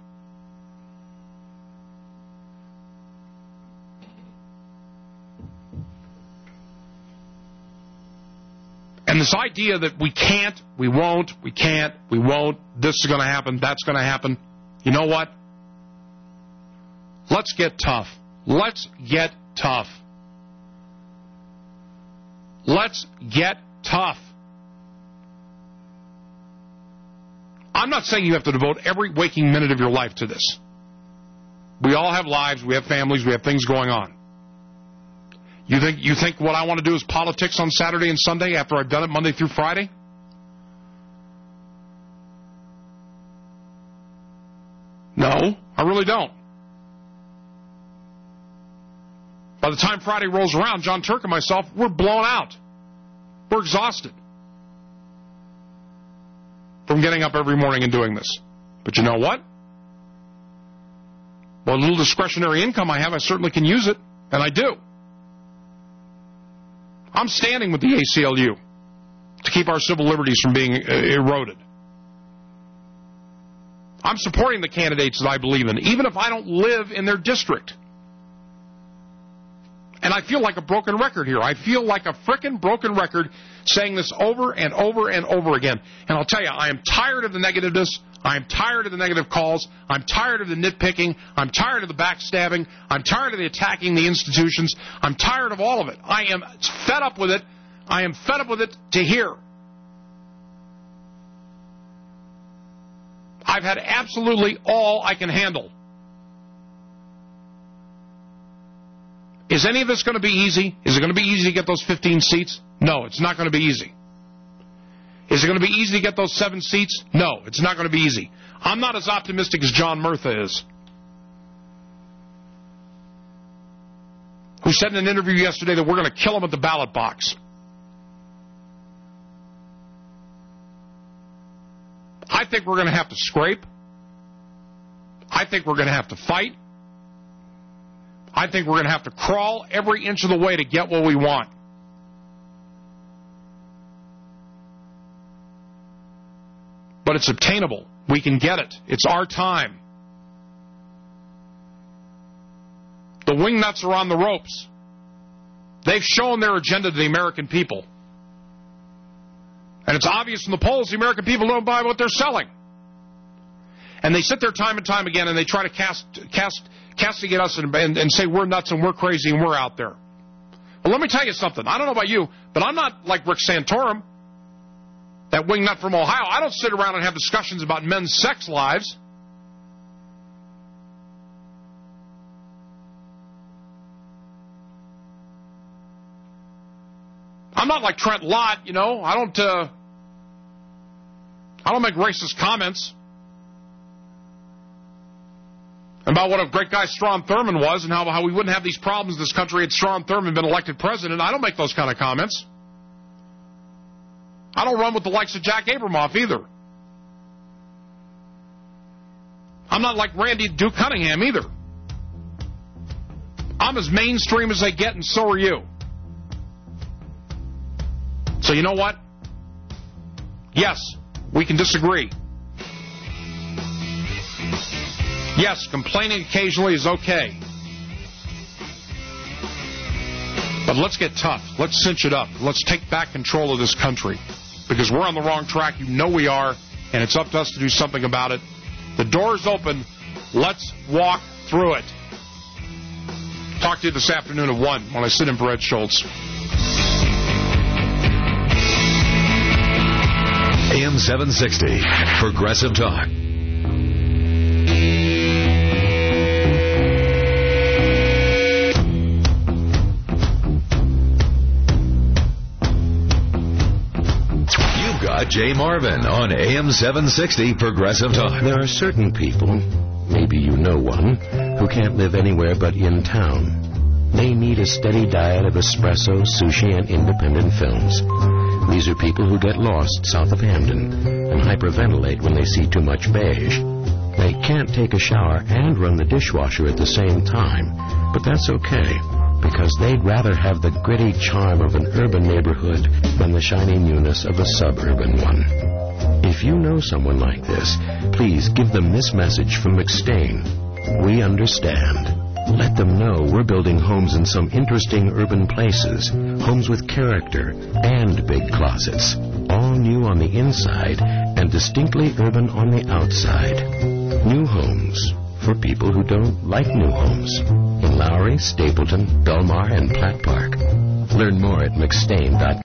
And this idea that we can't, we won't, this is going to happen, that's going to happen, you know what? Let's get tough. Let's get tough. Let's get tough. I'm not saying you have to devote every waking minute of your life to this. We all have lives, we have families, we have things going on. You think what I want to do is politics on Saturday and Sunday after I've done it Monday through Friday? No, I really don't. By the time Friday rolls around, John Turk and myself, we're blown out. We're exhausted from getting up every morning and doing this. But you know what? Well, a little discretionary income I have, I certainly can use it, and I do. I'm standing with the ACLU to keep our civil liberties from being eroded. I'm supporting the candidates that I believe in, even if I don't live in their district. And I feel like a broken record here. I feel like a frickin' broken record saying this over and over and over again. And I'll tell you, I am tired of the negativeness. I am tired of the negative calls. I'm tired of the nitpicking. I'm tired of the backstabbing. I'm tired of the attacking the institutions. I'm tired of all of it. I am fed up with it. I am fed up with it to hear. I've had absolutely all I can handle. Is any of this going to be easy? Is it going to be easy to get those 15 seats? No, it's not going to be easy. Is it going to be easy to get those 7 seats? No, it's not going to be easy. I'm not as optimistic as John Murtha is, who said in an interview yesterday that we're going to kill him at the ballot box. I think we're going to have to scrape. I think we're going to have to fight. I think we're going to have to crawl every inch of the way to get what we want. But it's obtainable. We can get it. It's our time. The wingnuts are on the ropes. They've shown their agenda to the American people. And it's obvious from the polls the American people don't buy what they're selling. And they sit there time and time again and they try to castigate us and say we're nuts and we're crazy and we're out there. Well, let me tell you something. I don't know about you, but I'm not like Rick Santorum, that wingnut from Ohio. I don't sit around and have discussions about men's sex lives. I'm not like Trent Lott, you know. I don't make racist comments about what a great guy Strom Thurmond was and how we wouldn't have these problems in this country had Strom Thurmond been elected president. I don't make those kind of comments. I don't run with the likes of Jack Abramoff either. I'm not like Randy Duke Cunningham either. I'm as mainstream as they get, and so are you. So you know what? Yes, we can disagree. Yes, complaining occasionally is okay. But let's get tough. Let's cinch it up. Let's take back control of this country. Because we're on the wrong track. You know we are. And it's up to us to do something about it. The door's open. Let's walk through it. Talk to you this afternoon at 1 when I sit in for Ed Schultz. AM 760, Progressive Talk. You've got Jay Marvin on AM 760, Progressive Talk. There are certain people, maybe you know one, who can't live anywhere but in town. They need a steady diet of espresso, sushi, and independent films. These are people who get lost south of Hamden and hyperventilate when they see too much beige. They can't take a shower and run the dishwasher at the same time, but that's okay, because they'd rather have the gritty charm of an urban neighborhood than the shiny newness of a suburban one. If you know someone like this, please give them this message from McStain. We understand. Let them know we're building homes in some interesting urban places, homes with character and big closets, all new on the inside and distinctly urban on the outside. New homes for people who don't like new homes in Lowry, Stapleton, Belmar, and Platt Park. Learn more at McStain.com.